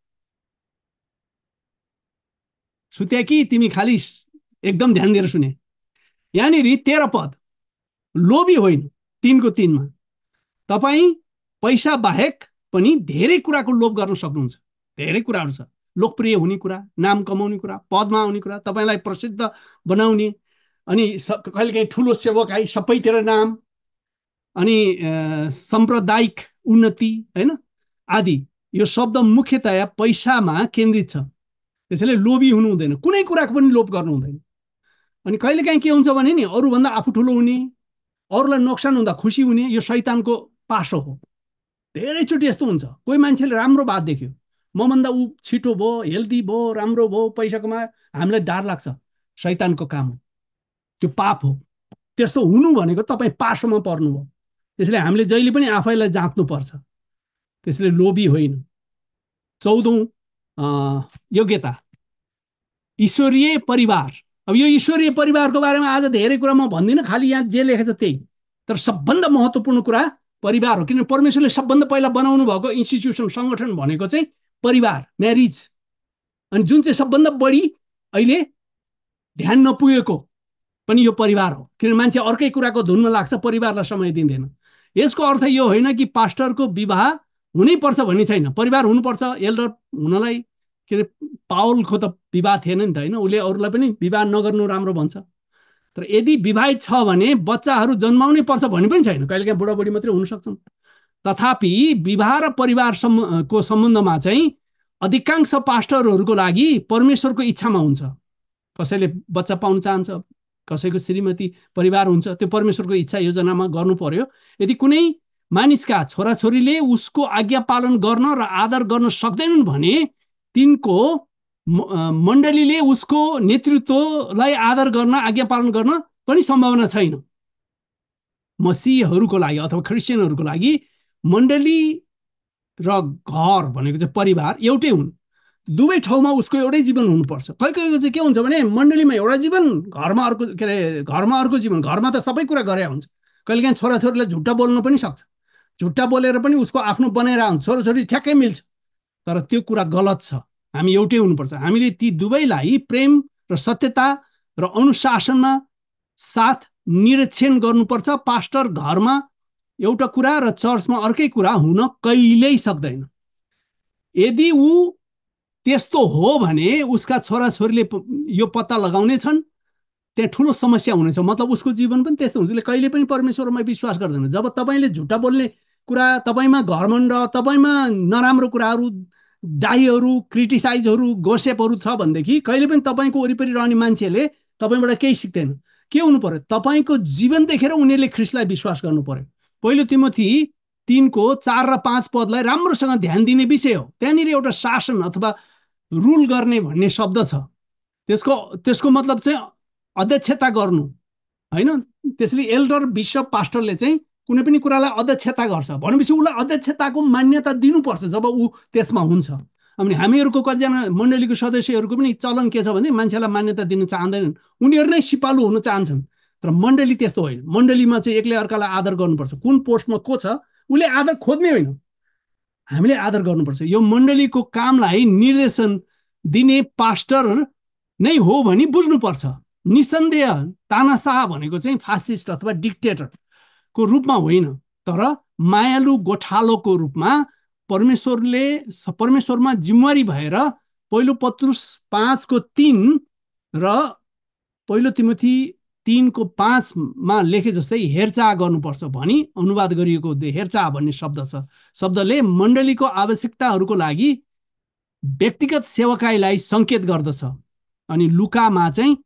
सुत्या कि तिमी खालि एकदम ध्यान दिएर सुने। यहाँनिर 13 पद, लोभी होइन, 3:3मा, तपाईँ पैसा बाहेक पनि धेरै कुराको लोभ गर्न सक्नुहुन्छ। धेरै कुराहरू छ, लोकप्रिय हुने कुरा, नाम कमाउने कुरा, पदमा आउने कुरा, तपाईँलाई प्रसिद्ध बनाउने, अनि कहिलेकाहीँ ठुलो सेवकाई, सबैतिर नाम, अनि साम्प्रदायिक उन्नति, होइन, आदि। यो शब्द मुख्यतया पैसामा केन्द्रित छ। त्यसैले लोभी हुनु हुँदैन, कुनै कुराको पनि लोभ गर्नु हुँदैन। अनि कहिलेकाहीँ के हुन्छ भने नि, अरूभन्दा आफू ठुलो हुने, अरूलाई नोक्सान हुँदा खुसी हुने, यो शैतानको पासो हो। धेरैचोटि यस्तो हुन्छ, कोही मान्छेले राम्रो बात देख्यो, मभन्दा ऊ छिटो भयो, हेल्दी भयो, राम्रो भयो, पैसा कमायो, हामीलाई डर लाग्छ। शैतानको काम हो, त्यो पाप हो। त्यस्तो हुनु भनेको तपाईँ पासोमा पर्नुभयो। त्यसैले हामीले जहिले पनि आफैलाई जाँच्नुपर्छ। त्यसैले लोभी होइन। 14औं योग्यता, ईश्वरीय परिवार। अब यो ईश्वरीय परिवारको बारेमा आज धेरै कुरा म भन्दिनँ, खालि यहाँ जे लेखेको छ त्यही। तर सबभन्दा महत्त्वपूर्ण कुरा परिवार हो, किनभने परमेश्वरले सबभन्दा पहिला बनाउनु भएको इन्स्टिट्युसन, सङ्गठन भनेको चाहिँ परिवार, म्यारिज। अनि जुन चाहिँ सबभन्दा बढी अहिले ध्यान नपुगेको पनि यो परिवार हो, किनभने मान्छे अर्कै कुराको धुनमा लाग्छ, परिवारलाई समय दिँदैन। यसको अर्थ यो होइन कि पास्टरको विवाह हुनैपर्छ भन्ने छैन, परिवार हुनुपर्छ एल्डर हुनलाई। के अरे, पावलको त विवाह थिएन नि त, होइन, उसले अरूलाई पनि विवाह नगर्नु राम्रो भन्छ। तर यदि विवाहित छ भने बच्चाहरू जन्माउनै पर्छ भन्ने पनि छैन, कहिलेकाहीँ बुढाबुढी मात्रै हुन सक्छन्। तथापि विवाह र परिवार को सम्बन्धमा चाहिँ अधिकांश पास्टरहरूको लागि परमेश्वरको इच्छामा हुन्छ। कसैले बच्चा पाउन चाहन्छ, कसैको श्रीमती परिवार हुन्छ, त्यो परमेश्वरको इच्छा योजनामा गर्नु पर्यो। यदि कुनै मानिसका छोराछोरीले उसको आज्ञा पालन गर्न र आदर गर्न सक्दैनन् भने तिनको मण्डलीले उसको नेतृत्वलाई आदर गर्न, आज्ञा पालन गर्न पनि सम्भावना छैन। मसीहहरूको लागि अथवा क्रिस्चियनहरूको लागि मण्डली र घर भनेको चाहिँ परिवार एउटै हुन्। दुवै ठाउँमा उसको एउटै जीवन हुनुपर्छ। कोही कोहीको चाहिँ के हुन्छ भने मण्डलीमा एउटा जीवन, घरमा अर्को, के अरे घरमा अर्को जीवन। घरमा त सबै कुरा गरे हुन्छ, कहिलेकाहीँ छोराछोरीलाई झुट्टा बोल्न पनि सक्छ, झुट्टा बोलेर पनि उसको आफ्नो बनाएर हुन्छ, छोराछोरी ठ्याक्कै मिल्छ। तर त्यो कुरा गलत छ। हामी एउटै हुनुपर्छ। हामीले ती दुवैलाई प्रेम र सत्यता र अनुशासनमा साथ निरीक्षण गर्नुपर्छ। पास्टर घरमा एउटा कुरा र चर्चमा अर्कै कुरा हुन कहिल्यै सक्दैन। यदि ऊ त्यस्तो हो भने उसका छोराछोरीले यो पत्ता लगाउने छन्, त्यहाँ ठुलो समस्या हुनेछ। मतलब उसको जीवन पनि त्यस्तो हुन्छ, उसले कहिले पनि परमेश्वरमा विश्वास गर्दैन। जब तपाईँले झुट्टा बोल्ने कुरा, तपाईँमा घमण्ड, तपाईँमा नराम्रो कुराहरू, डाइहरू, क्रिटिसाइजहरू, गोसेपहरू छ भनेदेखि कहिले पनि तपाईँको वरिपरि रहने मान्छेले तपाईँबाट केही सिक्दैन। के हुनु पर्यो? तपाईँको जीवन देखेर उनीहरूले ख्रिस्टलाई विश्वास गर्नु पर्यो। पहिलो तिमोथी 3:4 र 5 राम्रोसँग ध्यान दिने विषय हो। त्यहाँनिर एउटा शासन अथवा रुल गर्ने भन्ने शब्द छ। त्यसको त्यसको मतलब चाहिँ अध्यक्षता गर्नु होइन। त्यसले एल्डर, बिशप, पास्टरले चाहिँ कुनै पनि कुरालाई अध्यक्षता गर्छ भनेपछि उसलाई अध्यक्षताको मान्यता दिनुपर्छ जब ऊ त्यसमा हुन्छ। अनि हामीहरूको कतिजना मण्डलीको सदस्यहरूको पनि चलन के छ भने मान्छेलाई मान्यता दिन चाहँदैनन्, उनीहरू नै सिपालु हुन चाहन्छन्। तर मण्डली त्यस्तो होइन। मण्डलीमा चाहिँ एकले अर्कालाई आदर गर्नुपर्छ। कुन पोस्टमा को छ उसले आदर खोज्ने होइन, हामीले आदर गर्नुपर्छ। यो मण्डलीको कामलाई निर्देशन दिने पास्टर नै हो भनी बुझ्नुपर्छ। निसन्देह तानाशाह भनेको चाहिँ फासिस्ट अथवा डिक्टेटरको रूपमा होइन, तर मायालु गोठालोको रूपमा परमेश्वरमा जिम्मेवारी भएर पहिलो पत्रुस 5:3 र पहिलो तिमोथी 3:5 लेखे जस्तै हेरचाह गर्नुपर्छ भनी अनुवाद गरिएको हेरचाह भन्ने शब्द छ। शब्दले मण्डलीको आवश्यकताहरूको लागि व्यक्तिगत सेवकाईलाई सङ्केत गर्दछ। अनि लुकामा चाहिँ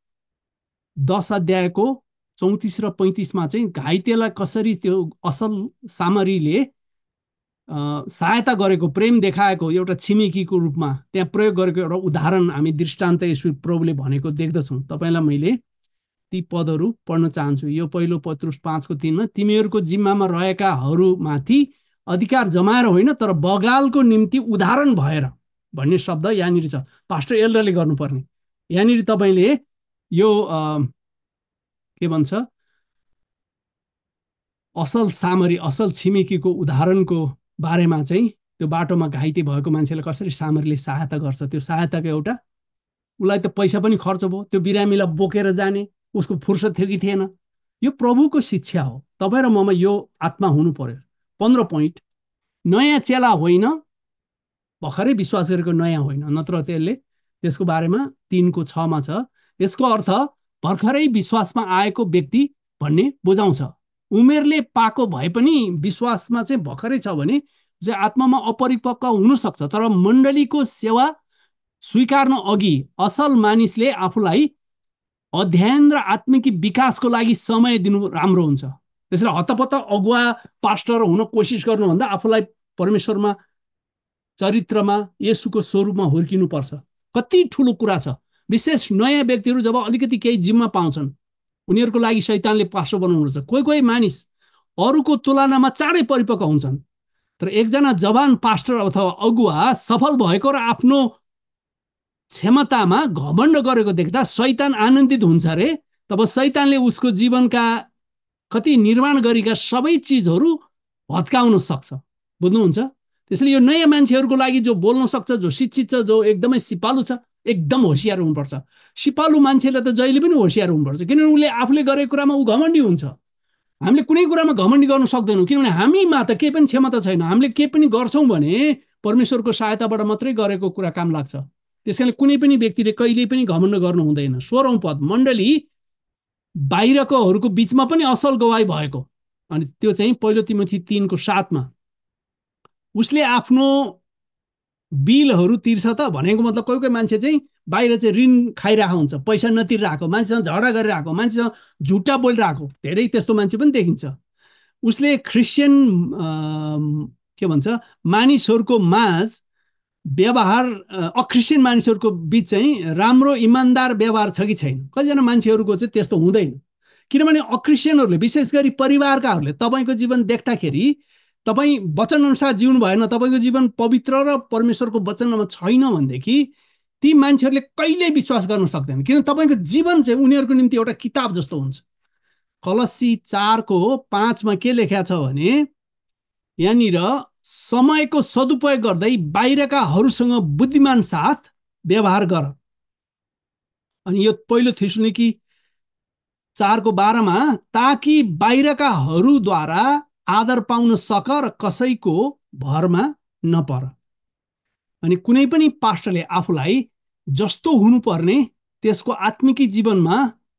10:34 र 35 चाहिँ घाइतेलाई कसरी त्यो असल सामरीले सहायता गरेको, प्रेम देखाएको एउटा छिमेकीको रूपमा त्यहाँ प्रयोग गरेको एउटा उदाहरण हामी दृष्टान्त यसो प्रभुले भनेको देख्दछौँ। तपाईँलाई मैले ती पदहरू पढ्न चाहन्छु। यो पहिलो पत्रुस 5:3 तिमीहरूको जिम्मामा रहेकाहरूमाथि अधिकार जमाएर होइन तर बगालको निम्ति उदाहरण भएर भन्ने शब्द यहाँनिर छ। पास्टर एल्डरले गर्नुपर्ने। यहाँनिर तपाईँले यो के भन्छ, असल सामरी, असल छिमेकीको उदाहरणको बारेमा चाहिँ त्यो बाटोमा घाइते भएको मान्छेलाई कसरी सामरीले सहायता गर्छ, त्यो सहायताको एउटा, उसलाई त पैसा पनि खर्च भयो, त्यो बिरामीलाई बोकेर जाने उसको फुर्सद थियो कि थिएन। यो प्रभुको शिक्षा हो। तपाईँ र ममा यो आत्मा हुनु पर्यो। 15 पोइन्ट, नयाँ चेला होइन, भर्खरै विश्वास गरेको नयाँ होइन, नत्र त्यसको बारेमा 3:6 छ। यसको अर्थ भर्खरै विश्वासमा आएको व्यक्ति भन्ने बुझाउँछ। उमेरले पाएको भए पनि विश्वासमा चाहिँ भर्खरै छ भने चाहिँ आत्मामा अपरिपक्व हुनसक्छ। तर मण्डलीको सेवा स्वीकार्न अघि असल मानिसले आफूलाई अध्ययन र आत्मिक विकासको लागि समय दिनु राम्रो हुन्छ। त्यसैले हतपत्त अगुवा पास्टर हुन कोसिस गर्नुभन्दा आफूलाई परमेश्वरमा, चरित्रमा, येशूको स्वरूपमा हुर्किनुपर्छ। कति ठुलो कुरा छ। विशेष नयाँ व्यक्तिहरू जब अलिकति केही जिम्मा पाउँछन् उनीहरूको लागि शैतानले पास्टर बनाउनुपर्छ। कोही कोही मानिस अरूको तुलनामा चाँडै परिपक्व हुन्छन्, तर एकजना जवान पास्टर अथवा अगुवा सफल भएको र आफ्नो क्षमतामा घमण्ड गरेको देख्दा शैतान आनन्दित हुन्छ रे। तब शैतानले उसको जीवनका कति निर्माण गरेका सबै चिजहरू भत्काउन सक्छ। बुझ्नुहुन्छ? त्यसैले यो नयाँ मान्छेहरूको लागि जो बोल्न सक्छ, जो शिक्षित छ, जो एकदमै सिपालु छ, एकदम होसियार हुनुपर्छ। सिपालु मान्छेले त जहिले पनि होसियार हुनुपर्छ, किनभने उसले आफूले गरेको कुरामा ऊ घमण्डी हुन्छ। हामीले कुनै कुरामा घमण्डी गर्न सक्दैनौँ, किनभने हामीमा त केही पनि क्षमता छैन। हामीले केही पनि गर्छौँ भने परमेश्वरको सहायताबाट मात्रै गरेको कुरा काम लाग्छ। त्यसकारण कुनै पनि व्यक्तिले कहिल्यै पनि घमण्ड गर्नु हुँदैन। 16औं पद, मण्डली बाहिरकोहरूको बिचमा पनि असल गवाई भएको। अनि त्यो चाहिँ पहिलो तिमोथी 3:7 उसले आफ्नो बिलहरू तिर्छ त भनेको मतलब कोही कोही मान्छे चाहिँ बाहिर चाहिँ ऋण खाइरहेको हुन्छ, पैसा नतिरिरहेको, मान्छेसँग झगडा गरिरहेको, मान्छेसँग झुट्टा बोलिरहेको, धेरै त्यस्तो मान्छे पनि देखिन्छ। उसले क्रिस्चियन के भन्छ मानिसहरूको माझ व्यवहार, अक्रिस्चियन मानिसहरूको बिच चाहिँ राम्रो इमान्दार व्यवहार छ कि छैन। कतिजना मान्छेहरूको चाहिँ त्यस्तो हुँदैन, किनभने अक्रिस्चियनहरूले विशेष गरी परिवारकाहरूले तपाईँको जीवन देख्दाखेरि तपाईँ वचन अनुसार जिउनु भएन, तपाईँको जीवन पवित्र र परमेश्वरको वचनमा छैन भनेदेखि ती मान्छेहरूले कहिल्यै विश्वास गर्न सक्दैन, किनभने तपाईँको जीवन चाहिँ उनीहरूको निम्ति एउटा किताब जस्तो हुन्छ। कलसी 4:5 के लेखेको छ भने यहाँनिर समयको सदुपयोग गर्दै बाहिरकाहरूसँग बुद्धिमान साथ व्यवहार गर। अनि यो पहिलो थेसलोनिकी 4:12 ताकि बाहिरकाहरूद्वारा आदर पाउन सक र कसैको भरमा नपर। अनि कुनै पनि पास्टरले आफूलाई जस्तो हुनुपर्ने त्यसको आत्मिकी जीवनमा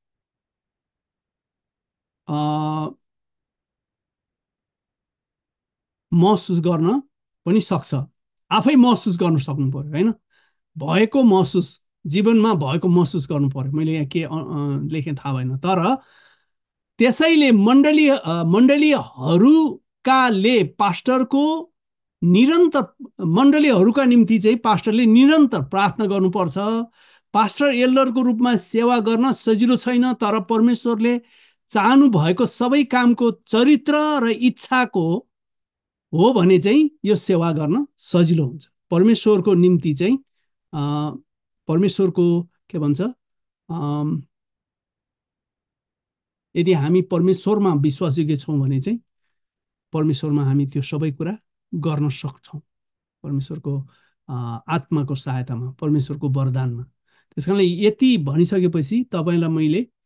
महसुस गर्न पनि सक्छ। आफै महसुस गर्न सक्नु पर्यो होइन, भएको महसुस, जीवनमा भएको महसुस गर्नु पर्यो। मैले यहाँ के लेखेँ थाहा भएन, तर त्यसैले मण्डलीहरूकाले पास्टरको निरन्तर, मण्डलीहरूका निम्ति चाहिँ पास्टरले निरन्तर प्रार्थना गर्नुपर्छ। पास्टर एल्डरको रूपमा सेवा गर्न सजिलो छैन, तर परमेश्वरले चाहनु भएको सबै कामको चरित्र र इच्छाको हो भने चाहिँ यो सेवा गर्न सजिलो हुन्छ। परमेश्वरको निम्ति चाहिँ परमेश्वरको के भन्छ, यदि हामी परमेश्वरमा विश्वासयोग्य छौँ भने चाहिँ परमेश्वरमा हामी त्यो सबै कुरा गर्न सक्छौँ, परमेश्वरको आत्माको सहायतामा, परमेश्वरको वरदानमा। त्यस कारणले यति भनिसकेपछि तपाईँलाई मैले